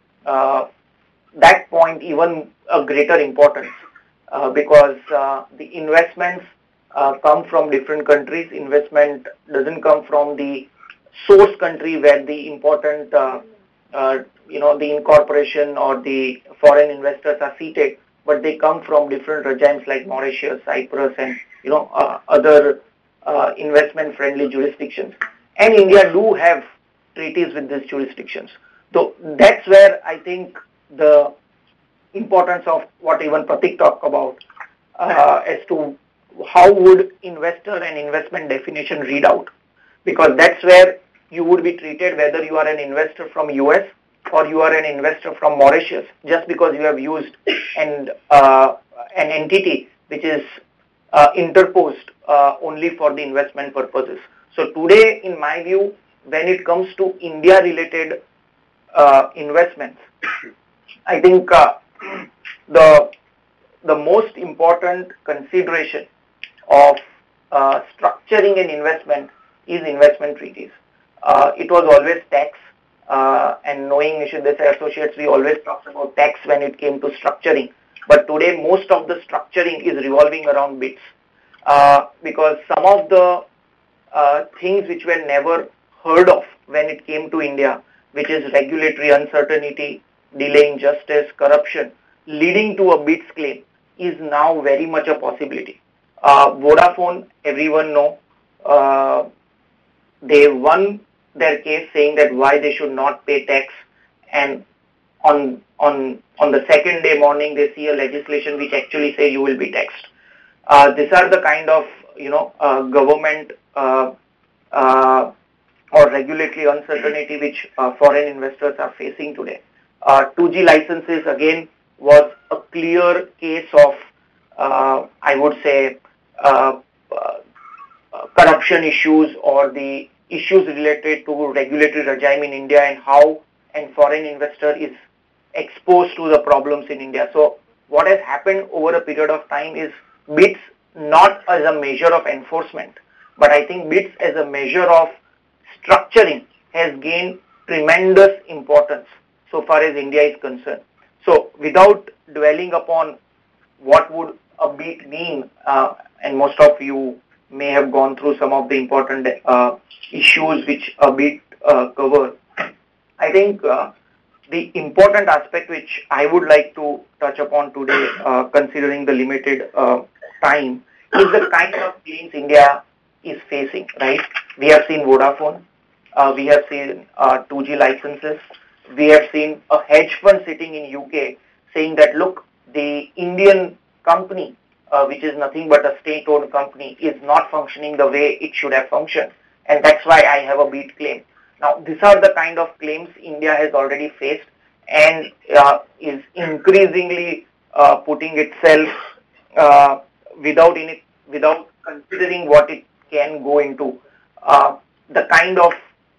N: that point even a greater importance because the investments come from different countries. Investment doesn't come from the source country where the important, the incorporation or the foreign investors are seated, but they come from different regimes like Mauritius, Cyprus, and other investment-friendly jurisdictions. And India do have treaties with these jurisdictions. So that's where I think the importance of what even Pratik talked about as to how would investor and investment definition read out, because that's where you would be treated whether you are an investor from US or you are an investor from Mauritius, just because you have used an entity which is interposed only for the investment purposes. So today, in my view, when it comes to India-related investments, I think the most important consideration of structuring an investment is investment treaties. It was always tax, and knowing Nishit Desai Associates, we always talked about tax when it came to structuring. But today, most of the structuring is revolving around BITS, because some of the things which were never heard of when it came to India, which is regulatory uncertainty, delaying justice, corruption, leading to a BITS claim, is now very much a possibility. Vodafone, everyone know, they won their case saying that why they should not pay tax, and on the second day morning they see a legislation which actually say you will be taxed. These are the kind of government or regulatory uncertainty which foreign investors are facing today. 2G licenses again was a clear case of I would say corruption issues or the issues related to regulatory regime in India and how a foreign investor is exposed to the problems in India. So what has happened over a period of time is BITS not as a measure of enforcement, but I think BITS as a measure of structuring has gained tremendous importance so far as India is concerned. So without dwelling upon what would a BIT mean, and most of you may have gone through some of the important issues which a BIT cover, I think the important aspect which I would like to touch upon today, considering the limited time, is the kind of claims India is facing, right? We have seen Vodafone, we have seen 2G licenses, we have seen a hedge fund sitting in UK saying that, look, the Indian company, which is nothing but a state-owned company, is not functioning the way it should have functioned, and that's why I have a BIT claim. Now, these are the kind of claims India has already faced and is increasingly putting itself without considering what it can go into. The kind of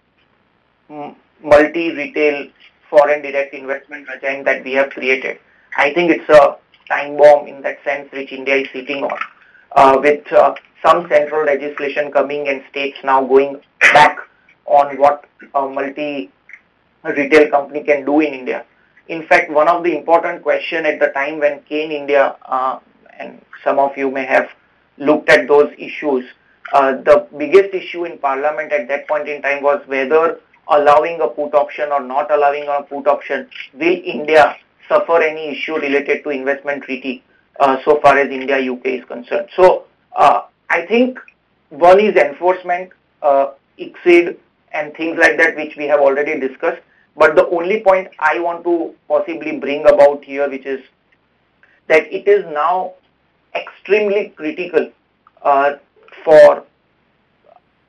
N: multi-retail foreign direct investment regime that we have created, I think it's a time bomb in that sense which India is sitting on, with some central legislation coming and states now going back on what a multi-retail company can do in India. In fact, one of the important questions at the time when came India, and some of you may have looked at those issues, the biggest issue in Parliament at that point in time was whether allowing a put option or not allowing a put option, will India suffer any issue related to investment treaty so far as India-UK is concerned. So I think one is enforcement, ICSID and things like that which we have already discussed. But the only point I want to possibly bring about here, which is that it is now extremely critical for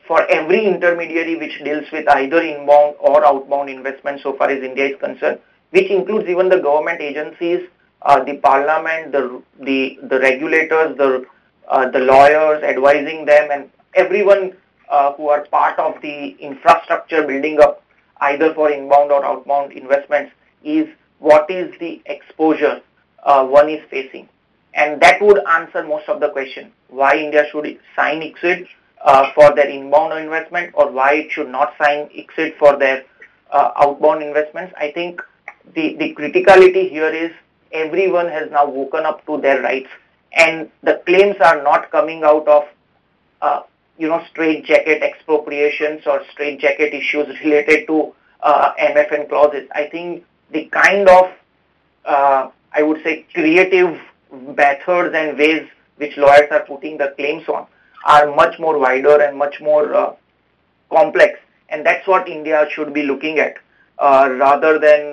N: for every intermediary which deals with either inbound or outbound investment so far as India is concerned, which includes even the government agencies, the parliament, the regulators, the lawyers advising them, and everyone who are part of the infrastructure building up either for inbound or outbound investments, is what is the exposure one is facing. And that would answer most of the question, why India should sign ICSID for their inbound investment, or why it should not sign ICSID for their outbound investments. I think the criticality here is everyone has now woken up to their rights, and the claims are not coming out of straitjacket expropriations or straitjacket issues related to MFN clauses. I think the kind of I would say creative methods and ways which lawyers are putting the claims on are much more wider and much more complex, and that's what India should be looking at, rather than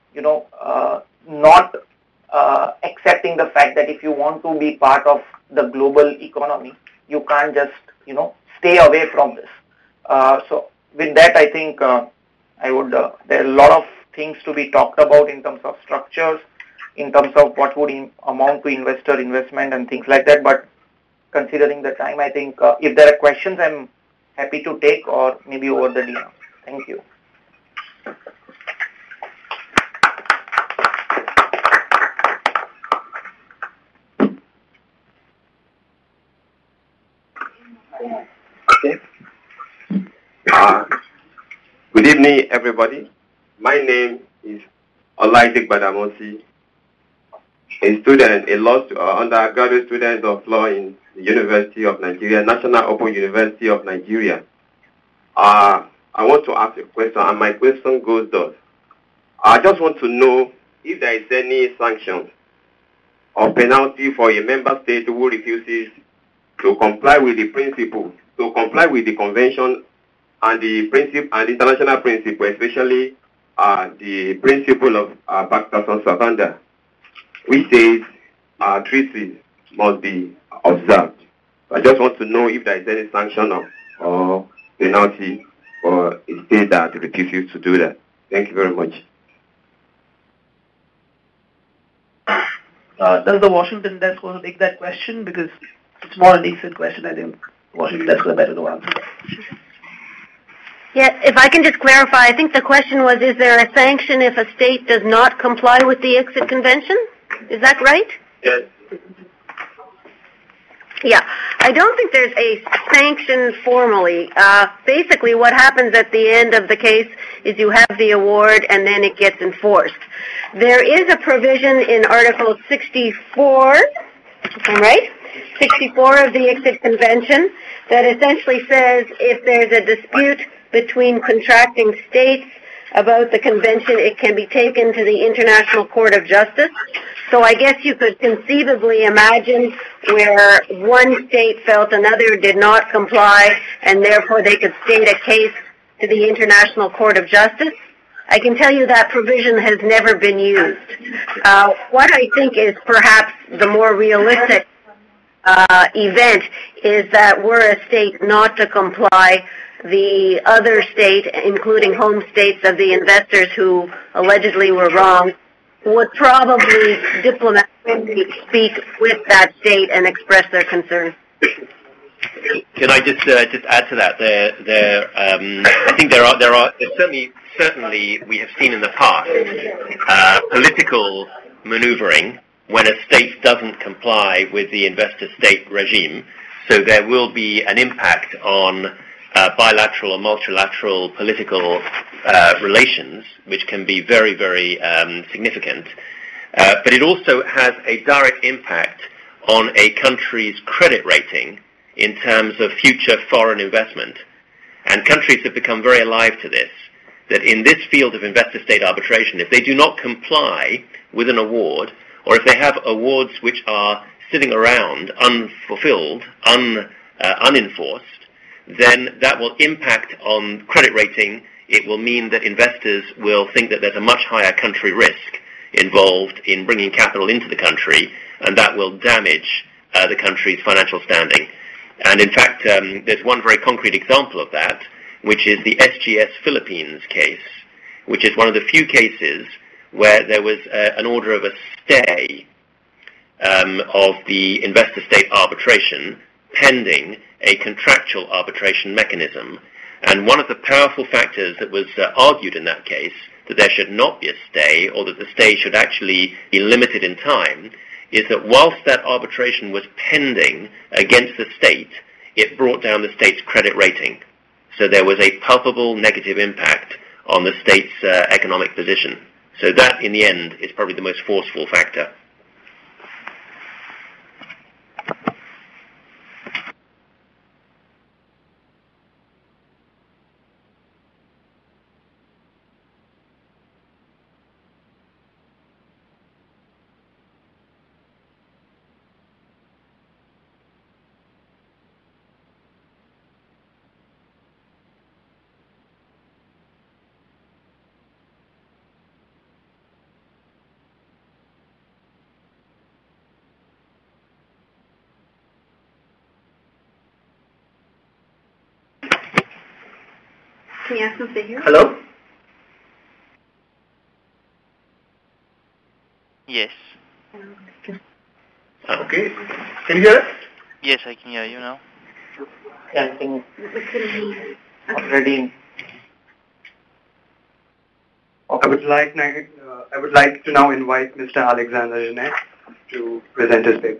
N: not accepting the fact that if you want to be part of the global economy, you can't just stay away from this. So with that, I think I would there are a lot of things to be talked about in terms of structures, in terms of what would amount to investor investment and things like that. But considering the time, I think if there are questions, I'm happy to take, or maybe over the dinner. Thank you.
O: Okay. Good evening, everybody. My name is Olaidik Badamosi, a student, undergraduate student of law in the University of Nigeria, National Open University of Nigeria. I want to ask a question, and my question goes thus. I just want to know if there is any sanction or penalty for a member state who refuses to comply with the principle, to comply with the convention and the principle and international principle, especially the principle of Pacta Sunt Servanda, which says treaties must be observed. I just want to know if there is any sanction or penalty for a state that refuses to do that. Thank you very much.
E: Does the Washington desk want to take that question? Because it's more a decent question. I think Washington desk is better to answer that.
K: Yeah, if I can just clarify, I think the question was, is there a sanction if a state does not comply with the ICSID Convention? Is that right?
O: Yes.
K: Yeah, I don't think there's a sanction formally. Basically, what happens at the end of the case is you have the award and then it gets enforced. There is a provision in Article 64, right? 64 of the ICSID Convention that essentially says if there's a dispute between contracting states about the convention, it can be taken to the International Court of Justice. So I guess you could conceivably imagine where one state felt another did not comply, and therefore they could state a case to the International Court of Justice. I can tell you that provision has never been used. What I think is perhaps the more realistic event is that were a state not to comply, the other state, including home states of the investors who allegedly were wrong, would probably diplomatically speak with that state and express their concern.
D: Can I just add to that? I think there are certainly we have seen in the past political maneuvering when a state doesn't comply with the investor-state regime. So there will be an impact on bilateral or multilateral political relations, which can be very, very significant. But it also has a direct impact on a country's credit rating in terms of future foreign investment. And countries have become very alive to this, that in this field of investor-state arbitration, if they do not comply with an award, or if they have awards which are sitting around unfulfilled, unenforced, then that will impact on credit rating. It will mean that investors will think that there's a much higher country risk involved in bringing capital into the country, and that will damage the country's financial standing. And in fact, there's one very concrete example of that, which is the SGS Philippines case, which is one of the few cases where there was an order of a stay of the investor-state arbitration pending a contractual arbitration mechanism. And one of the powerful factors that was argued in that case, that there should not be a stay, or that the stay should actually be limited in time, is that whilst that arbitration was pending against the state, it brought down the state's credit rating. So there was a palpable negative impact on the state's economic position. So that, in the end, is probably the most forceful factor.
B: Can you ask them to stay here?
C: Hello?
A: Yes.
C: Okay. Can you hear us?
A: Yes, I can hear you now.
N: Yeah, I think already.
C: I would like to now invite Mr. Alexander Genet to present his paper.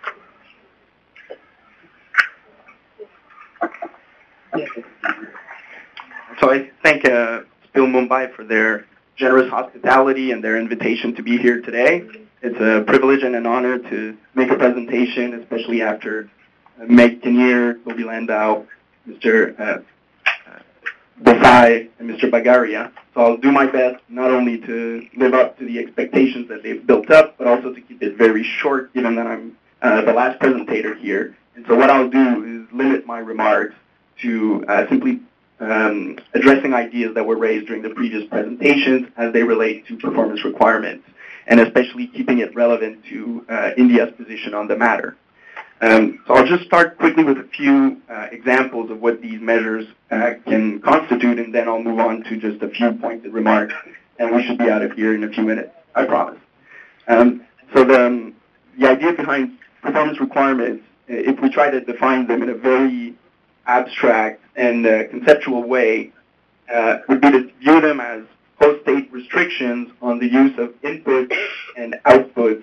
P: So I thank Spill Mumbai for their generous hospitality and their invitation to be here today. It's a privilege and an honor to make a presentation, especially after Meg Kinnear, Toby Landau, Mr. Desai, and Mr. Bagaria. So I'll do my best not only to live up to the expectations that they've built up, but also to keep it very short, given that I'm the last presentator here. And so what I'll do is limit my remarks to simply addressing ideas that were raised during the previous presentations as they relate to performance requirements, and especially keeping it relevant to India's position on the matter. So I'll just start quickly with a few examples of what these measures can constitute, and then I'll move on to just a few pointed remarks, and we should be out of here in a few minutes, I promise. So the idea behind performance requirements, if we try to define them in a very abstract and conceptual way, would be to view them as post-state restrictions on the use of inputs and outputs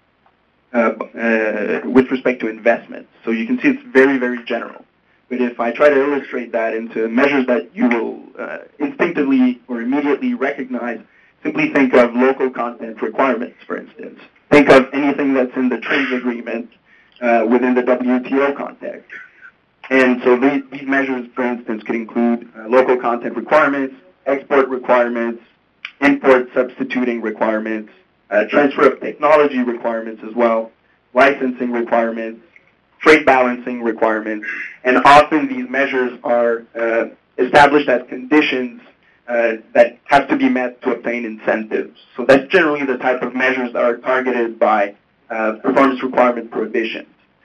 P: with respect to investments. So you can see it's very, very general. But if I try to illustrate that into measures that you will instinctively or immediately recognize, simply think of local content requirements, for instance. Think of anything that's in the trade agreement within the WTO context. And so these measures, for instance, could include local content requirements, export requirements, import substituting requirements, transfer of technology requirements as well, licensing requirements, trade balancing requirements, and often these measures are established as conditions that have to be met to obtain incentives. So that's generally the type of measures that are targeted by performance requirement prohibitions.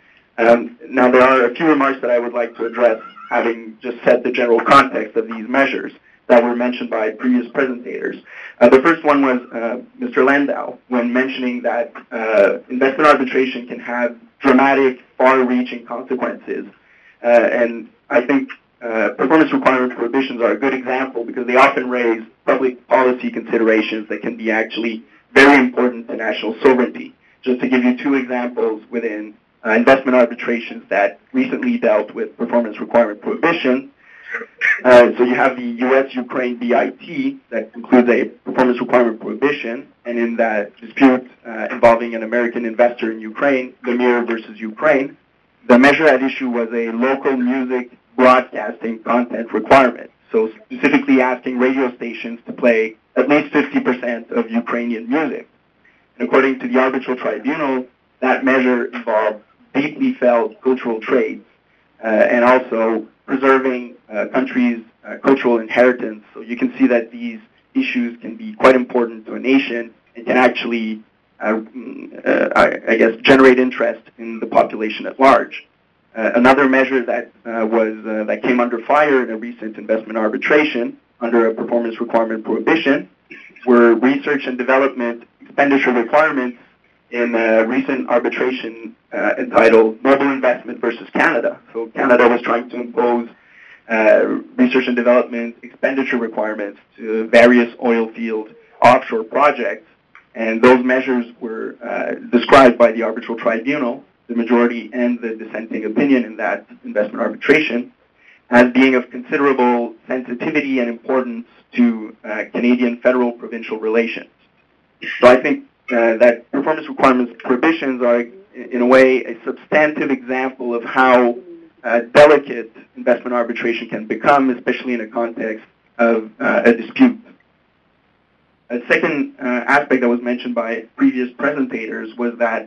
P: Now there are a few remarks that I would like to address, having just set the general context of these measures that were mentioned by previous presentators. The first one was Mr. Landau, when mentioning that investment arbitration can have dramatic, far-reaching consequences. And I think performance requirement prohibitions are a good example because they often raise public policy considerations that can be actually very important to national sovereignty. Just to give you two examples within investment arbitrations that recently dealt with performance requirement prohibition. So you have the U.S.-Ukraine BIT that includes a performance requirement prohibition, and in that dispute involving an American investor in Ukraine, Lemire versus Ukraine, the measure at issue was a local music broadcasting content requirement. So specifically asking radio stations to play at least 50% of Ukrainian music. And according to the arbitral tribunal, that measure involved deeply felt cultural traits and also preserving countries' cultural inheritance. So you can see that these issues can be quite important to a nation and can actually, I guess, generate interest in the population at large. Another measure that that came under fire in a recent investment arbitration under a performance requirement prohibition were research and development expenditure requirements in a recent arbitration entitled Noble Investment versus Canada. So Canada was trying to impose research and development expenditure requirements to various oil field offshore projects, and those measures were described by the arbitral tribunal, the majority and the dissenting opinion in that investment arbitration, as being of considerable sensitivity and importance to Canadian federal-provincial relations. So I think that performance requirements prohibitions are, in a way, a substantive example of how delicate investment arbitration can become, especially in a context of a dispute. A second aspect that was mentioned by previous presentators was that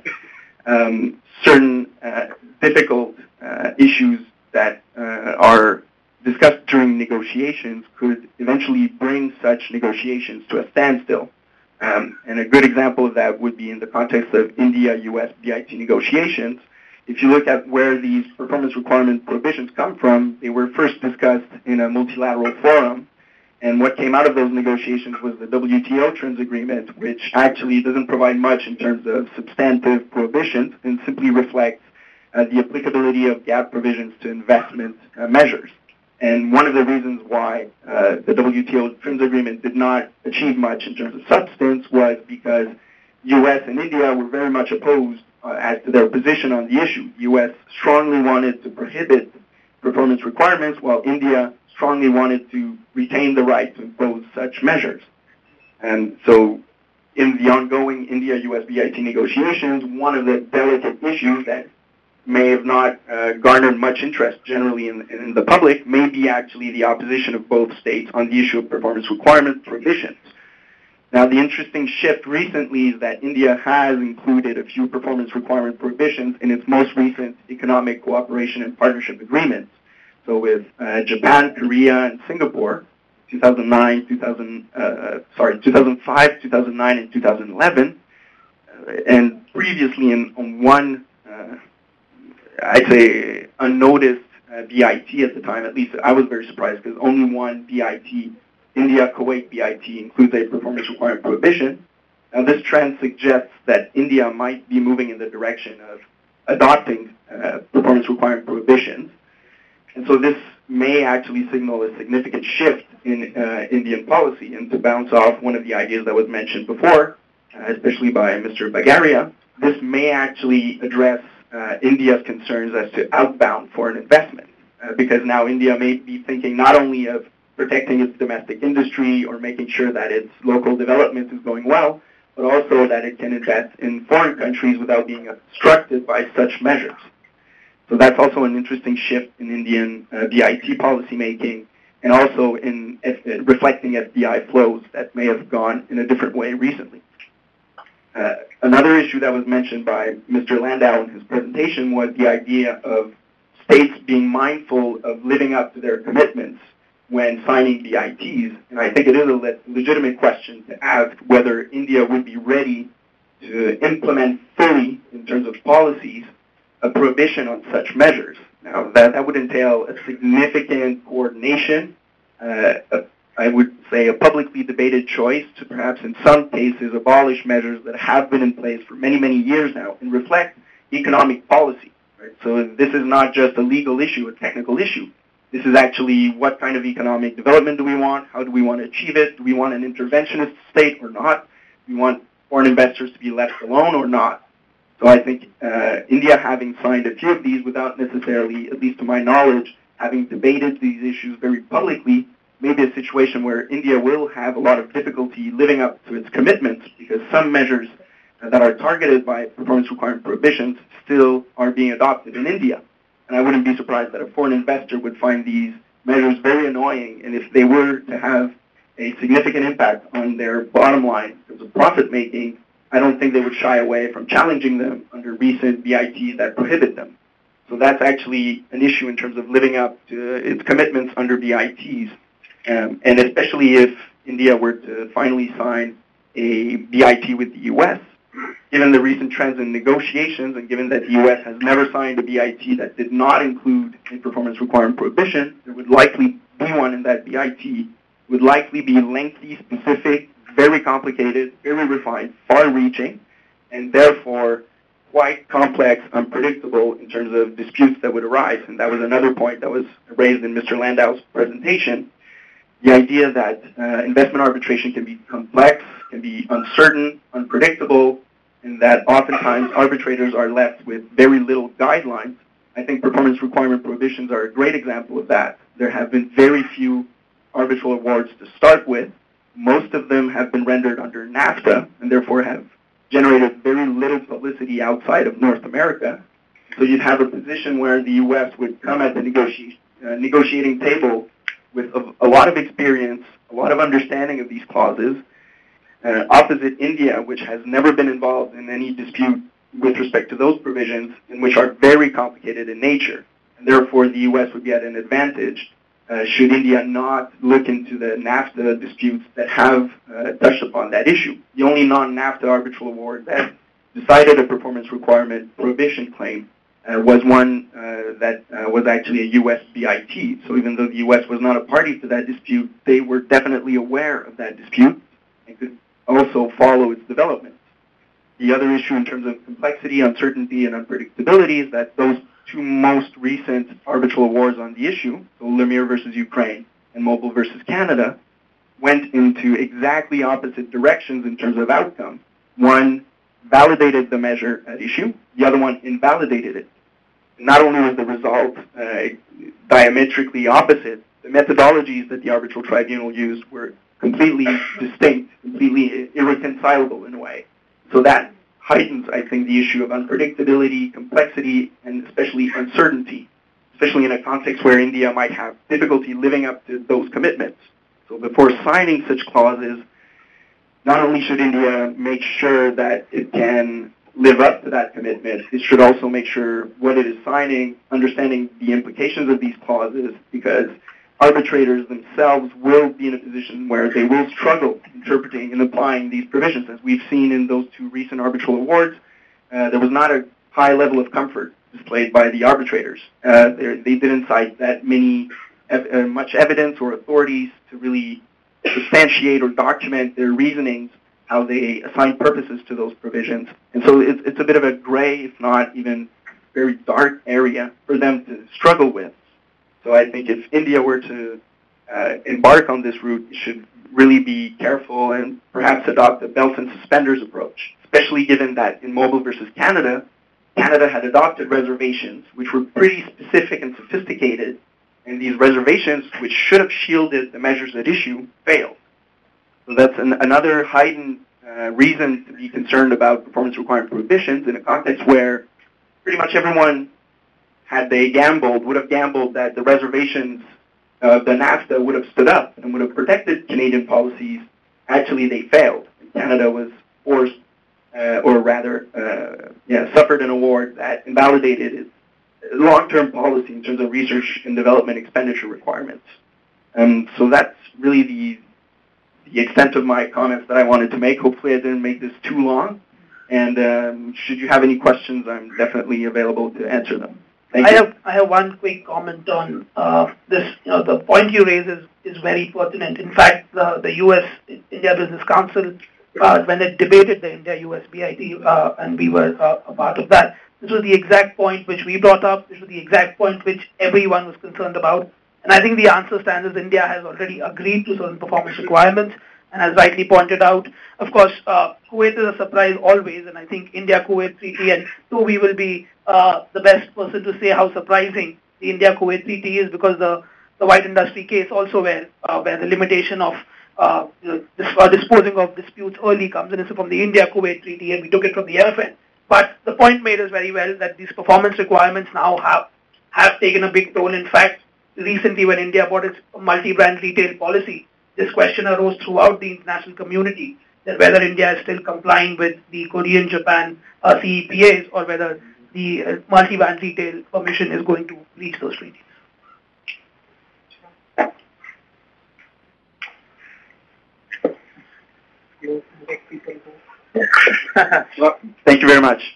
P: certain difficult issues that are discussed during negotiations could eventually bring such negotiations to a standstill. And a good example of that would be in the context of India-US BIT negotiations. If you look at where these performance requirement prohibitions come from, they were first discussed in a multilateral forum, and what came out of those negotiations was the WTO TRIMS agreement, which actually doesn't provide much in terms of substantive prohibitions and simply reflects the applicability of GATT provisions to investment measures. And one of the reasons why the WTO TRIMS agreement did not achieve much in terms of substance was because U.S. and India were very much opposed as to their position on the issue. The U.S. strongly wanted to prohibit performance requirements, while India strongly wanted to retain the right to impose such measures. And so in the ongoing India-US BIT negotiations, one of the delicate issues that may have not garnered much interest generally in the public may be actually the opposition of both states on the issue of performance requirement prohibitions. Now, the interesting shift recently is that India has included a few performance requirement prohibitions in its most recent economic cooperation and partnership agreements. So with Japan, Korea, and Singapore, 2005, 2009, and 2011, and previously on one, I'd say, unnoticed BIT at the time. At least I was very surprised because only one BIT, India-Kuwait BIT, includes a performance requirement prohibition. Now, this trend suggests that India might be moving in the direction of adopting performance requirement prohibitions. And so this may actually signal a significant shift in Indian policy. And to bounce off one of the ideas that was mentioned before, especially by Mr. Bagaria, this may actually address India's concerns as to outbound foreign investment, because now India may be thinking not only of protecting its domestic industry or making sure that its local development is going well, but also that it can invest in foreign countries without being obstructed by such measures. So that's also an interesting shift in Indian BIT policymaking, and also in reflecting FDI flows that may have gone in a different way recently. Another issue that was mentioned by Mr. Landau in his presentation was the idea of states being mindful of living up to their commitments when signing BITs. And I think it is a legitimate question to ask whether India would be ready to implement fully, in terms of policies, a prohibition on such measures. Now, that would entail a significant coordination, I would say a publicly debated choice to perhaps in some cases abolish measures that have been in place for many, many years now and reflect economic policy. Right? So this is not just a legal issue, a technical issue. This is actually what kind of economic development do we want? How do we want to achieve it? Do we want an interventionist state or not? Do we want foreign investors to be left alone or not? So I think India, having signed a few of these without necessarily, at least to my knowledge, having debated these issues very publicly, may be a situation where India will have a lot of difficulty living up to its commitments because some measures that are targeted by performance requirement prohibitions still are being adopted in India. And I wouldn't be surprised that a foreign investor would find these measures very annoying, and if they were to have a significant impact on their bottom line in terms of profit making, I don't think they would shy away from challenging them under recent BITs that prohibit them. So that's actually an issue in terms of living up to its commitments under BITs. And especially if India were to finally sign a BIT with the U.S., given the recent trends in negotiations and given that the U.S. has never signed a BIT that did not include a performance requirement prohibition, there would likely be one in that BIT, would likely be lengthy, specific, very complicated, very refined, far-reaching, and therefore quite complex, unpredictable in terms of disputes that would arise. And that was another point that was raised in Mr. Landau's presentation, the idea that investment arbitration can be complex, can be uncertain, unpredictable, and that oftentimes arbitrators are left with very little guidelines. I think performance requirement prohibitions are a great example of that. There have been very few arbitral awards to start with. Most of them have been rendered under NAFTA and therefore have generated very little publicity outside of North America. So you'd have a position where the U.S. would come at the negotiating table with a lot of experience, a lot of understanding of these clauses, opposite India, which has never been involved in any dispute with respect to those provisions, and which are very complicated in nature. And therefore, the U.S. would be at an advantage should India not look into the NAFTA disputes that have touched upon that issue. The only non-NAFTA arbitral award that decided a performance requirement prohibition claim was one that was actually a U.S. BIT. So even though the U.S. was not a party to that dispute, they were definitely aware of that dispute and could also follow its development. The other issue in terms of complexity, uncertainty, and unpredictability is that those two most recent arbitral awards on the issue, so Lemire versus Ukraine and Mobil versus Canada, went into exactly opposite directions in terms of outcome. One validated the measure at issue, the other one invalidated it. Not only was the result diametrically opposite, the methodologies that the arbitral tribunal used were completely distinct, completely irreconcilable in a way. So that heightens, I think, the issue of unpredictability, complexity, and especially uncertainty, especially in a context where India might have difficulty living up to those commitments. So before signing such clauses, not only should India make sure that it can live up to that commitment, it should also make sure what it is signing, understanding the implications of these clauses, because arbitrators themselves will be in a position where they will struggle interpreting and applying these provisions. As we've seen in those two recent arbitral awards, there was not a high level of comfort displayed by the arbitrators. They didn't cite that much evidence or authorities to really substantiate or document their reasonings, how they assign purposes to those provisions. And so it's a bit of a gray, if not even very dark area for them to struggle with. So I think if India were to embark on this route, it should really be careful and perhaps adopt a belt and suspenders approach, especially given that in Mobil versus Canada, Canada had adopted reservations which were pretty specific and sophisticated, and these reservations, which should have shielded the measures at issue, failed. So that's another heightened reason to be concerned about performance requirement prohibitions in a context where pretty much everyone, had they gambled, would have gambled that the reservations of the NAFTA would have stood up and would have protected Canadian policies. Actually, they failed. Canada was forced, or rather, suffered an award that invalidated its long-term policy in terms of research and development expenditure requirements. So that's really the extent of my comments that I wanted to make. Hopefully I didn't make this too long. And should you have any questions, I'm definitely available to answer them.
E: I have one quick comment on this. The point you raise is very pertinent. In fact, the U.S. India Business Council, when they debated the India-U.S. BIT, and we were a part of that, this was the exact point which we brought up. This was the exact point which everyone was concerned about. And I think the answer stands as India has already agreed to certain performance requirements. And as rightly pointed out, of course, Kuwait is a surprise always, and I think India-Kuwait treaty, and Toby will be the best person to say how surprising the India-Kuwait treaty is, because the white industry case also where the limitation of disposing of disputes early comes in is from the India-Kuwait treaty, and we took it from the MFN. But the point made is very well that these performance requirements now have taken a big toll. In fact, recently when India bought its multi-brand retail policy, this question arose throughout the international community that whether India is still complying with the Korean-Japan CEPAs or whether the multi-brand retail permission is going to reach those treaties.
P: Thank you very much.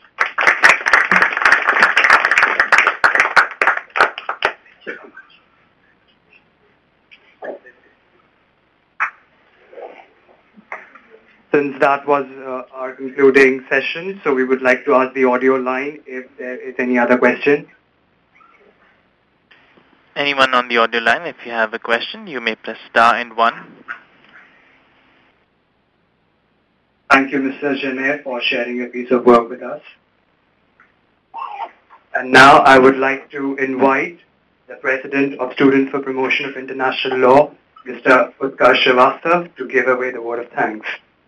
C: Since that was our concluding session, so we would like to ask the audio line if there is any other question.
A: Anyone on the audio line, if you have a question, you may press star and 1.
C: Thank you, Mr. Janet, for sharing your piece of work with us. And now I would like to invite the President of Students for Promotion of International Law, Mr. Utkarsh Srivastav, to give away the word of thanks.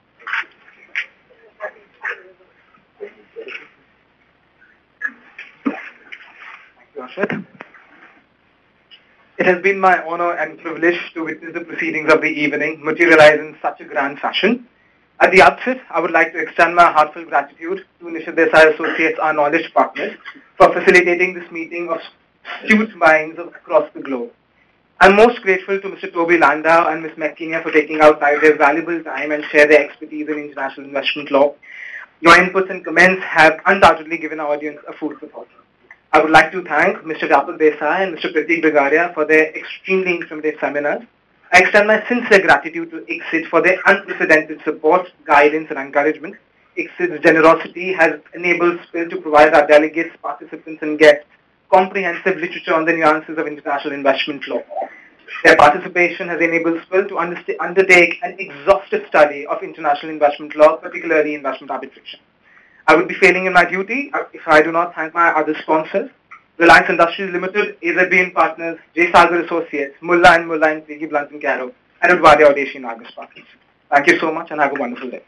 C: It has been my honor and privilege to witness the proceedings of the evening materialize in such a grand fashion. At the outset, I would like to extend my heartfelt gratitude to Nishit Desai Associates, our knowledge partners, for facilitating this meeting of astute minds across the globe. I'm most grateful to Mr. Toby Landau and Ms. McKinney for taking out their valuable time and share their expertise in international investment law. Your inputs and comments have undoubtedly given our audience a food for thought. I would like to thank Mr. Vyapak Desai and Mr. Pratik Begaria for their extremely informative seminars. I extend my sincere gratitude to ICSID for their unprecedented support, guidance, and encouragement. ICSID's generosity has enabled SPIL to provide our delegates, participants, and guests comprehensive literature on the nuances of international investment law. Their participation has enabled SPIL to undertake an exhaustive study of international investment law, particularly investment arbitration. I would be failing in my duty if I do not thank my other sponsors, Reliance Industries Limited, AZB & Partners, J. Sagar Associates, Mulla & Mulla and Piggy Blunt & Caro, and Udvadia Audeshi and Argus Partners. Thank you so much and have a wonderful day.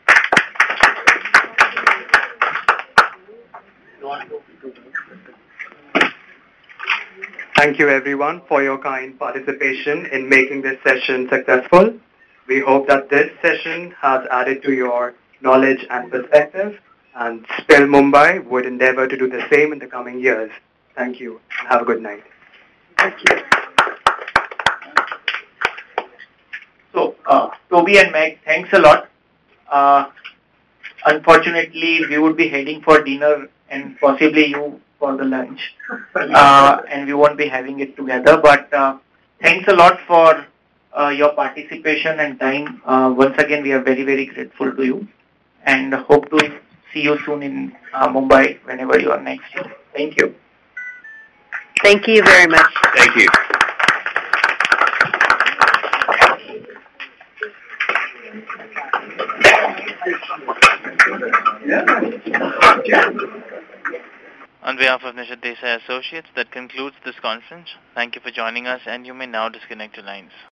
C: Thank you everyone for your kind participation in making this session successful. We hope that this session has added to your knowledge and perspective, and SPIL Mumbai would endeavor to do the same in the coming years. Thank you. Have a good night.
N: Thank you. So, Toby and Meg, thanks a lot. Unfortunately, we would be heading for dinner and possibly you for the lunch, and we won't be having it together. But thanks a lot for your participation and time. Once again, we are very, very grateful to you, and hope to see you soon in Mumbai whenever you are next here. Thank you.
K: Thank you very much.
D: Thank you.
A: On behalf of Nishit Desai Associates, that concludes this conference. Thank you for joining us, and you may now disconnect your lines.